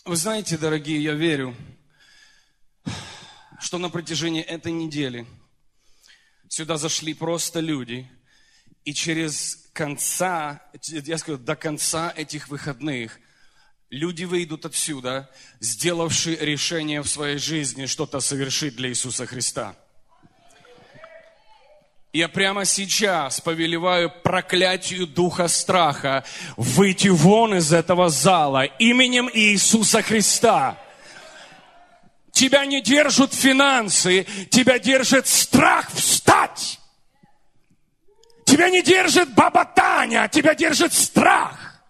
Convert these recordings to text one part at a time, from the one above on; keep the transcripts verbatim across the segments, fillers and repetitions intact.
Вы знаете, дорогие, я верю, что на протяжении этой недели сюда зашли просто люди, и через конца, я скажу, до конца этих выходных люди выйдут отсюда, сделавшие решение в своей жизни что-то совершить для Иисуса Христа. Я прямо сейчас повелеваю проклятию духа страха выйти вон из этого зала именем Иисуса Христа. Тебя не держат финансы, тебя держит страх встать. Тебя не держит баба Таня, тебя держит страх.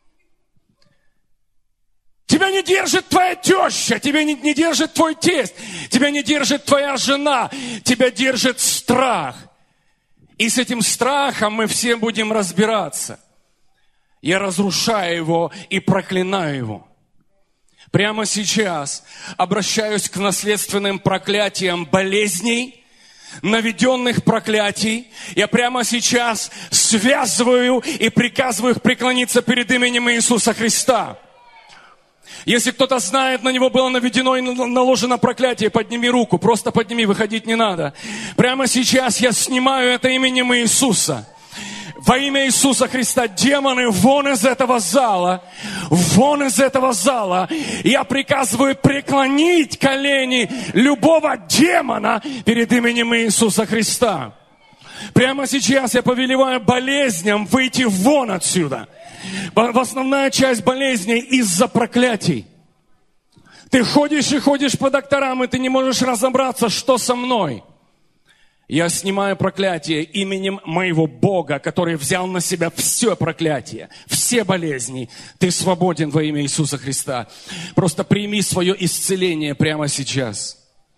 Тебя не держит твоя теща, тебя не, не держит твой тесть, тебя не держит твоя жена, тебя держит страх. И с этим страхом мы все будем разбираться. Я разрушаю его и проклинаю его. Прямо сейчас обращаюсь к наследственным проклятиям болезней, наведенных проклятий. Я прямо сейчас связываю и приказываю их преклониться перед именем Иисуса Христа. Если кто-то знает, на него было наведено и наложено проклятие, подними руку, просто подними, выходить не надо. Прямо сейчас я снимаю это именем Иисуса. Во имя Иисуса Христа, демоны, вон из этого зала, вон из этого зала. Я приказываю преклонить колени любого демона перед именем Иисуса Христа. Прямо сейчас я повелеваю болезням выйти вон отсюда. В основная часть болезней из-за проклятий. Ты ходишь и ходишь по докторам, и ты не можешь разобраться, что со мной. Я снимаю проклятие именем моего Бога, который взял на себя все проклятие, все болезни. Ты свободен во имя Иисуса Христа. Просто прими свое исцеление прямо сейчас.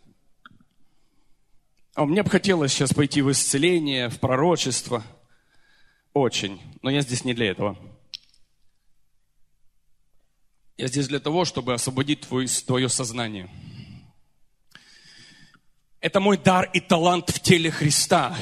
А мне бы хотелось сейчас пойти в исцеление, в пророчество. Очень. Но я здесь не для этого. Я здесь для того, чтобы освободить твой, твое сознание. Это мой дар и талант в теле Христа.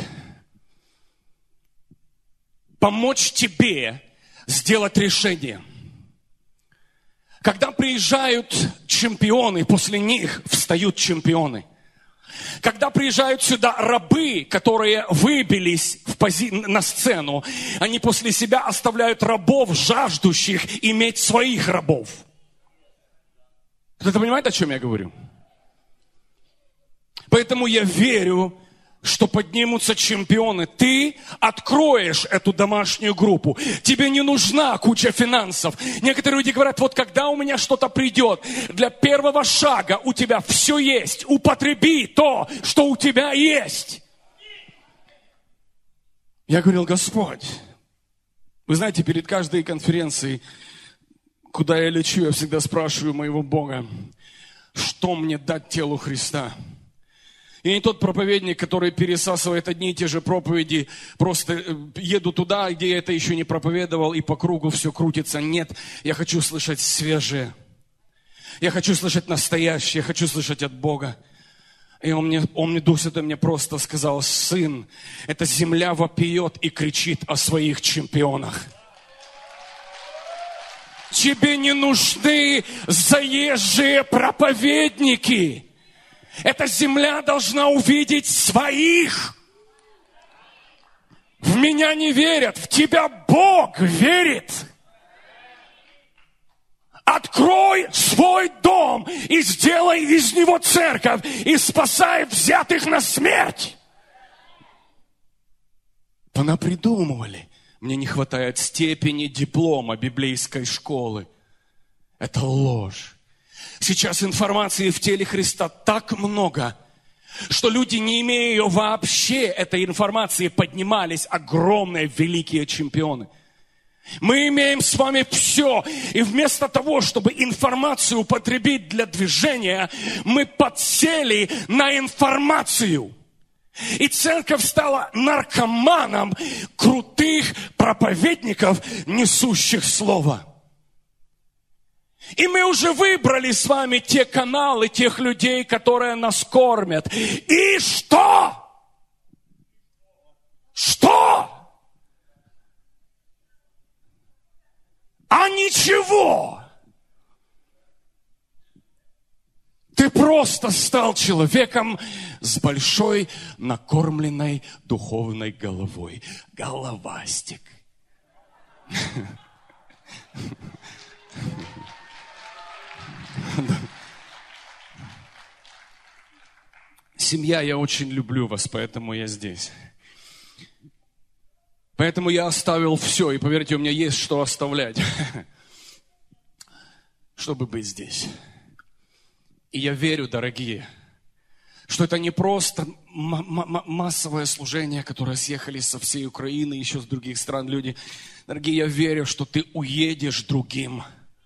Помочь тебе сделать решение. Когда приезжают чемпионы, после них встают чемпионы. Когда приезжают сюда рабы, которые выбились в пози... на сцену, они после себя оставляют рабов, жаждущих иметь своих рабов. Кто-то понимает, о чем я говорю? Поэтому я верю, что поднимутся чемпионы. Ты откроешь эту домашнюю группу. Тебе не нужна куча финансов. Некоторые люди говорят, вот когда у меня что-то придет, для первого шага у тебя все есть. Употреби то, что у тебя есть. Я говорил, Господь, вы знаете, перед каждой конференцией, куда я лечу, я всегда спрашиваю моего Бога, что мне дать телу Христа? Я не тот проповедник, который пересасывает одни и те же проповеди, просто еду туда, где я это еще не проповедовал, и по кругу все крутится. Нет, я хочу слышать свежее. Я хочу слышать настоящее, я хочу слышать от Бога. И он мне, он мне, Дух Святой мне просто сказал, сын, эта земля вопиет и кричит о своих чемпионах. Тебе не нужны заезжие проповедники. Эта земля должна увидеть своих. В меня не верят, в тебя Бог верит. Открой свой дом и сделай из него церковь, и спасай взятых на смерть. Понапридумывали. Мне не хватает степени диплома библейской школы. Это ложь. Сейчас информации в теле Христа так много, что люди, не имея ее вообще, этой информации, поднимались огромные, великие чемпионы. Мы имеем с вами все, и вместо того, чтобы информацию употребить для движения, мы подсели на информацию. И церковь стала наркоманом крутых проповедников, несущих слово. И мы уже выбрали с вами те каналы, тех людей, которые нас кормят. И что? Что? А ничего. Ты просто стал человеком с большой накормленной духовной головой. Головастик. Семья, я очень люблю вас, поэтому я здесь. Поэтому я оставил все, и поверьте, у меня есть что оставлять, чтобы быть здесь. И я верю, дорогие, что это не просто м- м- массовое служение, которое съехали со всей Украины, еще с других стран люди. Дорогие, я верю, что ты уедешь другим.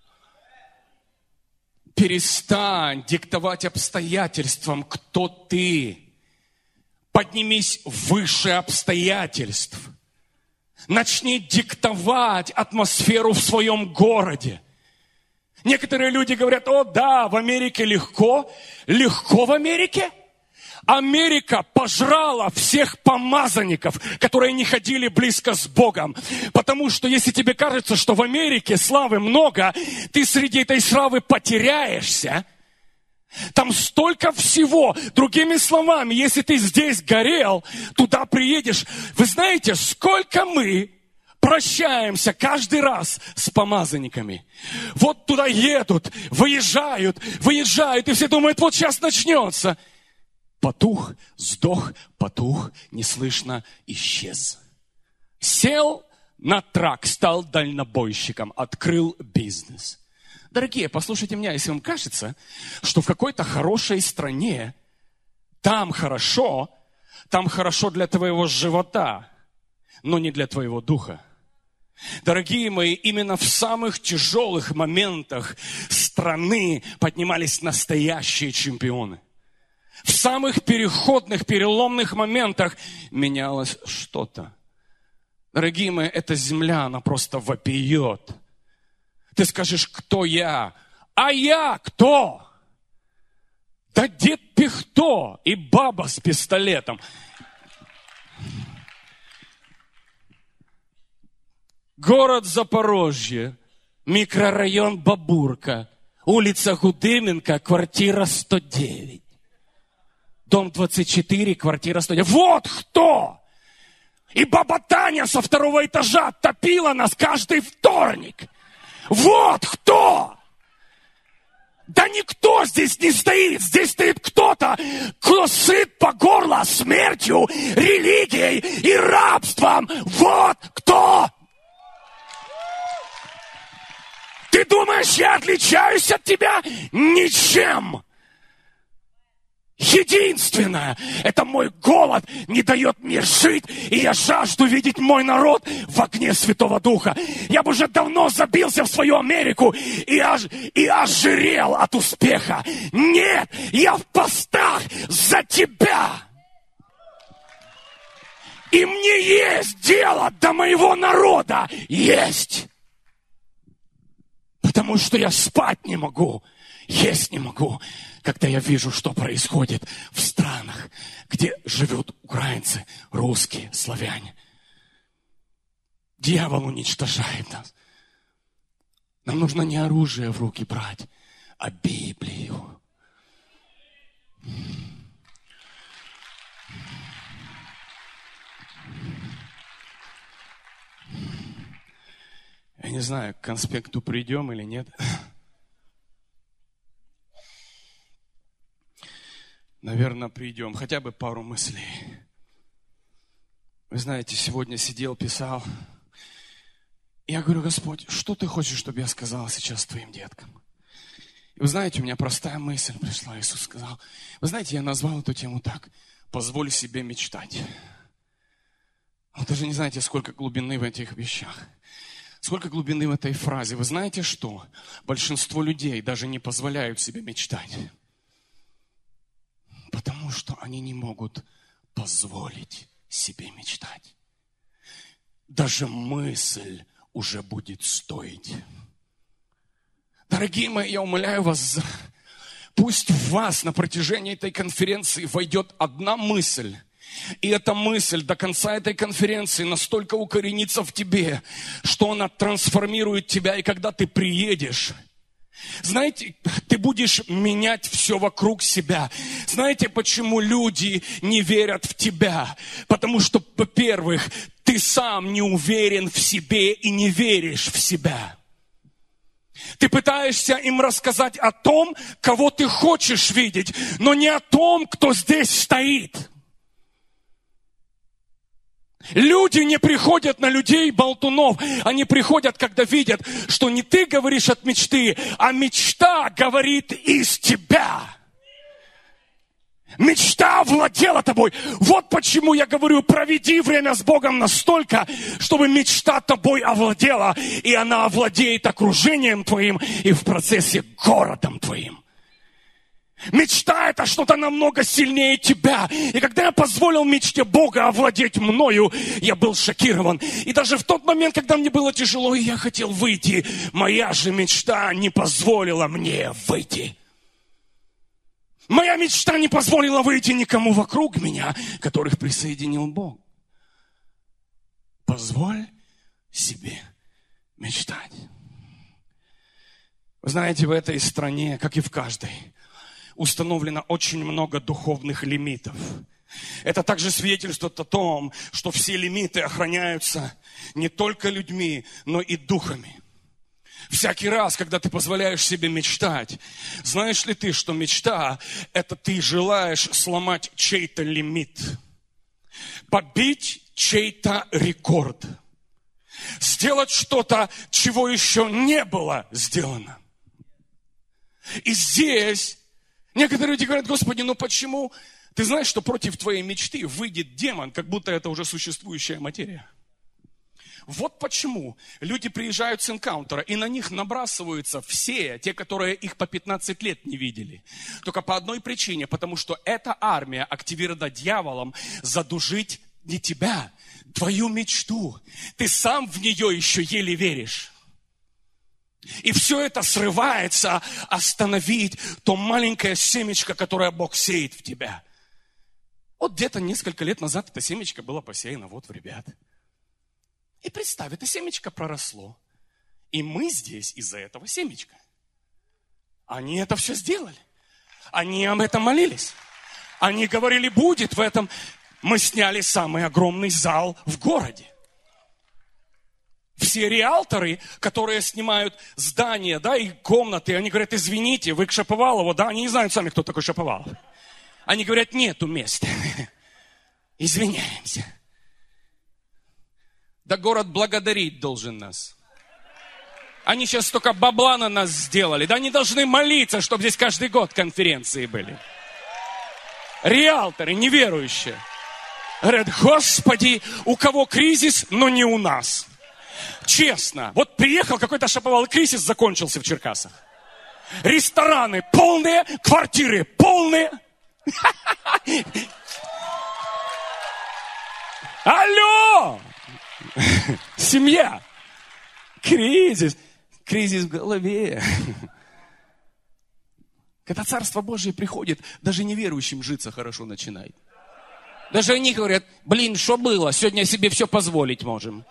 Перестань диктовать обстоятельствам, кто ты. Поднимись выше обстоятельств. Начни диктовать атмосферу в своем городе. Некоторые люди говорят: о да, в Америке легко. Легко в Америке? Америка пожрала всех помазанников, которые не ходили близко с Богом. Потому что если тебе кажется, что в Америке славы много, ты среди этой славы потеряешься. Там столько всего. Другими словами, если ты здесь горел, туда приедешь. Вы знаете, сколько мы прощаемся каждый раз с помазанниками. Вот туда едут, выезжают, выезжают, и все думают: вот сейчас начнется. Потух, сдох, потух, не слышно, исчез. Сел на трак, стал дальнобойщиком, открыл бизнес. Дорогие, послушайте меня, если вам кажется, что в какой-то хорошей стране там хорошо, там хорошо для твоего живота, но не для твоего духа. Дорогие мои, именно в самых тяжелых моментах страны поднимались настоящие чемпионы. В самых переходных, переломных моментах менялось что-то. Дорогие мои, эта земля, она просто вопиет. Ты скажешь: кто я? А я кто? Да дед Пихто и баба с пистолетом. Город Запорожье, микрорайон Бабурка, улица Гудыменко, квартира сто девять. Дом двадцать четыре, квартира сто девять. Вот кто! И баба Таня со второго этажа топила нас каждый вторник. Вот кто! Да никто здесь не стоит. Здесь стоит кто-то, кто сыт по горло смертью, религией и рабством. Вот кто! Ты думаешь, я отличаюсь от тебя? Ничем. Единственное, это мой голод не дает мне жить, и я жажду видеть мой народ в огне Святого Духа. Я бы уже давно забился в свою Америку и, ож, и ожирел от успеха. Нет, я в постах за тебя. И мне есть дело до моего народа. Есть. Потому что я спать не могу, есть не могу, когда я вижу, что происходит в странах, где живут украинцы, русские, славяне. Дьявол уничтожает нас. Нам нужно не оружие в руки брать, а Библию. Я не знаю, к конспекту придем или нет. Наверное, придем. Хотя бы пару мыслей. Вы знаете, сегодня сидел, писал. Я говорю: Господь, что ты хочешь, чтобы я сказал сейчас твоим деткам? И вы знаете, у меня простая мысль пришла. Иисус сказал. Вы знаете, я назвал эту тему так: позволь себе мечтать. Вы даже не знаете, сколько глубины в этих вещах. Сколько глубины в этой фразе. Вы знаете что? Большинство людей даже не позволяют себе мечтать. Потому что они не могут позволить себе мечтать. Даже мысль уже будет стоить. Дорогие мои, я умоляю вас, пусть в вас на протяжении этой конференции войдет одна мысль. И эта мысль до конца этой конференции настолько укоренится в тебе, что она трансформирует тебя. И когда ты приедешь, знаете, ты ты будешь менять все вокруг себя. Знаете, почему люди не верят в тебя? Потому что, во-первых, ты сам не уверен в себе и не веришь в себя. Ты пытаешься им рассказать о том, кого ты хочешь видеть, но не о том, кто здесь стоит. Люди не приходят на людей-болтунов. Они приходят, когда видят, что не ты говоришь от мечты, а мечта говорит из тебя. Мечта овладела тобой. Вот почему я говорю, проведи время с Богом настолько, чтобы мечта тобой овладела, и она овладеет окружением твоим и в процессе городом твоим. Мечта – это что-то намного сильнее тебя. И когда я позволил мечте Бога овладеть мною, я был шокирован. И даже в тот момент, когда мне было тяжело, и я хотел выйти, моя же мечта не позволила мне выйти. Моя мечта не позволила выйти никому вокруг меня, которых присоединил Бог. Позволь себе мечтать. Вы знаете, в этой стране, как и в каждой, установлено очень много духовных лимитов. Это также свидетельствует о том, что все лимиты охраняются не только людьми, но и духами. Всякий раз, когда ты позволяешь себе мечтать, знаешь ли ты, что мечта – это ты желаешь сломать чей-то лимит, побить чей-то рекорд, сделать что-то, чего еще не было сделано. И здесь некоторые люди говорят: Господи, ну почему? Ты знаешь, что против твоей мечты выйдет демон, как будто это уже существующая материя. Вот почему люди приезжают с энкаунтера, и на них набрасываются все, те, которые их по пятнадцать лет не видели. Только по одной причине, потому что эта армия активирована дьяволом задушить не тебя, твою мечту. Ты сам в нее еще еле веришь. И все это срывается остановить то маленькое семечко, которое Бог сеет в тебя. Вот где-то несколько лет назад это семечко было посеяно вот в ребят. И представь, это семечко проросло. И мы здесь из-за этого семечка. Они это все сделали. Они об этом молились. Они говорили, будет в этом. Мы сняли самый огромный зал в городе. Все риэлторы, которые снимают здания, да, и комнаты, они говорят: извините, вы к Шаповалову, да, они не знают сами, кто такой Шаповалов. Они говорят: нету места. Извиняемся. Да город благодарить должен нас. Они сейчас столько бабла на нас сделали. Да они должны молиться, чтобы здесь каждый год конференции были. Риэлторы, неверующие. Говорят: Господи, у кого кризис, но не у нас. Честно. Вот приехал какой-то Шаповал, кризис закончился в Черкасах. Рестораны полные, квартиры полные. Алло! Семья. Кризис. Кризис в голове. Когда Царство Божие приходит, даже неверующим житься хорошо начинает. Даже они говорят: блин, что было? Сегодня себе все позволить можем.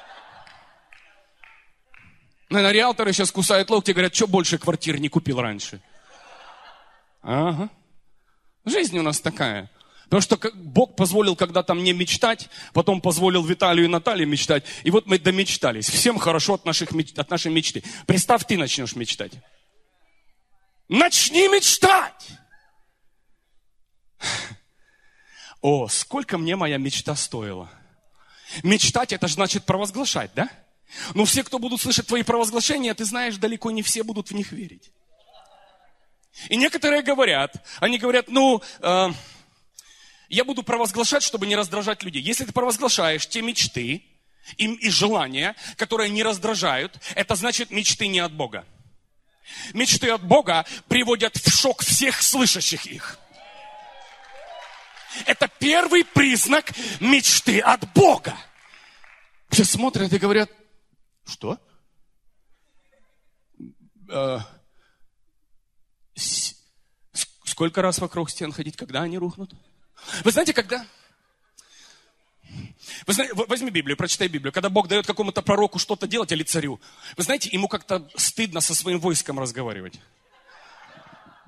Наверное, риэлторы сейчас кусают локти и говорят: что больше квартир не купил раньше? Ага. Жизнь у нас такая. Потому что Бог позволил когда-то мне мечтать, потом позволил Виталию и Наталье мечтать. И вот мы домечтались. Всем хорошо от, наших, от нашей мечты. Представь, ты начнешь мечтать. Начни мечтать! О, сколько мне моя мечта стоила. Мечтать — это же значит провозглашать, да? Но все, кто будут слышать твои провозглашения, ты знаешь, далеко не все будут в них верить. И некоторые говорят, они говорят, ну... Э, я буду провозглашать, чтобы не раздражать людей. Если ты провозглашаешь те мечты и, и желания, которые не раздражают, это значит, мечты не от Бога. Мечты от Бога приводят в шок всех слышащих их. Это первый признак мечты от Бога. Все смотрят и говорят: что? Э, с, сколько раз вокруг стен ходить, когда они рухнут? Вы знаете, когда... Вы знаете, возьми Библию, прочитай Библию. Когда Бог дает какому-то пророку что-то делать или царю, вы знаете, ему как-то стыдно со своим войском разговаривать.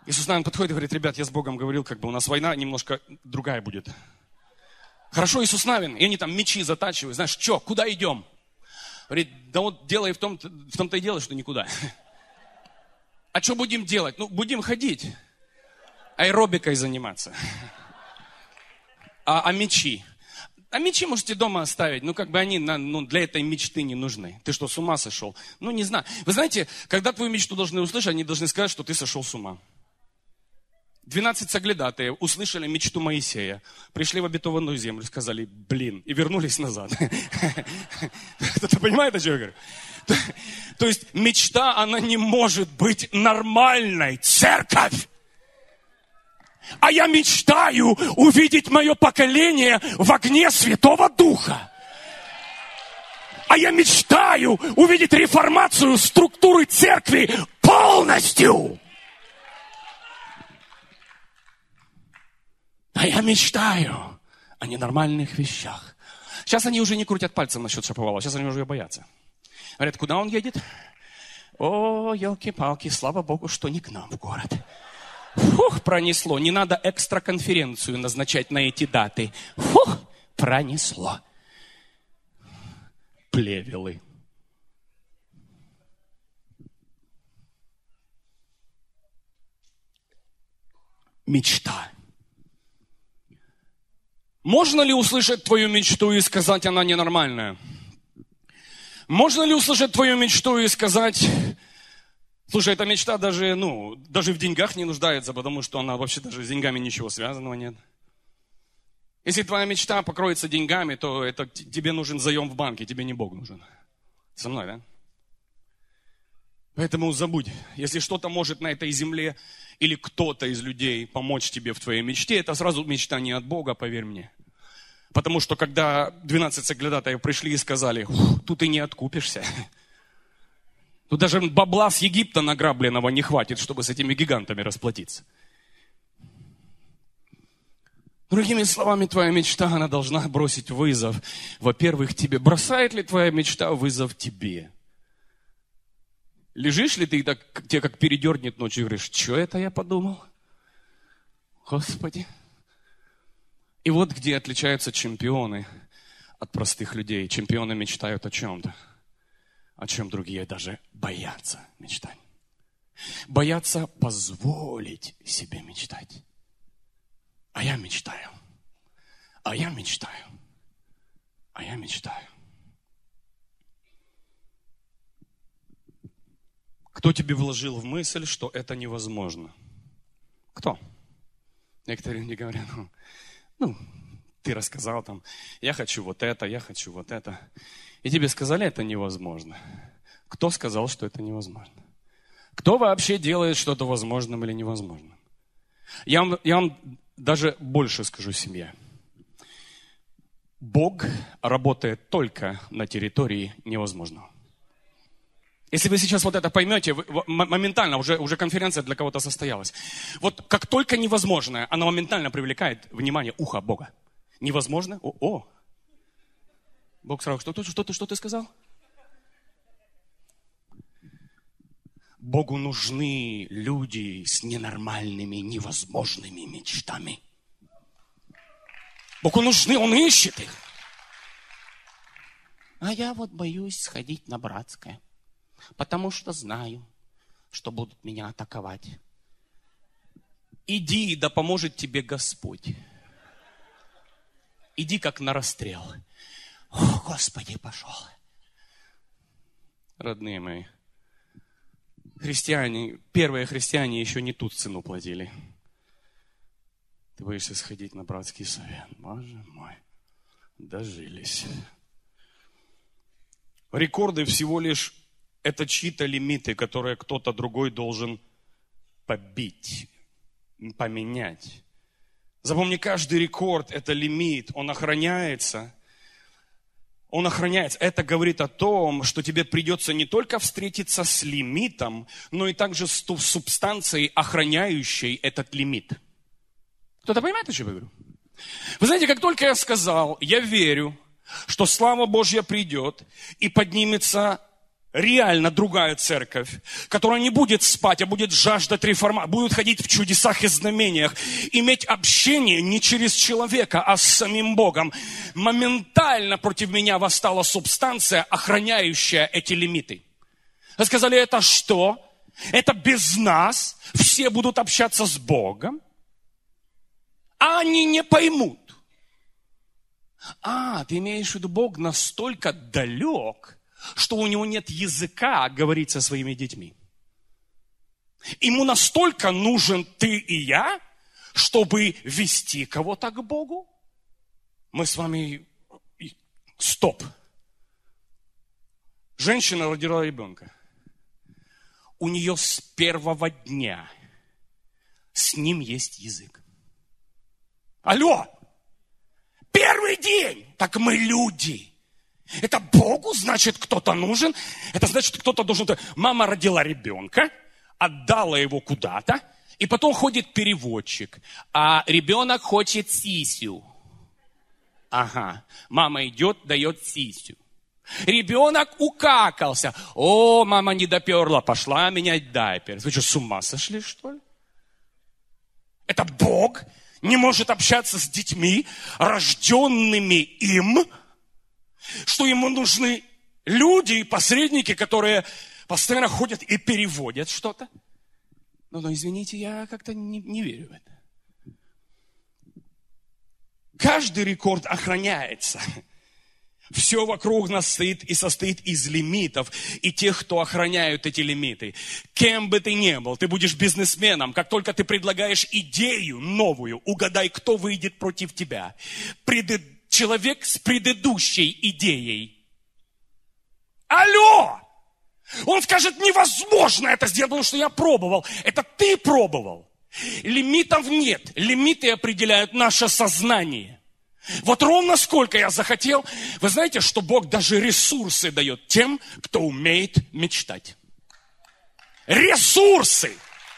Иисус Навин подходит и говорит: ребят, я с Богом говорил, как бы у нас война немножко другая будет. Хорошо, Иисус Навин, и они там мечи затачивают. Знаешь, что, куда идем? Говорит: да вот дело и в том, в том-то и дело, что никуда. А что будем делать? Ну, будем ходить, аэробикой заниматься. А, а мечи? А мечи можете дома оставить, ну, как бы они на, ну, для этой мечты не нужны. Ты что, с ума сошел? Ну, не знаю. Вы знаете, когда твою мечту должны услышать, они должны сказать, что ты сошел с ума. Двенадцать соглядатаев услышали мечту Моисея, пришли в обетованную землю, сказали: блин, и вернулись назад. Кто-то понимает, о чем я говорю? То есть мечта, она не может быть нормальной. Церковь! А я мечтаю увидеть мое поколение в огне Святого Духа. А я мечтаю увидеть реформацию структуры церкви полностью. А я мечтаю о ненормальных вещах. Сейчас они уже не крутят пальцем насчет Шаповалова, сейчас они уже ее боятся. Говорят: куда он едет? О, елки-палки, слава Богу, что не к нам в город. Фух, пронесло. Не надо экстраконференцию назначать на эти даты. Фух, пронесло. Плевелы. Мечта. Можно ли услышать твою мечту и сказать: она ненормальная? Можно ли услышать твою мечту и сказать: слушай, эта мечта даже, ну, даже в деньгах не нуждается, потому что она вообще даже с деньгами ничего связанного нет. Если твоя мечта покроется деньгами, то это тебе нужен заем в банке, тебе не Бог нужен. Со мной, да? Поэтому забудь, если что-то может на этой земле или кто-то из людей помочь тебе в твоей мечте, это сразу мечта не от Бога, поверь мне. Потому что когда двенадцать соглядатаев пришли и сказали: тут и не откупишься. Тут даже бабла с Египта награбленного не хватит, чтобы с этими гигантами расплатиться. Другими словами, твоя мечта, она должна бросить вызов, во-первых, тебе. Бросает ли твоя мечта вызов тебе? Лежишь ли ты, так, тебе как передернет ночью, и говоришь: что это я подумал? Господи. И вот где отличаются чемпионы от простых людей. Чемпионы мечтают о чем-то, о чем другие даже боятся мечтать. Боятся позволить себе мечтать. А я мечтаю. А я мечтаю. А я мечтаю. Кто тебе вложил в мысль, что это невозможно? Кто? Некоторые люди говорят: ну, ну, ты рассказал там, я хочу вот это, я хочу вот это. И тебе сказали: это невозможно. Кто сказал, что это невозможно? Кто вообще делает что-то возможным или невозможным? Я вам, я вам даже больше скажу, семья. Бог работает только на территории невозможного. Если вы сейчас вот это поймете, вы, моментально уже, уже конференция для кого-то состоялась. Вот как только невозможное, она моментально привлекает внимание уха Бога. Невозможно? О, о. Бог сразу: что, что, что, что ты сказал? Богу нужны люди с ненормальными, невозможными мечтами. Богу нужны, Он ищет их. А я вот боюсь сходить на Братское, потому что знаю, что будут меня атаковать. Иди, да поможет тебе Господь. Иди как на расстрел. О, Господи, пошел. Родные мои, христиане, первые христиане еще не тут цену платили. Ты боишься сходить на братский совет. Боже мой, дожились. Рекорды всего лишь это чьи-то лимиты, которые кто-то другой должен побить, поменять. Запомни, каждый рекорд – это лимит, он охраняется. Он охраняется. Это говорит о том, что тебе придется не только встретиться с лимитом, но и также с субстанцией, охраняющей этот лимит. Кто-то понимает, о чем я говорю? Вы знаете, как только я сказал, я верю, что слава Божья придет и поднимется реально другая церковь, которая не будет спать, а будет жаждать реформации, будет ходить в чудесах и знамениях, иметь общение не через человека, а с самим Богом. Моментально против меня восстала субстанция, охраняющая эти лимиты. Вы сказали, это что? Это без нас все будут общаться с Богом, а они не поймут. А, ты имеешь в виду, Бог настолько далек, что у него нет языка говорить со своими детьми. Ему настолько нужен ты и я, чтобы вести кого-то к Богу. Мы с вами... Стоп. Женщина родила ребенка. У нее с первого дня с ним есть язык. Алло! Первый день! Так мы люди. Это Богу, значит, кто-то нужен. Это значит, кто-то должен... Мама родила ребенка, отдала его куда-то, и потом ходит переводчик. А ребенок хочет сисю. Ага. Мама идет, дает сисю. Ребенок укакался. О, мама не доперла, пошла менять дайпер. Вы что, с ума сошли, что ли? Это Бог не может общаться с детьми, рожденными им, что ему нужны люди и посредники, которые постоянно ходят и переводят что-то. Ну, ну извините, я как-то не, не верю в это. Каждый рекорд охраняется. Все вокруг нас стоит и состоит из лимитов и тех, кто охраняют эти лимиты. Кем бы ты ни был, ты будешь бизнесменом. Как только ты предлагаешь идею новую, угадай, кто выйдет против тебя. Предыдущий. Человек с предыдущей идеей. Алло! Он скажет, невозможно это сделать, потому что я пробовал. Это ты пробовал. Лимитов нет. Лимиты определяют наше сознание. Вот ровно сколько я захотел. Вы знаете, что Бог даже ресурсы дает тем, кто умеет мечтать. Ресурсы!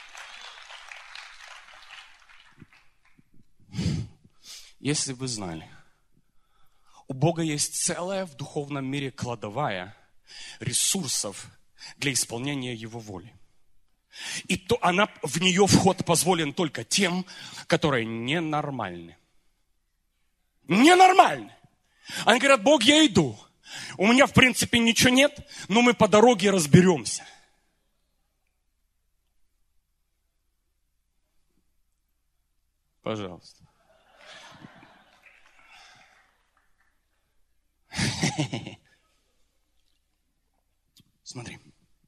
Если вы знали, у Бога есть целая в духовном мире кладовая ресурсов для исполнения Его воли. И то она, в нее вход позволен только тем, которые ненормальны. Ненормальны. Они говорят, Бог, я иду. У меня, в принципе, ничего нет, но мы по дороге разберемся. Пожалуйста. Смотри.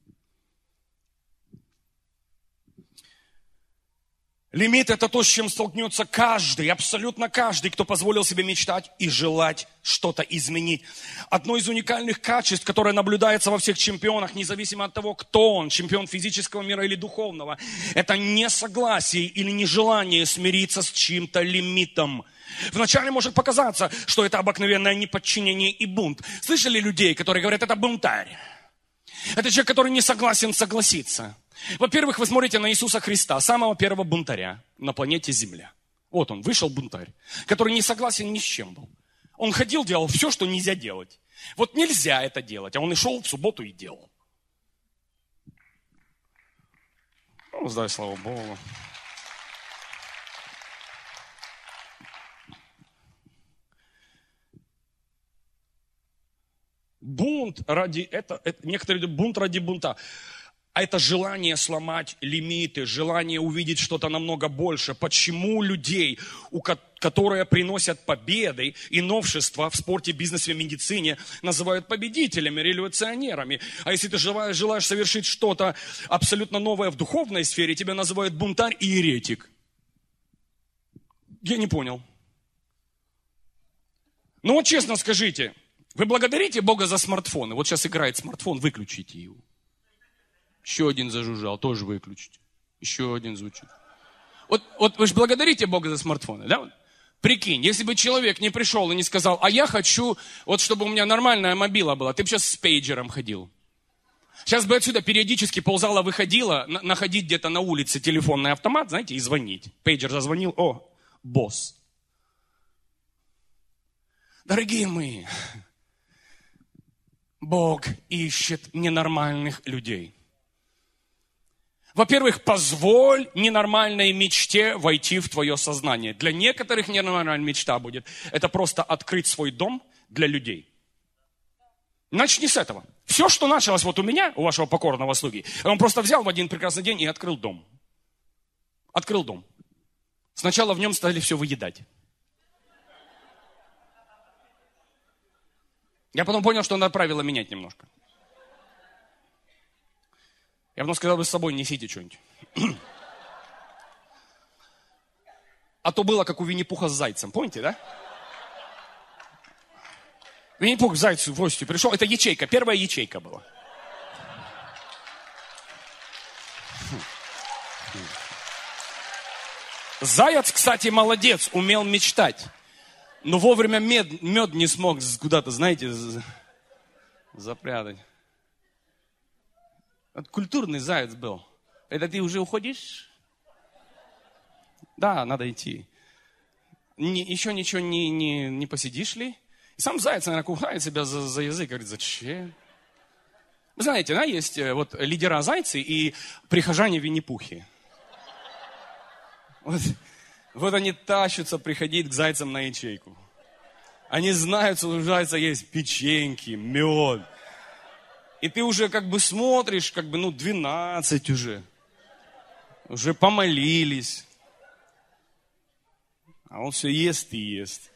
Лимит – это то, с чем столкнется каждый, абсолютно каждый, кто позволил себе мечтать и желать что-то изменить. Одно из уникальных качеств, которое наблюдается во всех чемпионах, независимо от того, кто он, чемпион физического мира или духовного, это несогласие или нежелание смириться с чьим-то лимитом. Вначале может показаться, что это обыкновенное неподчинение и бунт. Слышали людей, которые говорят, это бунтарь? Это человек, который не согласен согласиться. Во-первых, вы смотрите на Иисуса Христа, самого первого бунтаря на планете Земля. Вот он, вышел бунтарь, который не согласен ни с чем был. Он ходил, делал все, что нельзя делать. Вот нельзя это делать, а он и шел в субботу и делал. Ну, дай слава Богу. Бунт ради этого, это, некоторые говорят, бунт ради бунта. А это желание сломать лимиты, желание увидеть что-то намного больше. Почему людей, у ко- которые приносят победы и новшества в спорте, бизнесе, медицине, называют победителями, революционерами? А если ты желаешь, желаешь совершить что-то абсолютно новое в духовной сфере, тебя называют бунтарь и еретик. Я не понял. Ну вот честно скажите, вы благодарите Бога за смартфоны? Вот сейчас играет смартфон, выключите его. Еще один зажужжал, тоже выключите. Еще один звучит. Вот, вот вы же благодарите Бога за смартфоны, да? Прикинь, если бы человек не пришел и не сказал, а я хочу, вот чтобы у меня нормальная мобила была, ты бы сейчас с пейджером ходил. Сейчас бы отсюда периодически ползала, выходила, на, находить где-то на улице телефонный автомат, знаете, и звонить. Пейджер зазвонил, о, босс. Дорогие мои, Бог ищет ненормальных людей. Во-первых, позволь ненормальной мечте войти в твое сознание. Для некоторых ненормальная мечта будет. Это просто открыть свой дом для людей. Начни с этого. Все, что началось вот у меня, у вашего покорного слуги, он просто взял в один прекрасный день и открыл дом. Открыл дом. Сначала в нем стали все выедать. Я потом понял, что надо правила менять немножко. Я потом сказал бы, с собой несите что-нибудь. А то было, как у Винни-Пуха с зайцем. Помните, да? Винни-Пух к зайцу в гости пришел. Это ячейка, первая ячейка была. Заяц, кстати, молодец, умел мечтать. Но вовремя мед, мед не смог куда-то, знаете, запрятать. Культурный заяц был. Это ты уже уходишь? Да, надо идти. Не, еще ничего не, не, не посидишь ли? И сам заяц, наверное, кухает себя за, за язык. Говорит, зачем? Вы знаете, да, есть вот лидера зайцы и прихожане Винни-Пухи. Вот, вот они тащатся приходить к зайцам на ячейку. Они знают, что у зайца есть печеньки, мед. И ты уже как бы смотришь, как бы, ну, двенадцать уже. Уже помолились. А он все ест и ест.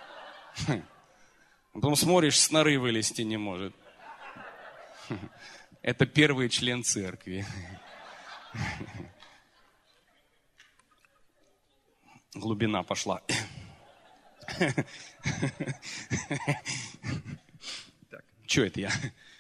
Потом смотришь, с норы вылезти не может. Это первый член церкви. Глубина пошла. Так, что это я?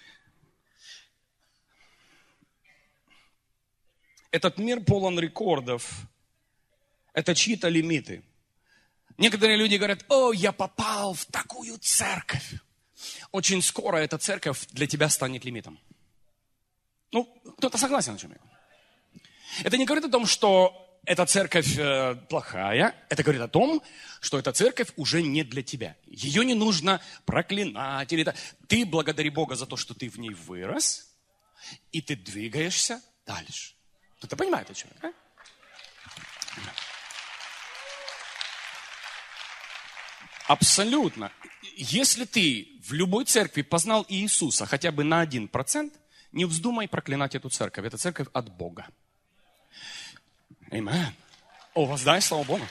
Этот мир полон рекордов. Это чьи-то лимиты. Некоторые люди говорят, о, я попал в такую церковь. Очень скоро эта церковь для тебя станет лимитом. Ну, кто-то согласен, о чем я говорю. Это не говорит о том, что эта церковь э, плохая. Это говорит о том, что эта церковь уже не для тебя. Ее не нужно проклинать. Или это. Ты благодари Бога за то, что ты в ней вырос, и ты двигаешься дальше. Кто-то понимает, о чем я? А? Абсолютно. Если ты в любой церкви познал Иисуса хотя бы на один процент, не вздумай проклинать эту церковь. Это церковь от Бога. Аминь. О, воздай, слава Богу.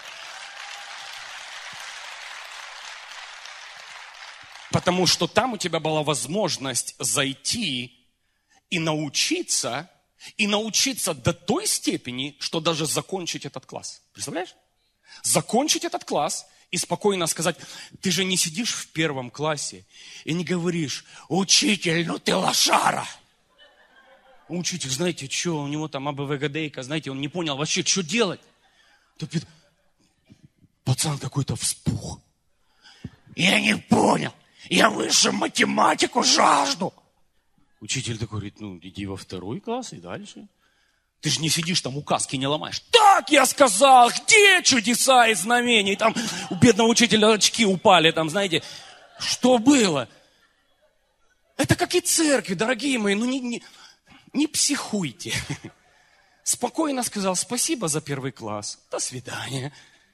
Потому что там у тебя была возможность зайти и научиться, и научиться до той степени, что даже закончить этот класс. Представляешь? Закончить этот класс и спокойно сказать, ты же не сидишь в первом классе и не говоришь, учитель, ну ты лошара. Учитель, знаете, что, у него там АБВГДейка, знаете, он не понял вообще, что делать. Тут пацан какой-то вспух. Я не понял, я выше математику жажду. Учитель такой говорит, ну иди во второй класс и дальше. Ты же не сидишь там, указки не ломаешь. Так я сказал, где чудеса и знамения? И там у бедного учителя очки упали, там, знаете, что было? Это как и церкви, дорогие мои, ну не... не Не психуйте. Спокойно сказал, спасибо за первый класс. До свидания.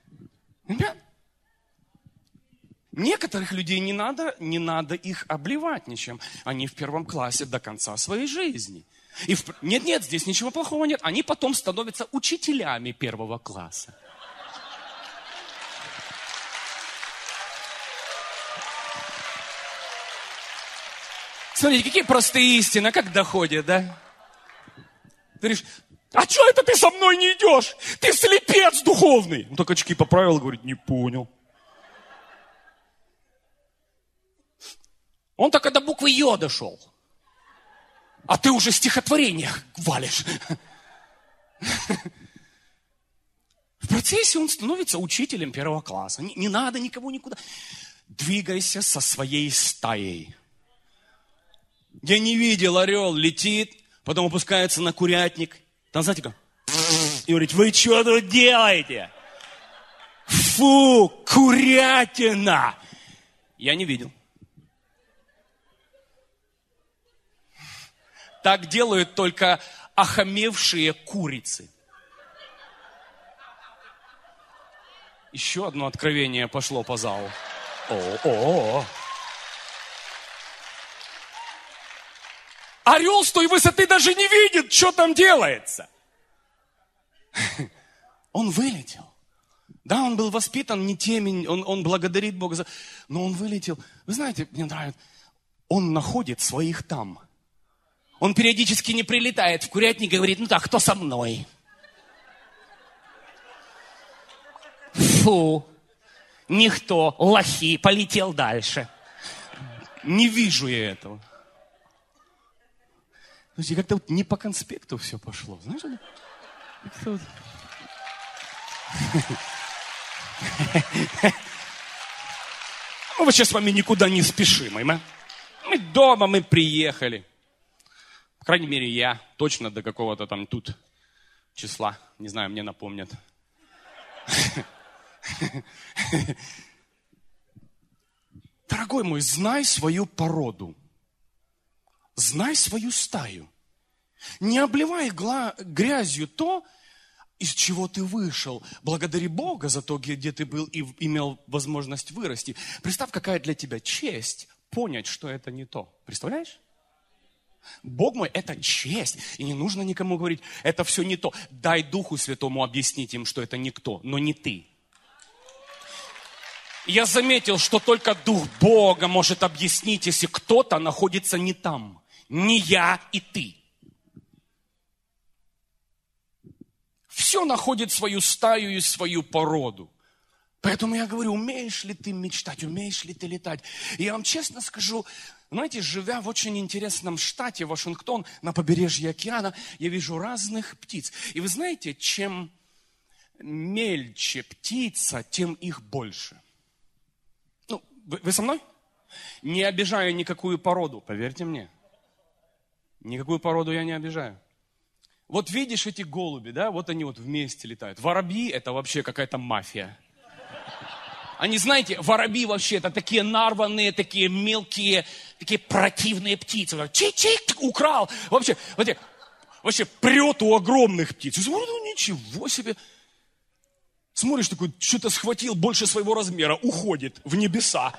Некоторых людей не надо, не надо их обливать ничем. Они в первом классе до конца своей жизни. И в... Нет, нет, здесь ничего плохого нет. Они потом становятся учителями первого класса. Смотрите, какие простые истины, как доходят, да? Ты говоришь, а что это ты со мной не идешь? Ты слепец духовный. Он так очки поправил, говорит, не понял. Он так до буквы Ё дошел. А ты уже стихотворение валишь. В процессе он становится учителем первого класса. Не, не надо никого никуда. Двигайся со своей стаей. Я не видел, орел летит, потом опускается на курятник. Там, знаете, как? И говорит, вы что тут делаете? Фу, курятина! Я не видел. Так делают только охамевшие курицы. Еще одно откровение пошло по залу. О-о-о. Орел с той высоты даже не видит, что там делается. Он вылетел. Да, он был воспитан не теми, он, он благодарит Бога за... Но он вылетел. Вы знаете, мне нравится, он находит своих там. Он периодически не прилетает в курятник и говорит, ну так, кто со мной? Фу, никто, лохи, полетел дальше. Не вижу я этого. Слушайте, как-то вот не по конспекту все пошло. Знаешь, как-то вот... Мы вообще с вами никуда не спешим. Мы, мы дома, мы приехали. По крайней мере, я точно до какого-то там тут числа. Не знаю, мне напомнят. Дорогой мой, знай свою породу. Знай свою стаю. Не обливай гла- грязью то, из чего ты вышел. Благодари Бога за то, где ты был и имел возможность вырасти. Представь, какая для тебя честь понять, что это не то. Представляешь? Бог мой, это честь. И не нужно никому говорить, это все не то. Дай Духу Святому объяснить им, что это никто, но не ты. Я заметил, что только Дух Бога может объяснить, если кто-то находится не там. Не я и ты. Все находит свою стаю и свою породу. Поэтому я говорю, умеешь ли ты мечтать, умеешь ли ты летать? И я вам честно скажу, знаете, живя в очень интересном штате, Вашингтон, на побережье океана, я вижу разных птиц. И вы знаете, чем мельче птица, тем их больше. Ну, вы, вы со мной? Не обижаю никакую породу, поверьте мне. Никакую породу я не обижаю. Вот видишь эти голуби, да, вот они вот вместе летают. Воробьи – это вообще какая-то мафия. Они, знаете, воробьи вообще это такие нарванные, такие мелкие, такие противные птицы. Чик-чик, украл. Вообще, вообще, вообще прет у огромных птиц. И смотрю, ну ничего себе. Смотришь, такой, что-то схватил больше своего размера, уходит в небеса.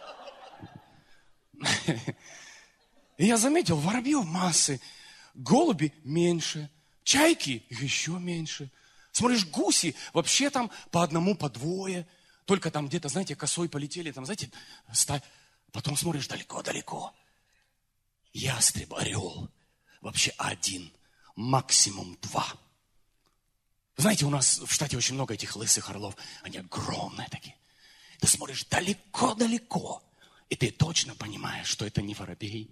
И я заметил, воробьев массы, голуби меньше, чайки еще меньше. Смотришь, гуси вообще там по одному, по двое. Только там где-то, знаете, косой полетели, там, знаете, ста... потом смотришь далеко-далеко. Ястреб, орел, вообще один, максимум два. Знаете, у нас в штате очень много этих лысых орлов. Они огромные такие. Ты смотришь далеко-далеко, и ты точно понимаешь, что это не воробей.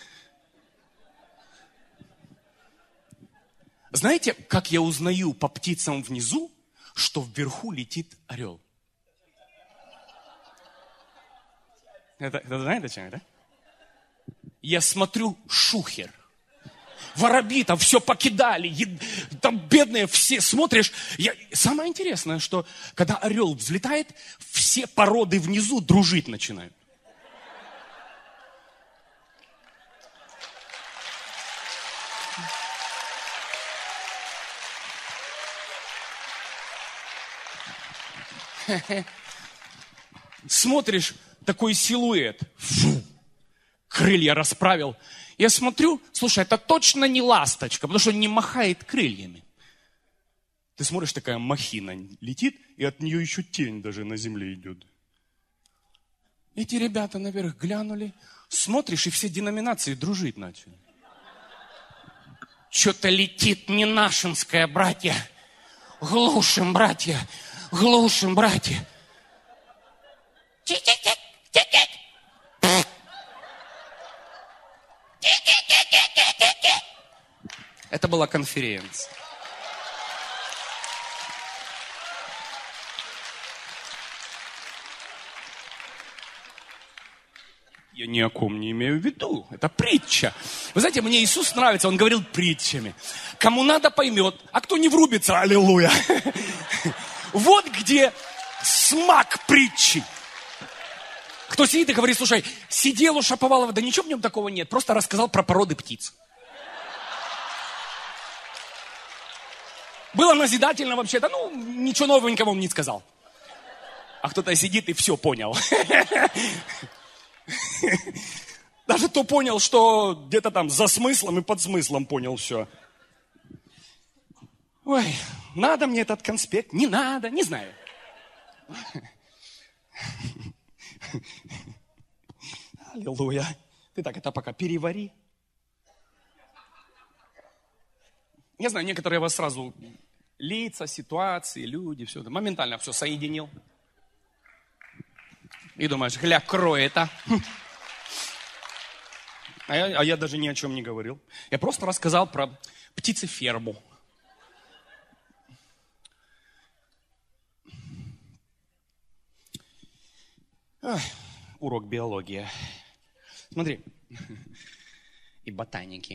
Знаете, как я узнаю по птицам внизу, что вверху летит орел? Это, это знаете, чем это? Я смотрю шухер. Воробьи там все покидали, ед... там бедные все, смотришь. Я... Самое интересное, что когда орел взлетает, все породы внизу дружить начинают. Смотришь, такой силуэт. Фу, крылья расправил. Я смотрю, слушай, это точно не ласточка, потому что он не махает крыльями. Ты смотришь, такая махина летит, и от нее еще тень даже на земле идет. Эти ребята наверх глянули, смотришь, и все деноминации дружить начали. Что-то летит не нашинское, братья. Глушим, братья. Глушим, братья. Чик-чик-чик, чик-чик. Это была конференция. Я ни о ком не имею в виду. Это притча. Вы знаете, мне Иисус нравится, Он говорил притчами. Кому надо, поймет, а кто не врубится, аллилуйя. Вот где смак притчи. Кто сидит и говорит, слушай, сидел у Шаповалова, да ничего в нем такого нет, просто рассказал про породы птиц. Было назидательно вообще-то, ну, ничего новенького он не сказал. А кто-то сидит и все понял. Даже то понял, что где-то там за смыслом и под смыслом понял все. Ой, надо мне этот конспект? Не надо, не знаю. Аллилуйя. Ты так это пока перевари. Я знаю, некоторые вас сразу лица, ситуации, люди, все это. Моментально все соединил. И думаешь, гля, крой это. А я, а я даже ни о чем не говорил. Я просто рассказал про птицеферму. Ой, урок биологии. Смотри. И ботаники.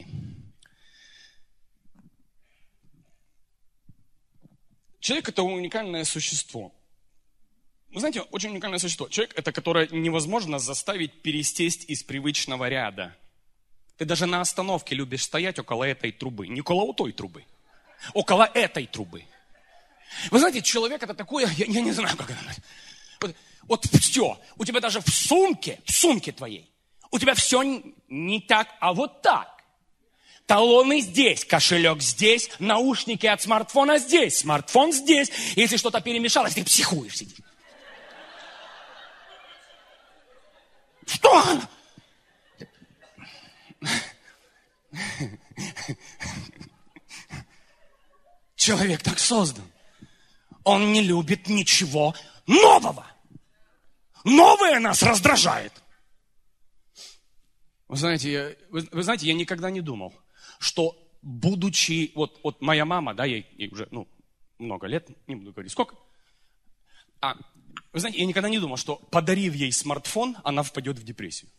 Человек – это уникальное существо. Вы знаете, очень уникальное существо. Человек – это которое невозможно заставить пересесть из привычного ряда. Ты даже на остановке любишь стоять около этой трубы. Не около той трубы. Около этой трубы. Вы знаете, человек – это такое, я, я не знаю, как это назвать. Вот, вот все. У тебя даже в сумке, в сумке твоей, у тебя все не так, а вот так. Талоны здесь, кошелек здесь, наушники от смартфона здесь, смартфон здесь. Если что-то перемешалось, ты психуешь, сидишь. Что? Человек так создан. Он не любит ничего нового. Новое нас раздражает. Вы знаете, я, вы, вы знаете, я никогда не думал, что будучи, вот, вот моя мама, да, ей, ей уже, ну, много лет, не буду говорить сколько, а, вы знаете, я никогда не думал, что подарив ей смартфон, она впадет в депрессию.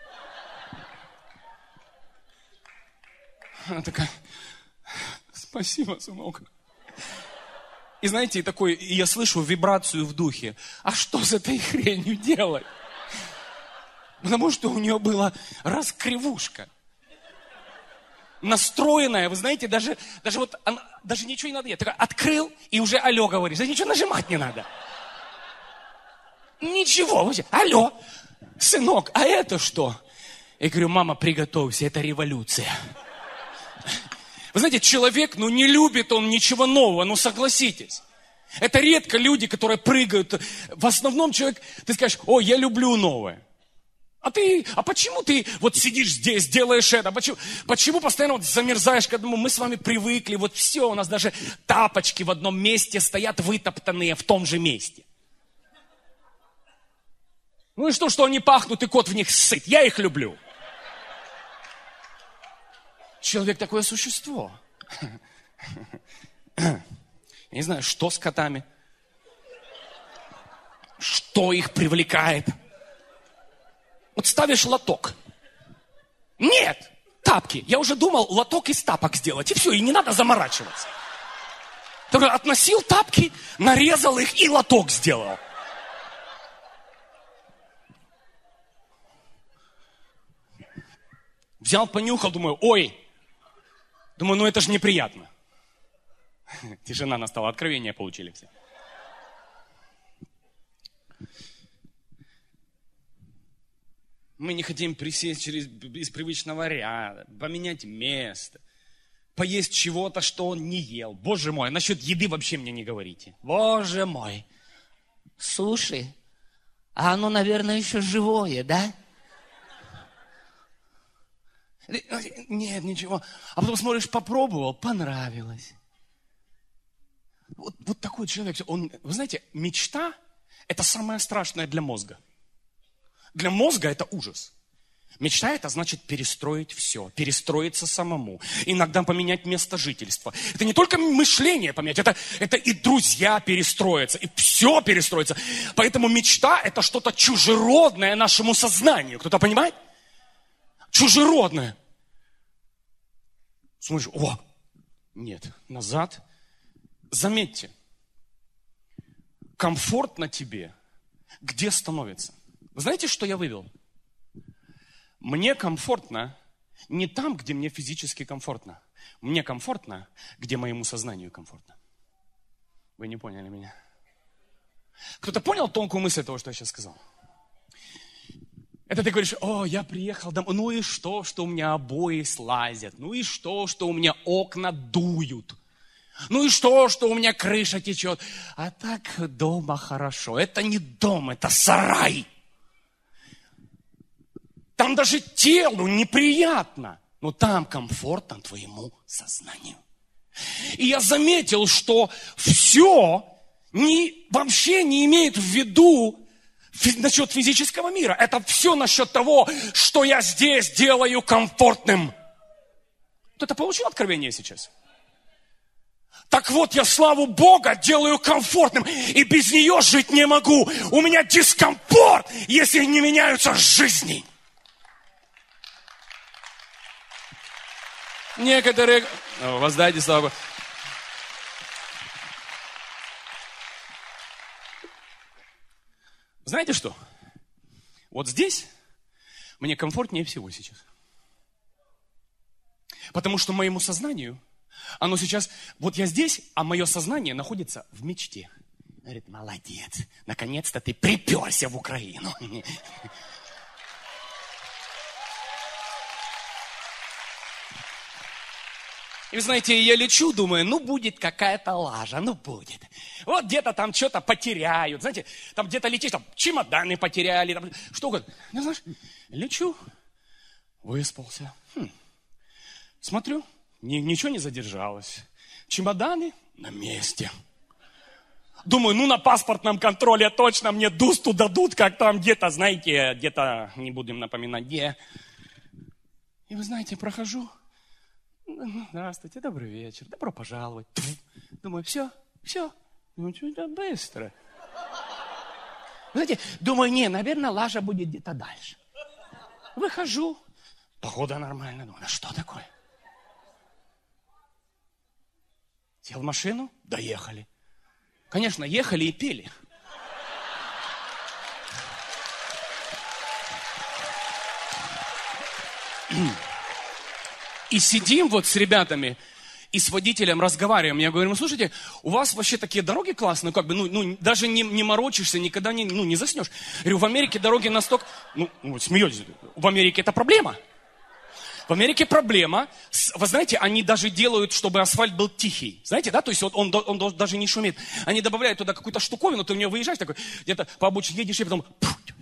Она такая, спасибо, сынок. И знаете, и такой, и я слышу вибрацию в духе, а что с этой хренью делать? Потому что у нее была раскривушка. Настроенная, вы знаете, даже, даже вот, она, даже ничего не надо делать. Только открыл и уже алло говоришь. Да ничего нажимать не надо. Ничего, вообще. Алло, сынок, а это что? Я говорю, мама, приготовься, это революция. Вы знаете, человек, ну не любит он ничего нового, ну согласитесь. Это редко люди, которые прыгают. В основном человек, ты скажешь, о, я люблю новое. А ты, а почему ты вот сидишь здесь, делаешь это? Почему, почему постоянно вот замерзаешь к этому? Мы с вами привыкли, вот все, у нас даже тапочки в одном месте стоят вытоптанные в том же месте. Ну и что, что они пахнут, и кот в них сыт? Я их люблю. Человек такое существо. Я не знаю, что с котами, что их привлекает. Вот ставишь лоток. Нет, тапки. Я уже думал лоток из тапок сделать. И все, и не надо заморачиваться. Только относил тапки, нарезал их и лоток сделал. Взял, понюхал, думаю, ой. Думаю, ну это же неприятно. Тишина настала, откровения получили все. Мы не хотим присесть через, из привычного ряда, поменять место, поесть чего-то, что он не ел. Боже мой, насчет еды вообще мне не говорите. Боже мой. Слушай, а оно, наверное, еще живое, да? Нет, ничего. А потом смотришь, попробовал, понравилось. Вот, вот такой человек. Он, вы знаете, мечта – это самое страшное для мозга. Для мозга это ужас. Мечта – это значит перестроить все, перестроиться самому. Иногда поменять место жительства. Это не только мышление поменять, это, это и друзья перестроятся, и все перестроится. Поэтому мечта – это что-то чужеродное нашему сознанию. Кто-то понимает? Чужеродное. Смотришь, о, нет, назад. Заметьте, комфортно тебе, где становится? Вы знаете, что я вывел? Мне комфортно не там, где мне физически комфортно. Мне комфортно, где моему сознанию комфортно. Вы не поняли меня. Кто-то понял тонкую мысль того, что я сейчас сказал? Это ты говоришь: о, я приехал домой, ну и что, что у меня обои слазят, ну и что, что у меня окна дуют, ну и что, что у меня крыша течет. А так дома хорошо. Это не дом, это сарай. Там даже телу неприятно, но там комфортно твоему сознанию. И я заметил, что все не, вообще не имеет в виду насчет физического мира. Это все насчет того, что я здесь делаю комфортным. Кто-то получил откровение сейчас? Так вот, я славу Бога делаю комфортным, и без нее жить не могу. У меня дискомфорт, если не меняются жизни. Некоторые... Воздайте славу. Знаете что? Вот здесь мне комфортнее всего сейчас. Потому что моему сознанию, оно сейчас... Вот я здесь, а мое сознание находится в мечте. Говорит: молодец, наконец-то ты приперся в Украину. И вы знаете, я лечу, думаю, ну будет какая-то лажа, ну будет. Вот где-то там что-то потеряют, знаете, там где-то летишь, там чемоданы потеряли, там, что угодно. Ну, знаешь, лечу, выспался. Хм. Смотрю, ни, ничего не задержалось. Чемоданы на месте. Думаю, ну на паспортном контроле точно мне дусту дадут, как там где-то, знаете, где-то, не будем напоминать, где. И вы знаете, прохожу. Здравствуйте, добрый вечер, добро пожаловать. Думаю, все, все, ну что-то быстро. Знаете, думаю, не, наверное, лажа будет где-то дальше. Выхожу, погода нормальная, думаю, ну что такое? Сел в машину, доехали. Конечно, ехали и пели. И сидим вот с ребятами, и с водителем разговариваем. Я говорю: ну слушайте, у вас вообще такие дороги классные, как бы, ну, ну даже не, не морочишься, никогда не, ну, не заснешь. Я говорю: в Америке дороги настолько... Ну, ну смеетесь, в Америке это проблема. В Америке проблема, вы знаете, они даже делают, чтобы асфальт был тихий. Знаете, да, то есть он, он, он даже не шумит. Они добавляют туда какую-то штуковину, ты в нее выезжаешь, такой, где-то по обочине едешь, и потом...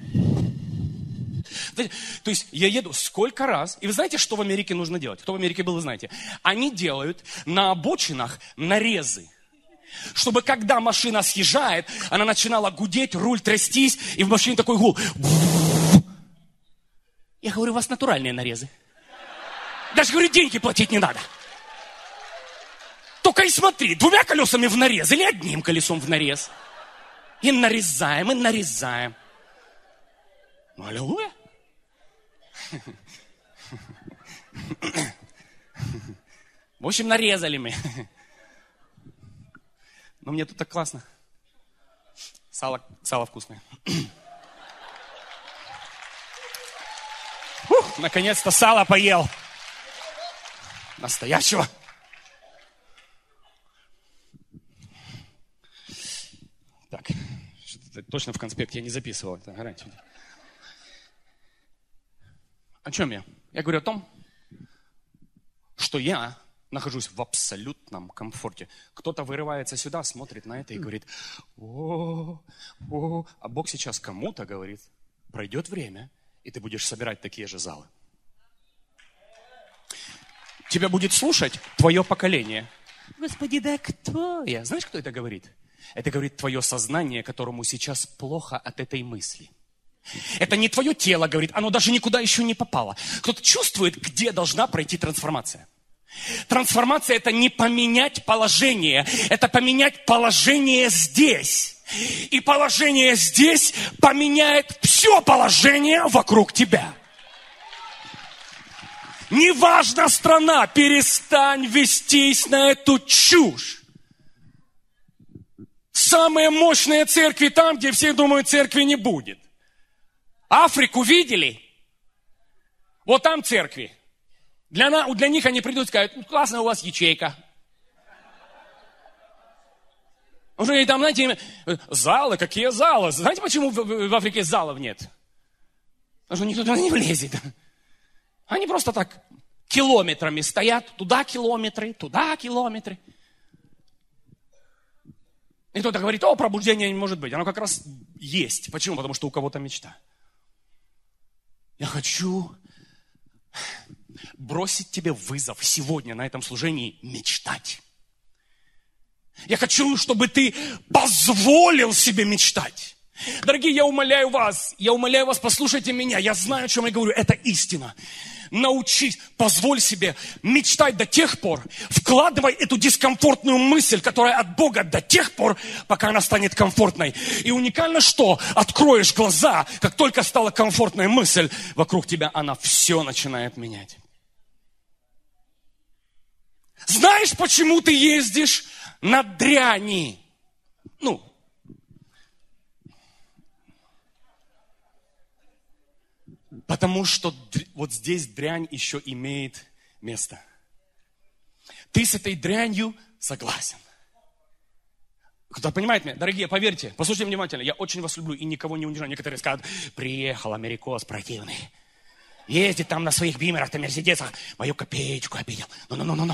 То есть я еду сколько раз, и вы знаете, что в Америке нужно делать? Кто в Америке был, вы знаете. Они делают на обочинах нарезы, чтобы когда машина съезжает, она начинала гудеть, руль трястись, и в машине такой гул. Я говорю: у вас натуральные нарезы. Даже, говорю, деньги платить не надо. Только и смотри, двумя колесами в нарез или одним колесом в нарез. И нарезаем, и нарезаем. Ну, аллилуйя. В общем, нарезали мы. Но мне тут так классно. Сало, сало вкусное. Ух, наконец-то сало поел. Настоящего. Так, что-то точно в конспекте я не записывал, это гарантия. О чем я? Я говорю о том, что я нахожусь в абсолютном комфорте. Кто-то вырывается сюда, смотрит на это и говорит: о, о, а Бог сейчас кому-то говорит: пройдет время, и ты будешь собирать такие же залы. Тебя будет слушать твое поколение. Господи, да кто я? Знаешь, кто это говорит? Это говорит твое сознание, которому сейчас плохо от этой мысли. Это не твое тело говорит, оно даже никуда еще не попало. Кто-то чувствует, где должна пройти трансформация. Трансформация – это не поменять положение, это поменять положение здесь. И положение здесь поменяет все положение вокруг тебя. Неважно страна, перестань вестись на эту чушь. Самые мощные церкви там, где все думают, церкви не будет. Африку видели? Вот там церкви. Для, на, для них они придут и скажут: классная у вас ячейка. Уже там, знаете, залы, какие залы? Знаете, почему в, в Африке залов нет? Потому что никто туда не влезет. Они просто так километрами стоят, туда километры, туда километры. И кто-то говорит, о, пробуждение не может быть. Оно как раз есть. Почему? Потому что у кого-то мечта. Я хочу бросить тебе вызов сегодня на этом служении мечтать. Я хочу, чтобы ты позволил себе мечтать. Дорогие, я умоляю вас, я умоляю вас, послушайте меня. Я знаю, о чем я говорю. Это истина. Научись, позволь себе мечтать до тех пор, вкладывай эту дискомфортную мысль, которая от Бога, до тех пор, пока она станет комфортной. И уникально что? Откроешь глаза, как только стала комфортная мысль, вокруг тебя она все начинает менять. Знаешь, почему ты ездишь на дряни? Ну, потому что вот здесь дрянь еще имеет место. Ты с этой дрянью согласен. Кто понимает меня? Дорогие, поверьте, послушайте внимательно, я очень вас люблю и никого не унижаю. Некоторые скажут, приехал америкос противный. Ездит там на своих бимерах, на мерседесах, мою копеечку обидел. Ну-ну-ну-ну-ну.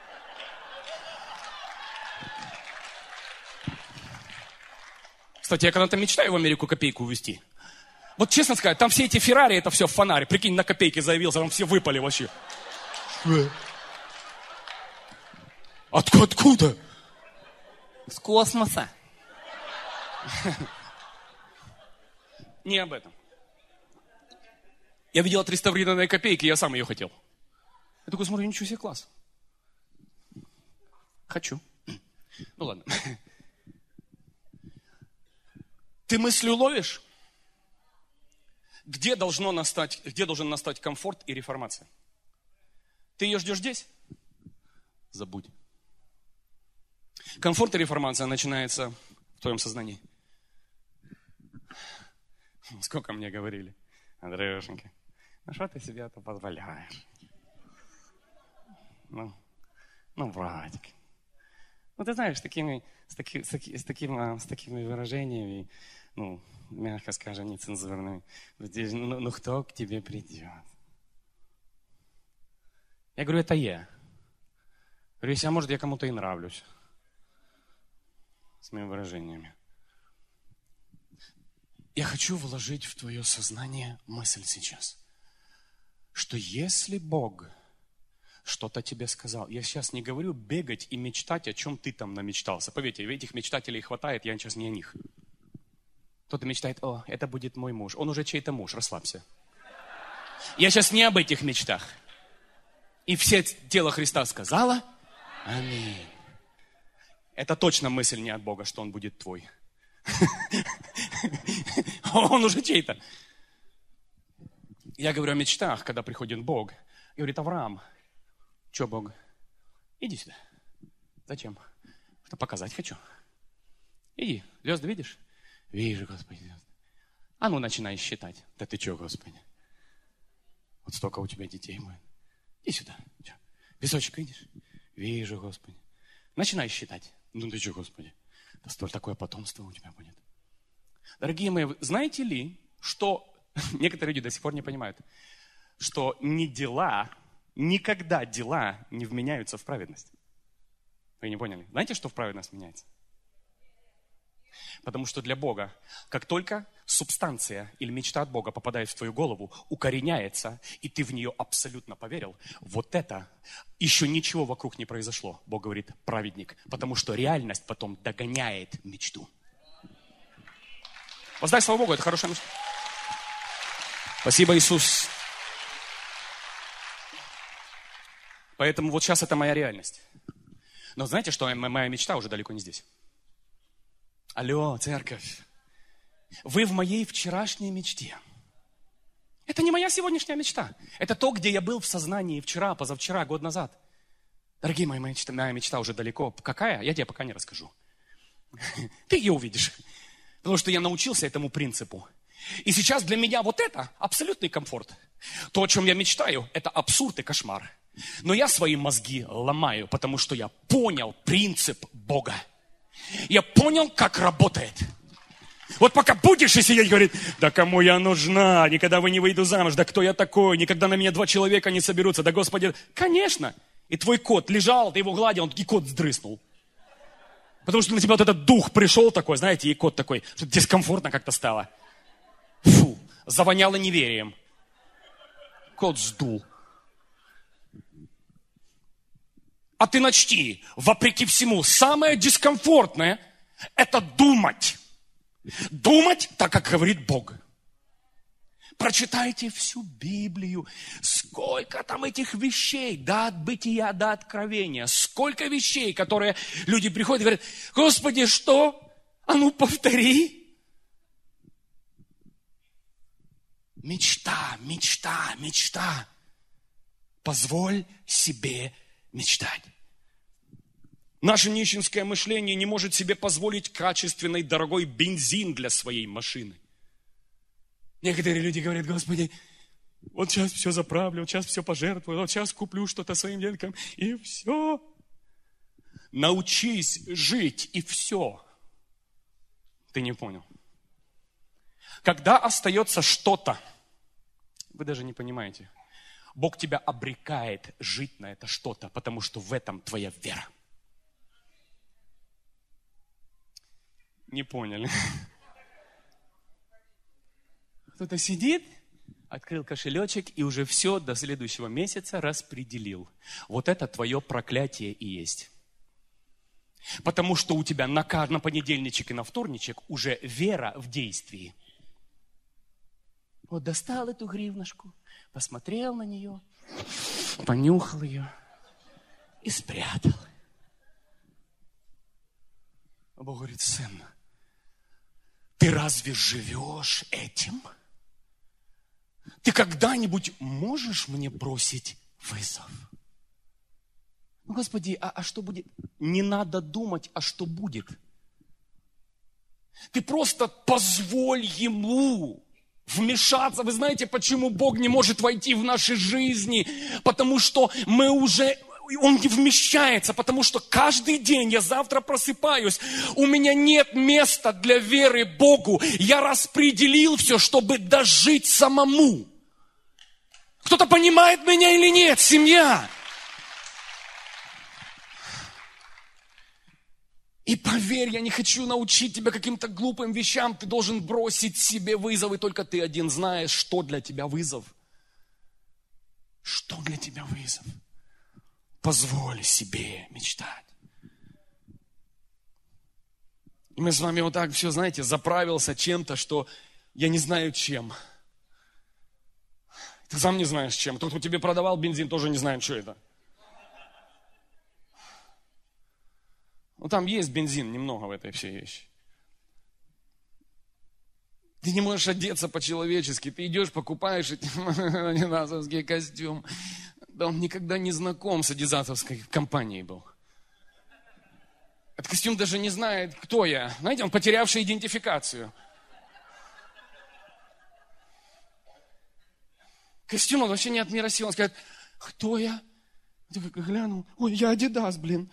Кстати, я когда-то мечтаю в Америку копейку увезти. Вот честно сказать, там все эти Феррари, это все фонари. Прикинь, на копейке заявился, там все выпали вообще. Откуда? Откуда? С космоса. Не об этом. Я видел отреставрированные копейки, я сам ее хотел. Я такой смотрю, ничего себе, класс. Хочу. Ну ладно. Ты мыслью ловишь? Где, должно настать, где должен настать комфорт и реформация? Ты ее ждешь здесь? Забудь. Комфорт и реформация начинается в твоем сознании. Сколько мне говорили, Андрюшенька, ну что ты себе это позволяешь? Ну, ну, братик. Ну, ты знаешь, с такими, с, таки, с, таки, с, таким, с такими выражениями, ну, мягко скажем, нецензурными, ну, ну, кто к тебе придет? Я говорю, это я. Говорю, если, а может, я кому-то и нравлюсь. С моими выражениями. Я хочу вложить в твое сознание мысль сейчас, что если Бог что-то тебе сказал, я сейчас не говорю бегать и мечтать, о чем ты там намечтался. Поверьте, этих мечтателей хватает, я сейчас не о них. Кто-то мечтает, о, это будет мой муж. Он уже чей-то муж, расслабься. Я сейчас не об этих мечтах. И все тело Христа сказала, аминь. Это точно мысль не от Бога, что он будет твой. Он уже чей-то. Я говорю о мечтах, когда приходит Бог. И говорит, Авраам, что, Бог? Иди сюда. Зачем? Что показать хочу. Иди, звезды видишь? Вижу, Господи, звезды. А ну, начинай считать. Да ты что, Господи? Вот столько у тебя детей будет. Иди сюда. Че? Песочек видишь? Вижу, Господи. Начинай считать. Ну ты что, Господи? Да столь такое потомство у тебя будет. Дорогие мои, знаете ли, что некоторые люди до сих пор не понимают, что не дела, никогда дела не вменяются в праведность. Вы не поняли? Знаете, что в праведность меняется? Потому что для Бога, как только субстанция или мечта от Бога попадает в твою голову, укореняется, и ты в нее абсолютно поверил, вот это еще ничего вокруг не произошло. Бог говорит, праведник, потому что реальность потом догоняет мечту. Воздай слава Богу, это хорошая мечта. Спасибо, Иисус. Поэтому вот сейчас это моя реальность. Но знаете, что моя мечта уже далеко не здесь. Алло, церковь. Вы в моей вчерашней мечте. Это не моя сегодняшняя мечта. Это то, где я был в сознании вчера, позавчера, год назад. Дорогие мои, моя мечта, моя мечта уже далеко. Какая? Я тебе пока не расскажу. Ты ее увидишь. Потому что я научился этому принципу. И сейчас для меня вот это абсолютный комфорт. То, о чем я мечтаю, это абсурд и кошмар. Но я свои мозги ломаю, потому что я понял принцип Бога. Я понял, как работает. Вот пока будешь и сидеть, говорит, да кому я нужна, никогда вы не выйду замуж, да кто я такой, никогда на меня два человека не соберутся, да Господи, конечно. И твой кот лежал, ты его гладил, он и кот сдрыснул. Потому что на тебя вот этот дух пришел такой, знаете, и кот такой, что дискомфортно как-то стало. Фу, завоняло неверием. Кот сдул. А ты начти, вопреки всему, самое дискомфортное – это думать. Думать так, как говорит Бог. Прочитайте всю Библию. Сколько там этих вещей, да, от бытия до откровения. Сколько вещей, которые люди приходят и говорят, Господи, что? А ну повтори. Мечта, мечта, мечта. Позволь себе мечтать. Наше нищенское мышление не может себе позволить качественный, дорогой бензин для своей машины. Некоторые люди говорят, Господи, вот сейчас все заправлю, вот сейчас все пожертвую, вот сейчас куплю что-то своим деткам, и все. Научись жить, и все. Ты не понял. Когда остается что-то, вы даже не понимаете, Бог тебя обрекает жить на это что-то, потому что в этом твоя вера. Не поняли. Кто-то сидит, открыл кошелечек и уже все до следующего месяца распределил. Вот это твое проклятие и есть. Потому что у тебя на, на понедельничек и на вторничек уже вера в действии. Вот достал эту гривнушку, посмотрел на нее, понюхал ее и спрятал. А Бог говорит, сын, ты разве живешь этим? Ты когда-нибудь можешь мне бросить вызов? Ну, Господи, а, а что будет? Не надо думать, а что будет. Ты просто позволь Ему вмешаться. Вы знаете, почему Бог не может войти в наши жизни? Потому что мы уже... Он не вмещается, потому что каждый день я завтра просыпаюсь, у меня нет места для веры Богу. Я распределил все, чтобы дожить самому. Кто-то понимает меня или нет, семья? И поверь, я не хочу научить тебя каким-то глупым вещам. Ты должен бросить себе вызов, и только ты один знаешь, что для тебя вызов. Что для тебя вызов? Позволь себе мечтать. И мы с вами вот так все, знаете, заправился чем-то, что я не знаю чем. Ты сам не знаешь чем. Тот, кто тебе продавал бензин, тоже не знает, что это. Ну там есть бензин немного в этой всей вещи. Ты не можешь одеться по-человечески. Ты идешь, покупаешь эти адидасовский костюм. Да он никогда не знаком с адидасовской компанией был. Этот костюм даже не знает, кто я. Знаете, он потерявший идентификацию. Костюм он вообще не от мира сил. Он скажет, кто я? Я глянул. Ой, я Адидас, блин.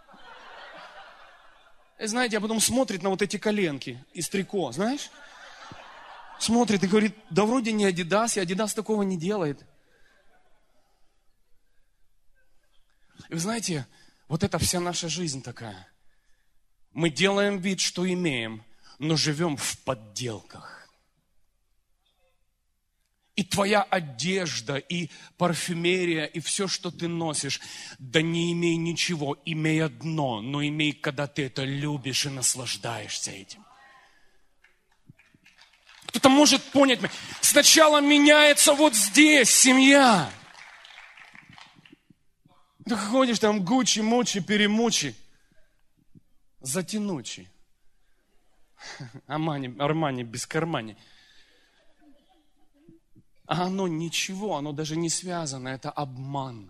И знаете, а потом смотрит на вот эти коленки из трико, знаешь? Смотрит и говорит, да вроде не Адидас, и Адидас такого не делает. И вы знаете, вот это вся наша жизнь такая. Мы делаем вид, что имеем, но живем в подделках. И твоя одежда, и парфюмерия, и все, что ты носишь, да не имей ничего, имей одно, но имей, когда ты это любишь и наслаждаешься этим. Кто-то может понять, сначала меняется вот здесь семья. Ты ходишь там гучи, мучи, перемучи, затянучи. Армани, Армани без кармани. А оно ничего, оно даже не связано, это обман.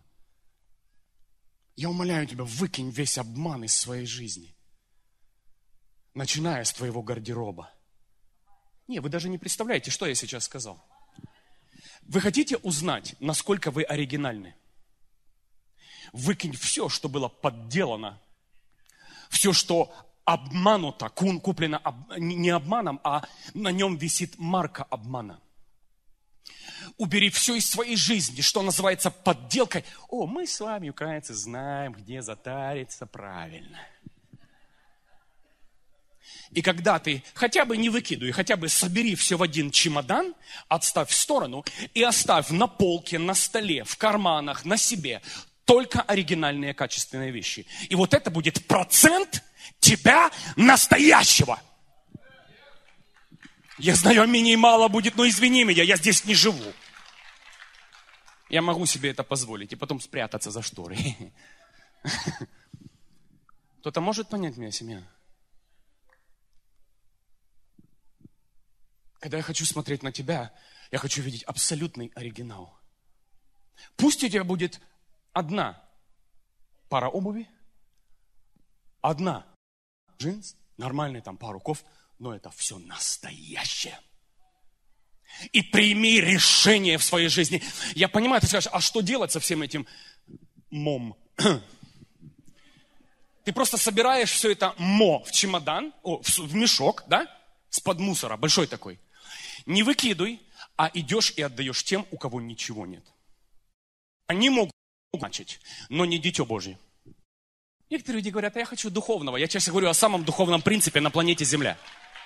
Я умоляю тебя, выкинь весь обман из своей жизни. Начиная с твоего гардероба. Не, вы даже не представляете, что я сейчас сказал. Вы хотите узнать, насколько вы оригинальны? Выкинь все, что было подделано, все, что обмануто, куплено не обманом, а на нем висит марка обмана. Убери все из своей жизни, что называется подделкой. О, мы с вами, украинцы, знаем, где затариться правильно. И когда ты хотя бы не выкидывай, хотя бы собери все в один чемодан, отставь в сторону и оставь на полке, на столе, в карманах, на себе только оригинальные качественные вещи. И вот это будет процент тебя настоящего. Я знаю, аминь и мало будет, но извини меня, я здесь не живу. Я могу себе это позволить и потом спрятаться за шторой. Кто-то может понять меня, семья? Когда я хочу смотреть на тебя, я хочу видеть абсолютный оригинал. Пусть у тебя будет одна пара обуви, одна джинс, нормальный там пару кофт, но это все настоящее. И прими решение в своей жизни. Я понимаю, ты скажешь, а что делать со всем этим мом? Ты просто собираешь все это мо в чемодан, о, в, в мешок, да, с-под мусора, большой такой. Не выкидывай, а идешь и отдаешь тем, у кого ничего нет. Они могут значить, но не дитё Божье. Некоторые люди говорят, а я хочу духовного. Я чаще говорю о самом духовном принципе на планете Земля.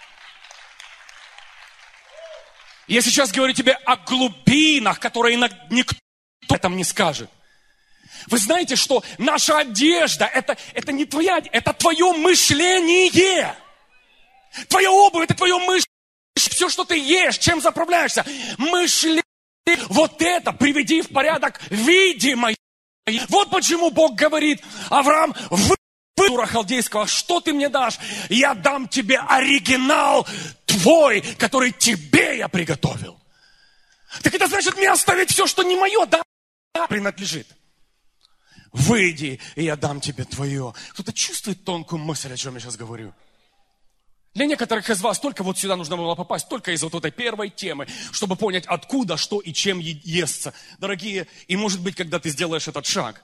Я сейчас говорю тебе о глубинах, которые никто этом не скажет. Вы знаете, что наша одежда, это, это не твоя одежда, это твое мышление. Твоя обувь, это твое мышление. Все, что ты ешь, чем заправляешься. Мышление. Вот это приведи в порядок видимое. Вот почему Бог говорит, Авраам, вы дура халдейского, что ты мне дашь? Я дам тебе оригинал твой, который тебе я приготовил. Так это значит мне оставить все, что не мое, да, принадлежит. Выйди, и я дам тебе твое. Кто-то чувствует тонкую мысль, о чем я сейчас говорю? Для некоторых из вас только вот сюда нужно было попасть, только из вот этой первой темы, чтобы понять, откуда, что и чем естся. Дорогие, и может быть, когда ты сделаешь этот шаг.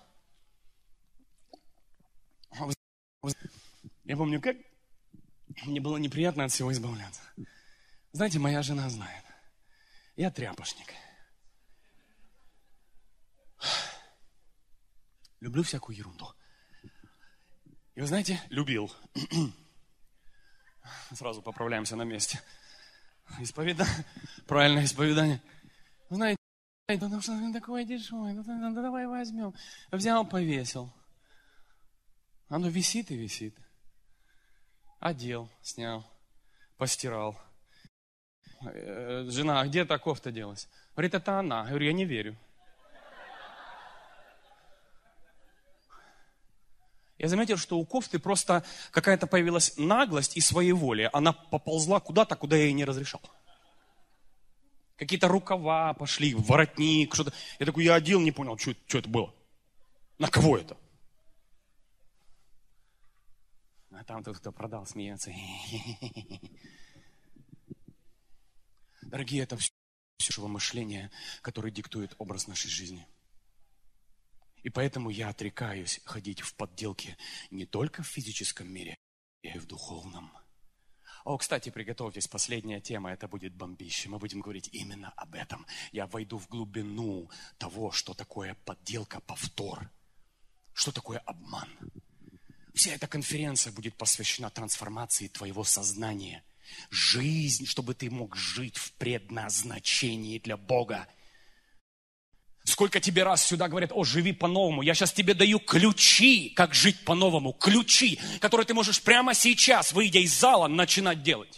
Я помню, как мне было неприятно от всего избавляться. Знаете, моя жена знает. Я тряпочник. Люблю всякую ерунду. И вы знаете, любил. Сразу поправляемся на месте. Исповедание. Правильное исповедание. Вы знаете, ну что он такой дешевый, ну давай возьмем. Взял, повесил. Оно висит и висит. Одел, снял, постирал. Жена, а где эта кофта делась? Говорит, это она. Я говорю, я не верю. Я заметил, что у кофты просто какая-то появилась наглость и своеволие. Она поползла куда-то, куда я ей не разрешал. Какие-то рукава пошли, воротник, что-то. Я такой, я одел, не понял, что, что это было. На кого это? А там тот, кто продал, смеется. Дорогие, это все нашего мышления, которое диктует образ нашей жизни. И поэтому я отрекаюсь ходить в подделке не только в физическом мире, но и в духовном. О, кстати, приготовьтесь, последняя тема, это будет бомбище. Мы будем говорить именно об этом. Я войду в глубину того, что такое подделка, повтор, что такое обман. Вся эта конференция будет посвящена трансформации твоего сознания. Жизнь, чтобы ты мог жить в предназначении для Бога. Сколько тебе раз сюда говорят, о, живи по-новому. Я сейчас тебе даю ключи, как жить по-новому. Ключи, которые ты можешь прямо сейчас, выйдя из зала, начинать делать.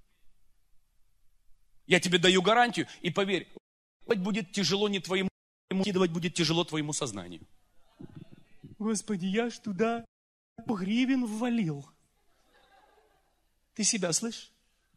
Я тебе даю гарантию, и поверь, будет тяжело не твоему, кидывать будет тяжело твоему сознанию. Господи, я ж туда гривен ввалил. Ты себя слышишь?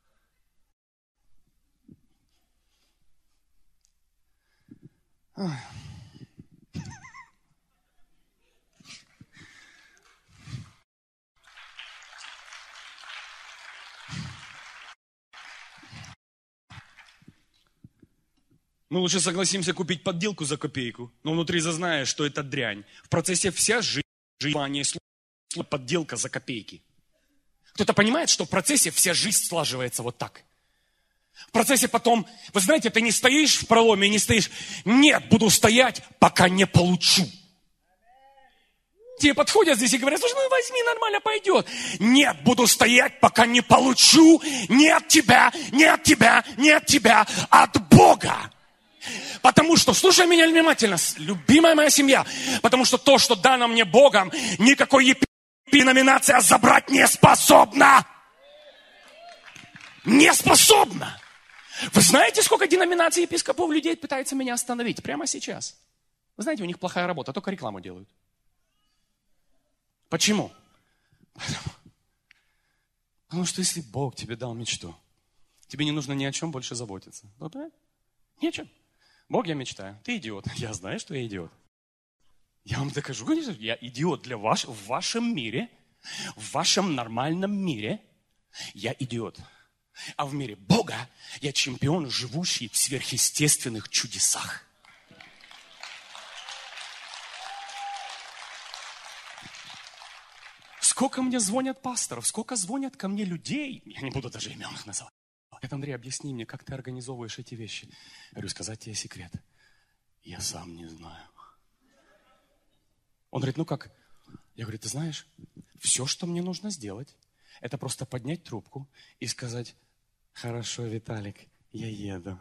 Мы лучше согласимся купить подделку за копейку, но внутри зазнаешь, что это дрянь. В процессе вся жизнь, желание, подделка за копейки. Кто-то понимает, что в процессе вся жизнь слаживается вот так. В процессе потом, вы знаете, ты не стоишь в проломе, не стоишь. Нет, буду стоять, пока не получу. Тебе подходят здесь и говорят, слушай, ну возьми, нормально пойдет. Нет, буду стоять, пока не получу не от тебя, не от тебя, не от тебя, от Бога. Потому что, слушай меня внимательно, любимая моя семья, потому что то, что дано мне Богом, никакой епиноминация забрать не способна. Не способна. Вы знаете, сколько деноминаций епископов людей пытается меня остановить прямо сейчас? Вы знаете, у них плохая работа, только рекламу делают. Почему? Потому что если Бог тебе дал мечту, тебе не нужно ни о чем больше заботиться. Ни о чем. Бог, я мечтаю. Ты идиот. Я знаю, что я идиот. Я вам докажу, конечно, я идиот для вас, в вашем мире, в вашем нормальном мире. Я идиот. А в мире Бога я чемпион, живущий в сверхъестественных чудесах. Сколько мне звонят пасторов, сколько звонят ко мне людей. Я не буду даже имен их называть. Говорит, Андрей, объясни мне, как ты организовываешь эти вещи. Я говорю, сказать тебе секрет. Я сам не знаю. Он говорит, ну как? Я говорю, ты знаешь, все, что мне нужно сделать, это просто поднять трубку и сказать, хорошо, Виталик, я еду.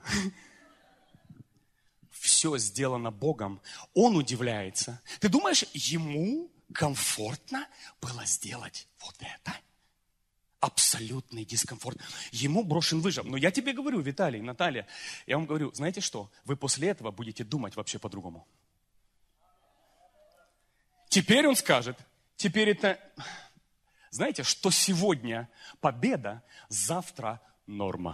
Все сделано Богом. Он удивляется. Ты думаешь, ему комфортно было сделать вот это? Абсолютный дискомфорт. Ему брошен выжим. Но я тебе говорю, Виталий, Наталья, я вам говорю, знаете что? Вы после этого будете думать вообще по-другому. Теперь он скажет, теперь это... Знаете, что сегодня победа, завтра норма.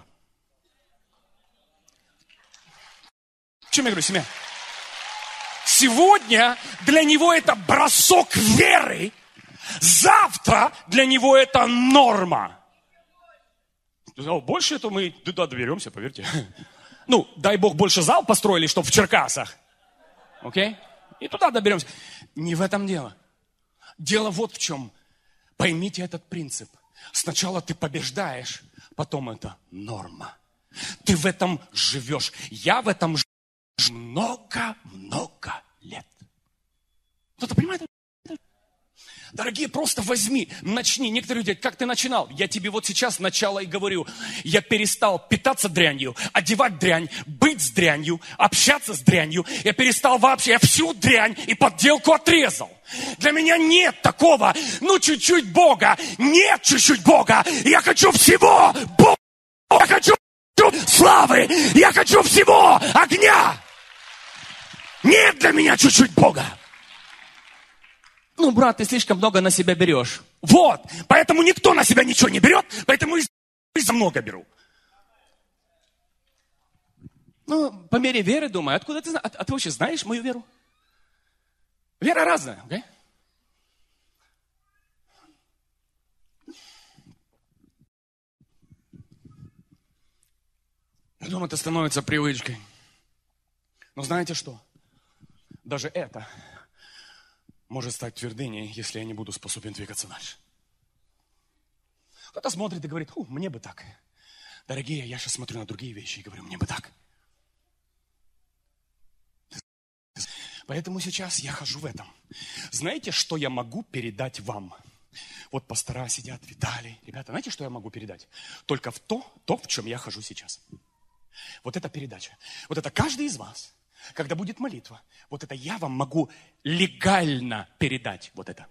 В чем я говорю, семья? Сегодня для него это бросок веры, завтра для него это норма. Больше этого мы туда доберемся, поверьте. Ну, дай Бог, больше зал построили, чтобы в Черкасах. Окей? И туда доберемся. Не в этом дело. Дело вот в чем. Поймите этот принцип. Сначала ты побеждаешь, потом это норма. Ты в этом живешь. Я в этом живу много-много лет. Кто-то понимает? Дорогие, просто возьми, начни. Некоторые люди говорят, как ты начинал? Я тебе вот сейчас начало и говорю. Я перестал питаться дрянью, одевать дрянь, быть с дрянью, общаться с дрянью. Я перестал вообще, я всю дрянь и подделку отрезал. Для меня нет такого, ну чуть-чуть Бога. Нет чуть-чуть Бога. Я хочу всего Бога. Я хочу славы. Я хочу всего огня. Нет для меня чуть-чуть Бога. Ну, брат, ты слишком много на себя берешь. Вот, поэтому никто на себя ничего не берет, поэтому и за много беру. Ну, по мере веры, думаю, откуда ты знаешь? А, а ты вообще знаешь мою веру? Вера разная, окей? Я думаю, это становится привычкой. Но знаете что? Даже это может стать твердыней, если я не буду способен двигаться дальше. Кто-то смотрит и говорит, мне бы так. Дорогие, я сейчас смотрю на другие вещи и говорю, мне бы так. Поэтому сейчас я хожу в этом. Знаете, что я могу передать вам? Вот пастора сидят, Виталий. Ребята, знаете, что я могу передать? Только в то, то, в чем я хожу сейчас. Вот эта передача. Вот это каждый из вас, когда будет молитва, вот это я вам могу легально передать. Вот это.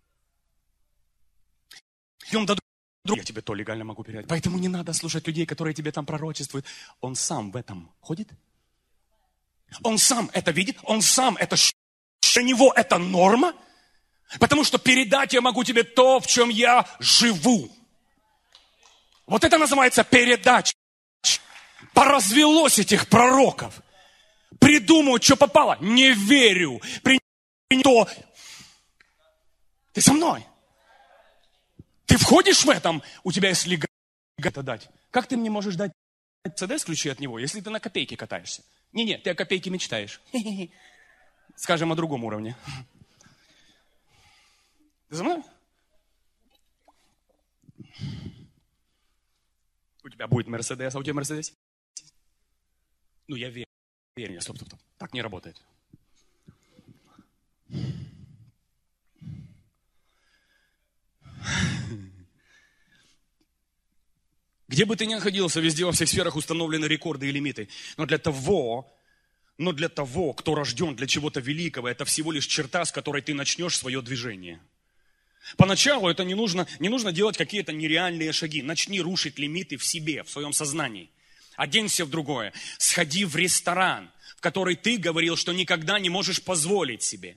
И он дадут, я тебе то легально могу передать. Поэтому не надо слушать людей, которые тебе там пророчествуют. Он сам в этом ходит. Он сам это видит. Он сам это... Для него это норма. Потому что передать я могу тебе то, в чем я живу. Вот это называется передача. Поразвелось этих пророков. Придумывают, что попало. Не верю. Принято то. Ты со мной? Ты входишь в этом? У тебя есть легально это дать. Как ты мне можешь дать Мерседес ключи от него, если ты на копейке катаешься? Не-не, ты о копейке мечтаешь. Скажем о другом уровне. Ты за мной? У тебя будет Мерседес, а у тебя Мерседес? Ну, я верю. Верю. Стоп, стоп, стоп. Так не работает. Где бы ты ни находился, везде во всех сферах установлены рекорды и лимиты. Но для того, но для того, кто рожден для чего-то великого, это всего лишь черта, с которой ты начнешь свое движение. Поначалу это не нужно, не нужно делать какие-то нереальные шаги. Начни рушить лимиты в себе, в своем сознании. Оденься в другое. Сходи в ресторан, в который ты говорил, что никогда не можешь позволить себе.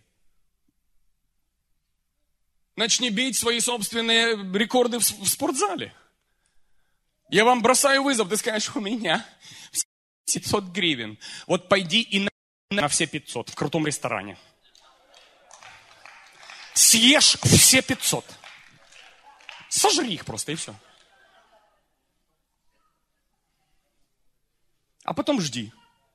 Начни бить свои собственные рекорды в спортзале. Я вам бросаю вызов, ты скажешь, у меня пятьсот гривен. Вот пойди и на, на все пятьсот в крутом ресторане. Съешь все пятьсот. Сожри их просто, и все. А потом жди.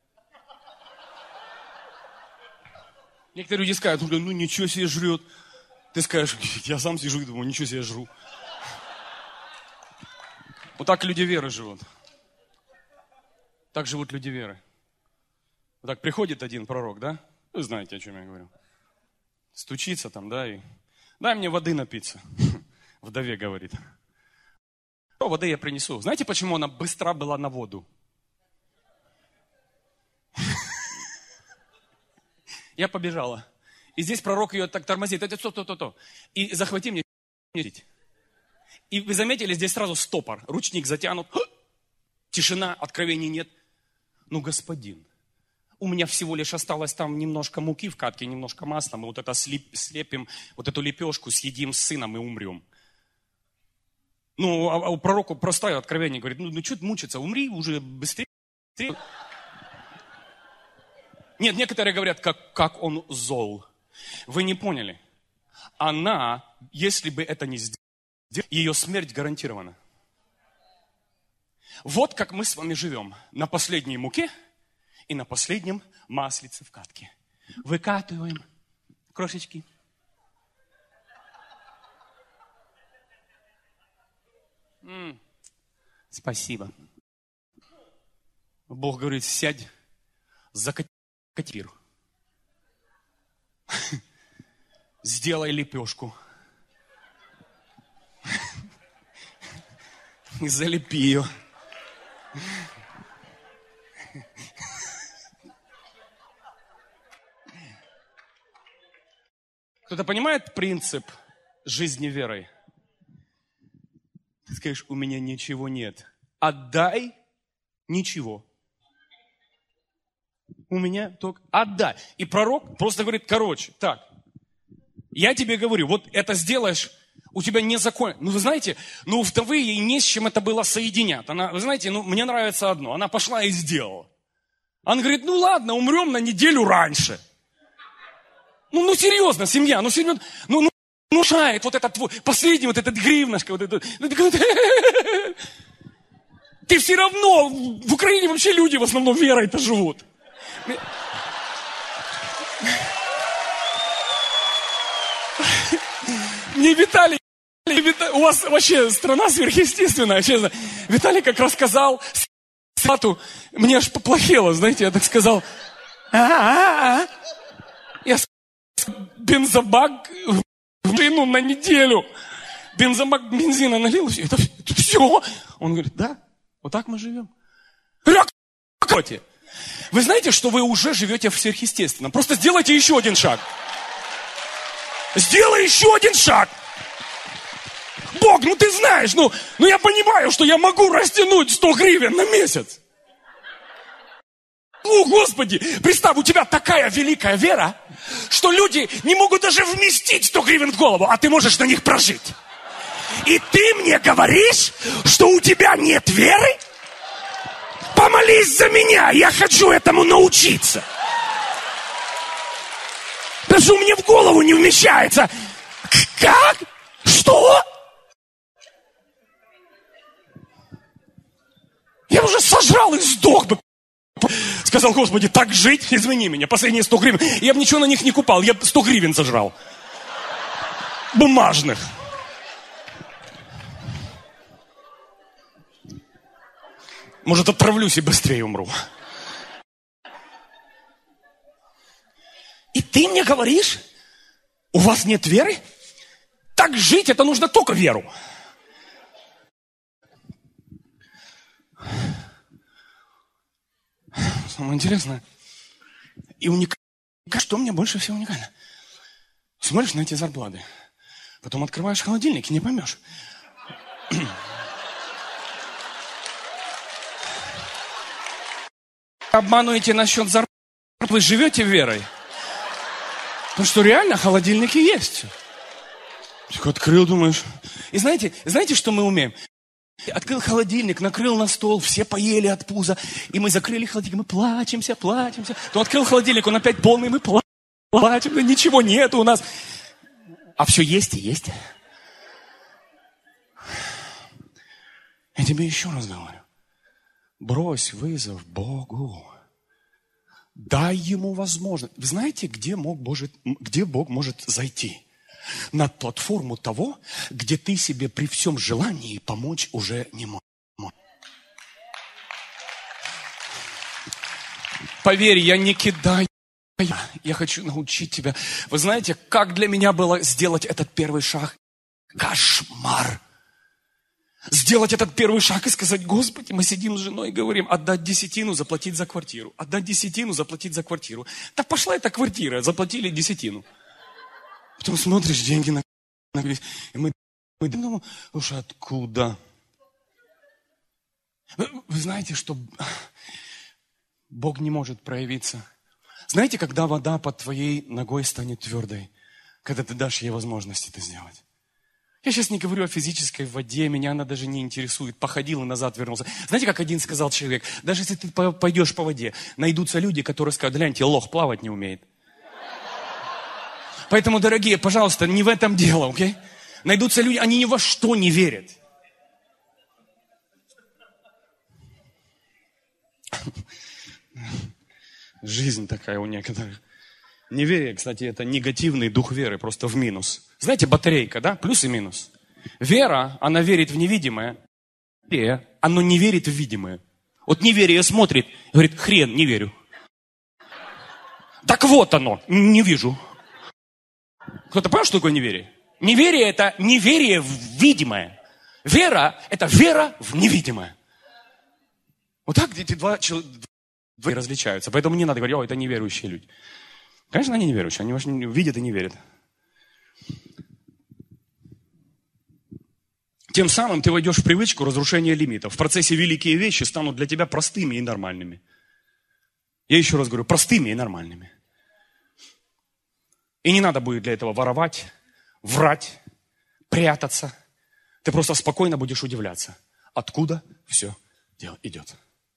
Некоторые люди скажут, ну ничего себе жрет. Ты скажешь, я сам сижу и думаю, ничего себе жру. Вот так люди веры живут. Так живут люди веры. Вот так приходит один пророк, да? Вы знаете, о чем я говорю. Стучится там, да, и дай мне воды напиться. Вдове говорит. Что, воды я принесу. Знаете, почему она быстра была на воду? Я побежала. И здесь пророк ее так тормозит. Это то, то, то, то. И захвати мне. И вы заметили, здесь сразу стопор. Ручник затянут. Тишина, откровений нет. Ну, господин, у меня всего лишь осталось там немножко муки в катке, немножко масла. Мы вот это слеп, слепим, вот эту лепешку съедим с сыном и умрем. Ну, а, а у пророка простое откровение. Говорит, ну, ну что ты мучиться, умри уже быстрее. быстрее. Нет, некоторые говорят, как, как он зол. Вы не поняли. Она, если бы это не сделала, ее смерть гарантирована. Вот как мы с вами живем. На последней муке и на последнем маслице в катке. Выкатываем крошечки. М-м, спасибо. Бог говорит, сядь, закати пир. Сделай лепешку. И залепи ее. Кто-то понимает принцип жизни верой? Ты скажешь, у меня ничего нет. Отдай ничего. У меня только отдай. И пророк просто говорит, короче, так, я тебе говорю, вот это сделаешь, у тебя не закон. Ну, вы знаете, ну, у вдовы ей не с чем это было соединять. Она, вы знаете, ну, мне нравится одно. Она пошла и сделала. Она говорит, ну, ладно, умрем на неделю раньше. Ну, ну, серьезно, семья, ну, серьезно. Ну, ну, ну, шает вот этот, вот, последний вот этот гривнашка, вот этот. Ты все равно, в Украине вообще люди в основном верой-то живут. Мне Виталий, у вас вообще страна сверхъестественная, честно. Виталий как рассказал, мне аж поплохело, знаете, я так сказал. А-а-а. Я бензобак ну, на неделю. Бензобак бензина налил, все, это, это все. Он говорит, да, вот так мы живем. Вы знаете, что вы уже живете в сверхъестественном. Просто сделайте еще один шаг. Сделай еще один шаг. Бог, ну ты знаешь, ну, ну я понимаю, что я могу растянуть сто гривен на месяц. О, Господи, представь, у тебя такая великая вера, что люди не могут даже вместить сто гривен в голову, а ты можешь на них прожить. И ты мне говоришь, что у тебя нет веры? Помолись за меня, я хочу этому научиться. Потому что у меня в голову не вмещается. Как? Что? Я уже сожрал и сдох бы. Сказал, Господи, так жить, извини меня, последние сто гривен. Я бы ничего на них не купал, я бы сто гривен сожрал. Бумажных. Может, отравлюсь и быстрее умру. И ты мне говоришь, у вас нет веры? Так жить, это нужно только веру. Самое интересное и уникальное, что мне больше всего уникально. Смотришь на эти зарплаты, потом открываешь холодильник и не поймешь. Обманываете насчет зарплаты, вы живете верой. Потому что реально холодильники есть. Так открыл, думаешь. И знаете, знаете, что мы умеем? Открыл холодильник, накрыл на стол, все поели от пуза, и мы закрыли холодильник, мы плачемся, плачемся. То открыл холодильник, он опять полный, мы плачем, ничего нету у нас. А все есть и есть. Я тебе еще раз говорю. Брось вызов Богу. Дай Ему возможность. Вы знаете, где, мог Божий, где Бог может зайти? На платформу того, где ты себе при всем желании помочь уже не можешь. Поверь, я не кидаю. Я хочу научить тебя. Вы знаете, как для меня было сделать этот первый шаг? Кошмар. Сделать этот первый шаг и сказать: Господи, мы сидим с женой и говорим, отдать десятину, заплатить за квартиру. Отдать десятину, заплатить за квартиру. Так пошла эта квартира, заплатили десятину. Потом смотришь, деньги на... И мы, мы думаем, уж откуда? Вы, вы знаете, что Бог не может проявиться. Знаете, когда вода под твоей ногой станет твердой? Когда ты дашь ей возможность это сделать. Я сейчас не говорю о физической воде, меня она даже не интересует. Походил и назад вернулся. Знаете, как один сказал человек, даже если ты пойдешь по воде, найдутся люди, которые скажут: гляньте, лох плавать не умеет. Поэтому, дорогие, пожалуйста, не в этом дело, окей? Okay? Найдутся люди, они ни во что не верят. Жизнь такая у некоторых. Неверие, кстати, это негативный дух веры, просто в минус. Знаете, батарейка, да? Плюс и минус. Вера, она верит в невидимое. Неверие, оно не верит в видимое. Вот неверие смотрит, говорит: хрен, не верю. Так вот оно, не вижу. Кто-то понял, что такое неверие? Неверие – это неверие в видимое. Вера – это вера в невидимое. Вот так эти два человека различаются. Поэтому не надо говорить: о, это неверующие люди. Конечно, они неверующие, они видят и не верят. Тем самым ты войдешь в привычку разрушения лимитов. В процессе великие вещи станут для тебя простыми и нормальными. Я еще раз говорю, простыми и нормальными. И не надо будет для этого воровать, врать, прятаться. Ты просто спокойно будешь удивляться, откуда все дело идет.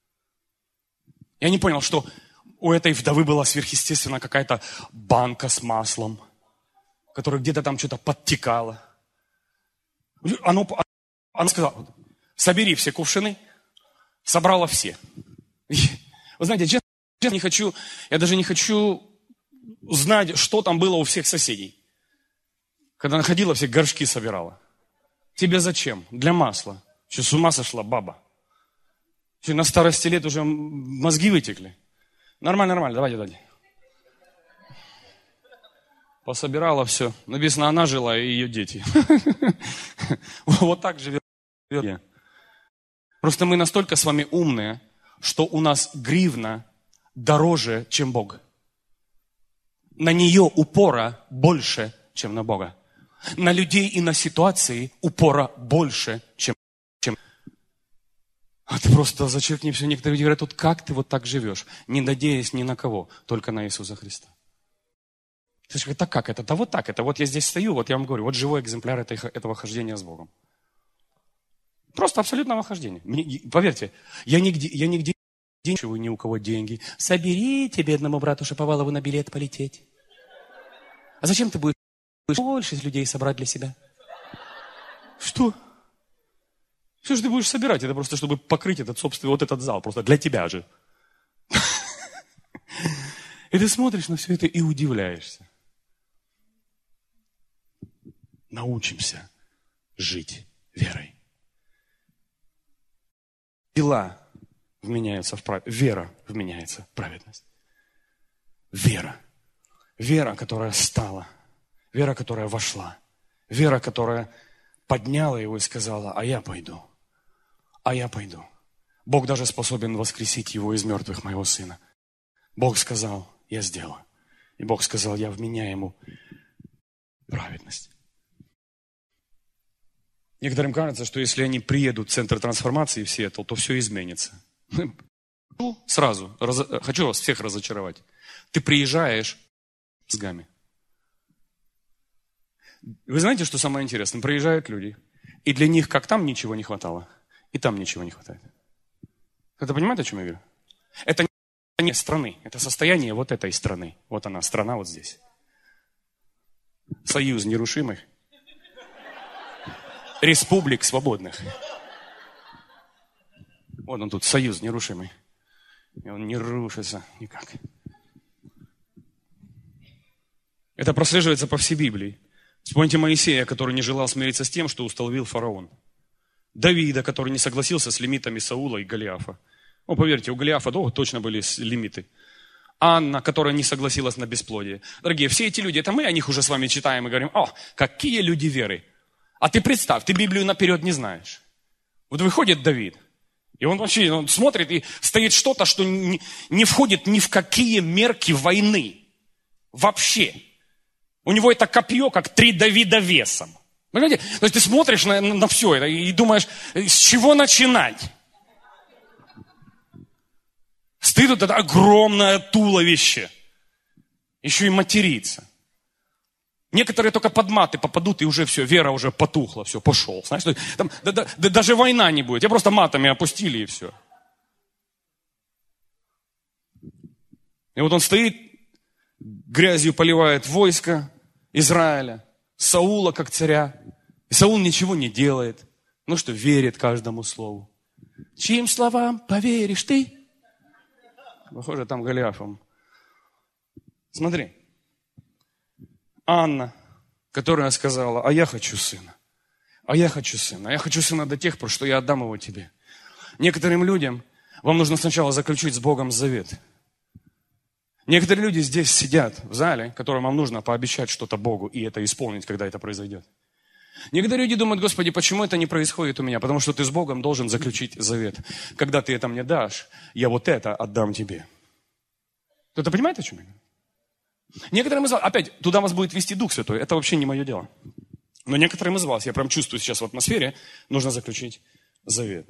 Я не понял, что у этой вдовы была сверхъестественно какая-то банка с маслом, которая где-то там что-то подтекала. Оно, она сказала: собери все кувшины, собрала все. И, вы знаете, честно, я не хочу, я даже не хочу знать, что там было у всех соседей. Когда она ходила, все горшки собирала. Тебе зачем? Для масла. Что, с ума сошла баба? Что, на старости лет уже мозги вытекли? Нормально, нормально, давайте, давайте. Пособирала все. Написано, она жила и ее дети. Вот так живет. Просто мы настолько с вами умные, что у нас гривна дороже, чем Бог. На нее упора больше, чем на Бога. На людей и на ситуации упора больше, чем... чем... А ты просто зачеркни все. Некоторые люди говорят: вот как ты вот так живешь, не надеясь ни на кого, только на Иисуса Христа. Ты скажешь: это как? Это да вот так. Это вот я здесь стою, вот я вам говорю, вот живой экземпляр этой, этого хождения с Богом. Просто абсолютного хождения. Мне, поверьте, я нигде, я нигде не ищу ни у кого деньги. Соберите бедному брату Шаповалову на билет полететь. А зачем ты будешь больше людей собрать для себя? Что? Что же ты будешь собирать? Это просто, чтобы покрыть этот, собственно, вот этот зал. Просто для тебя же. И ты смотришь на все это и удивляешься. Научимся жить верой. Дела вменяется в праведность. Вера вменяется в праведность. Вера. Вера, которая стала. Вера, которая вошла. Вера, которая подняла его и сказала: а я пойду. А я пойду. Бог даже способен воскресить его из мертвых, моего сына. Бог сказал: я сделаю. И Бог сказал: я вменяю ему праведность. Некоторым кажется, что если они приедут в центр трансформации в Сиэтл, то все изменится. Сразу, раз, хочу вас всех разочаровать. Ты приезжаешь с гами. Вы знаете, что самое интересное? Приезжают люди, и для них как там ничего не хватало, и там ничего не хватает. Кто-то понимает, о чем я говорю? Это не страны, это состояние вот этой страны. Вот она, страна вот здесь. Союз нерушимых. Республик свободных. Вот он тут, союз нерушимый. И он не рушится никак. Это прослеживается по всей Библии. Вспомните Моисея, который не желал смириться с тем, что установил фараон. Давида, который не согласился с лимитами Саула и Голиафа. Ну, поверьте, у Голиафа долго точно были лимиты. Анна, которая не согласилась на бесплодие. Дорогие, все эти люди, это мы о них уже с вами читаем и говорим: о, какие люди веры. А ты представь, ты Библию наперед не знаешь. Вот выходит Давид, и он вообще он смотрит, и стоит что-то, что не, не входит ни в какие мерки войны. Вообще. У него это копье, как три Давида весом. Понимаете? То есть ты смотришь на, на, на все это и думаешь, с чего начинать? Стоит вот это огромное туловище. Еще и матерится. Некоторые только под маты попадут, и уже все, вера уже потухла, все, пошел. Знаешь, там, да, да, да, даже война не будет. Я просто матами опустили, и все. И вот он стоит, грязью поливает войско Израиля, Саула как царя. И Саул ничего не делает, ну что, верит каждому слову. Чьим словам поверишь ты? Похоже, там Голиафом. Смотри. Анна, которая сказала: а я хочу сына. А я хочу сына. Я хочу сына до тех пор, что я отдам его тебе. Некоторым людям вам нужно сначала заключить с Богом завет. Некоторые люди здесь сидят в зале, которым вам нужно пообещать что-то Богу и это исполнить, когда это произойдет. Некоторые люди думают: Господи, почему это не происходит у меня? Потому что ты с Богом должен заключить завет. Когда ты это мне дашь, я вот это отдам тебе. Кто-то понимает, о чем я говорю? Некоторым из вас, опять, туда вас будет вести Дух Святой, это вообще не мое дело. Но некоторым из вас, я прям чувствую сейчас в атмосфере, нужно заключить завет.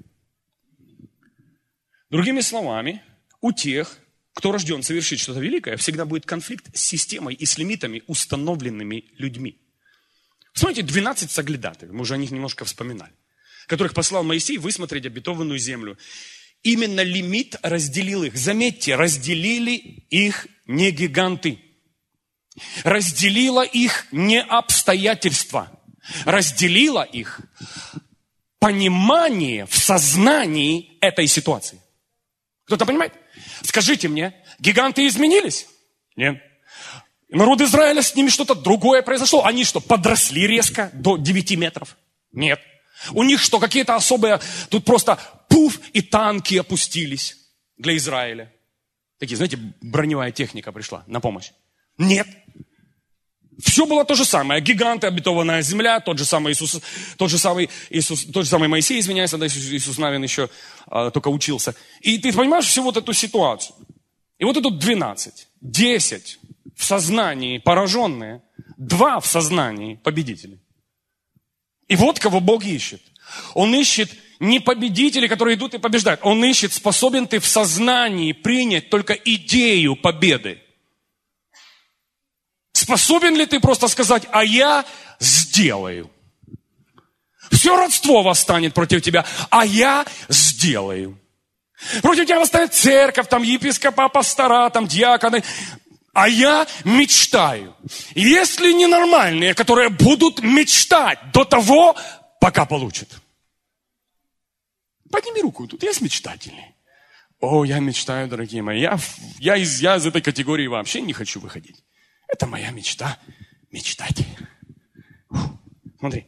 Другими словами, у тех, кто рожден совершить что-то великое, всегда будет конфликт с системой и с лимитами, установленными людьми. Смотрите, двенадцать соглядатаев, мы уже о них немножко вспоминали, которых послал Моисей высмотреть обетованную землю. Именно лимит разделил их. Заметьте, разделили их не гиганты. Разделило их не обстоятельства. Разделило их понимание в сознании этой ситуации. Кто-то понимает? Скажите мне, гиганты изменились? Нет. Народ Израиля, с ними что-то другое произошло. Они что, подросли резко до девяти метров? Нет. У них что, какие-то особые, тут просто пуф, и танки опустились для Израиля. Такие, знаете, броневая техника пришла на помощь. Нет. Все было то же самое. Гиганты, обетованная земля, тот же самый Иисус, тот же самый, Иисус, тот же самый Моисей, извиняюсь, тогда Иисус Навин еще а, только учился. И ты понимаешь всю вот эту ситуацию. И вот тут двенадцать, десять в сознании пораженные, два в сознании победители. И вот кого Бог ищет. Он ищет не победителей, которые идут и побеждают. Он ищет, способен ты в сознании принять только идею победы. Способен ли ты просто сказать: а я сделаю. Все родство восстанет против тебя, а я сделаю. Против тебя восстанет церковь, там епископа, пастора, там диаконы. А я мечтаю. Есть ли ненормальные, которые будут мечтать до того, пока получат? Подними руку тут, есть мечтатели. О, я мечтаю, дорогие мои. Я, я, из, я из этой категории вообще не хочу выходить. Это моя мечта. Мечтать. Фух, смотри.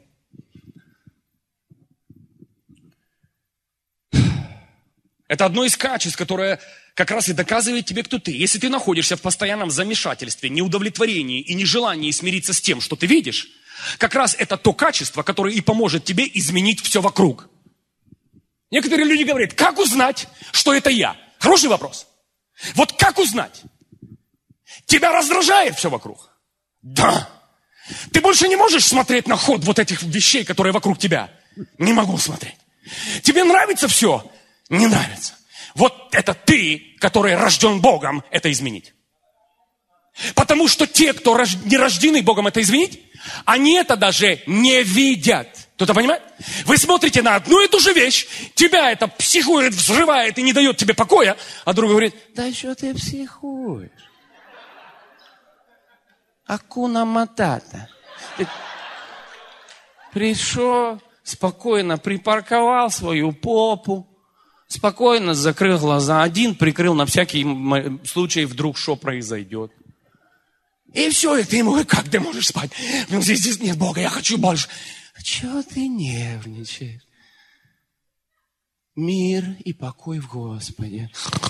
Это одно из качеств, которое как раз и доказывает тебе, кто ты. Если ты находишься в постоянном замешательстве, неудовлетворении и нежелании смириться с тем, что ты видишь, как раз это то качество, которое и поможет тебе изменить все вокруг. Некоторые люди говорят, как узнать, что это я? Хороший вопрос. Вот как узнать? Тебя раздражает все вокруг? Да. Ты больше не можешь смотреть на ход вот этих вещей, которые вокруг тебя? Не могу смотреть. Тебе нравится все? Не нравится. Вот это ты, который рожден Богом, это изменить. Потому что те, кто не рождены Богом это изменить, они это даже не видят. Кто-то понимает? Вы смотрите на одну и ту же вещь, тебя это психует, взрывает и не дает тебе покоя, а другой говорит, да что ты психуешь? Акуна матата. Ты пришел, спокойно припарковал свою попу, спокойно закрыл глаза, один прикрыл на всякий случай, вдруг что произойдет. И все, и ты ему, как ты можешь спать? Здесь, здесь нет Бога, я хочу больше. Чего ты нервничаешь? Мир и покой в Господе.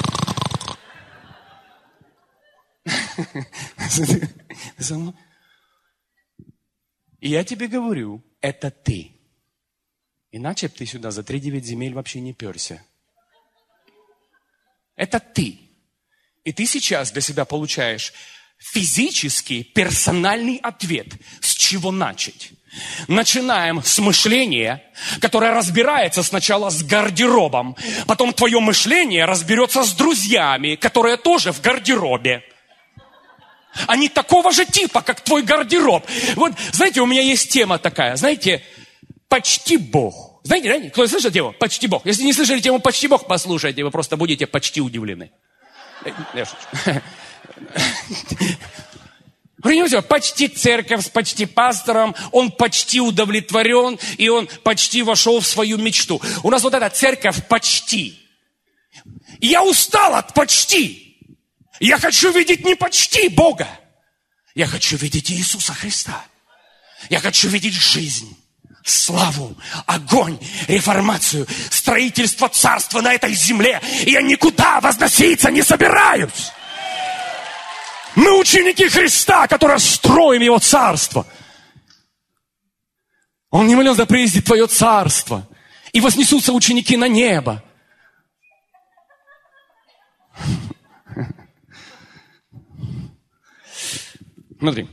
И я тебе говорю, это ты. Иначе бы ты сюда за три девять земель вообще не перся. Это ты. И ты сейчас для себя получаешь физический, персональный ответ, с чего начать. Начинаем с мышления, которое разбирается сначала с гардеробом, потом твое мышление разберется с друзьями, которые тоже в гардеробе. Они такого же типа, как твой гардероб. Вот, знаете, у меня есть тема такая, знаете, почти Бог. Знаете, знаете, кто слышал тему? Почти Бог. Если не слышали тему почти Бог, послушайте, вы просто будете почти удивлены. Я шучу. Понимаете, почти церковь с почти пастором, он почти удовлетворен, и он почти вошел в свою мечту. У нас вот эта церковь почти. И я устал от почти. Я хочу видеть не почти Бога. Я хочу видеть Иисуса Христа. Я хочу видеть жизнь, славу, огонь, реформацию, строительство царства на этой земле. И я никуда возноситься не собираюсь. Мы ученики Христа, которые строим Его царство. Он не молился, да приедет Твое царство. И вознесутся ученики на небо. Смотри.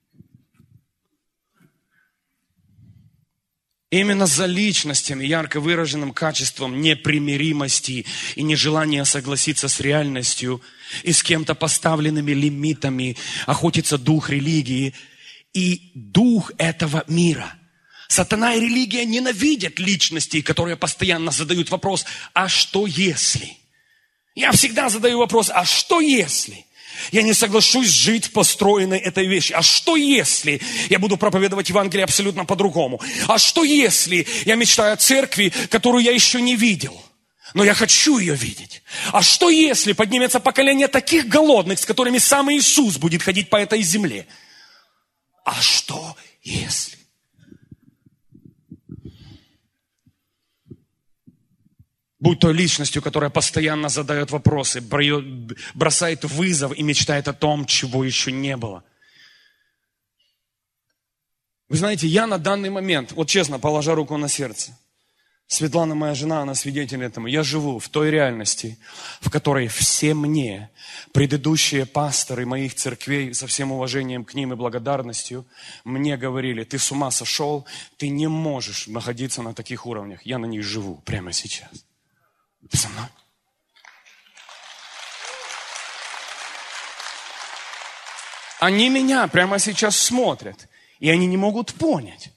Именно за личностями, ярко выраженным качеством непримиримости и нежелания согласиться с реальностью и с кем-то поставленными лимитами охотится дух религии и дух этого мира. Сатана и религия ненавидят личностей, которые постоянно задают вопрос, а что если? Я всегда задаю вопрос, а что если? Я не соглашусь жить в построенной этой вещи. А что если я буду проповедовать Евангелие абсолютно по-другому? А что если я мечтаю о церкви, которую я еще не видел, но я хочу ее видеть? А что если поднимется поколение таких голодных, с которыми сам Иисус будет ходить по этой земле? А что если? Будь той личностью, которая постоянно задает вопросы, бросает вызов и мечтает о том, чего еще не было. Вы знаете, я на данный момент, вот честно, положа руку на сердце, Светлана, моя жена, она свидетель этому. Я живу в той реальности, в которой все мне, предыдущие пасторы моих церквей, со всем уважением к ним и благодарностью, мне говорили, ты с ума сошел, ты не можешь находиться на таких уровнях. Я на них живу прямо сейчас. Ты со мной? Они меня прямо сейчас смотрят, и они не могут понять.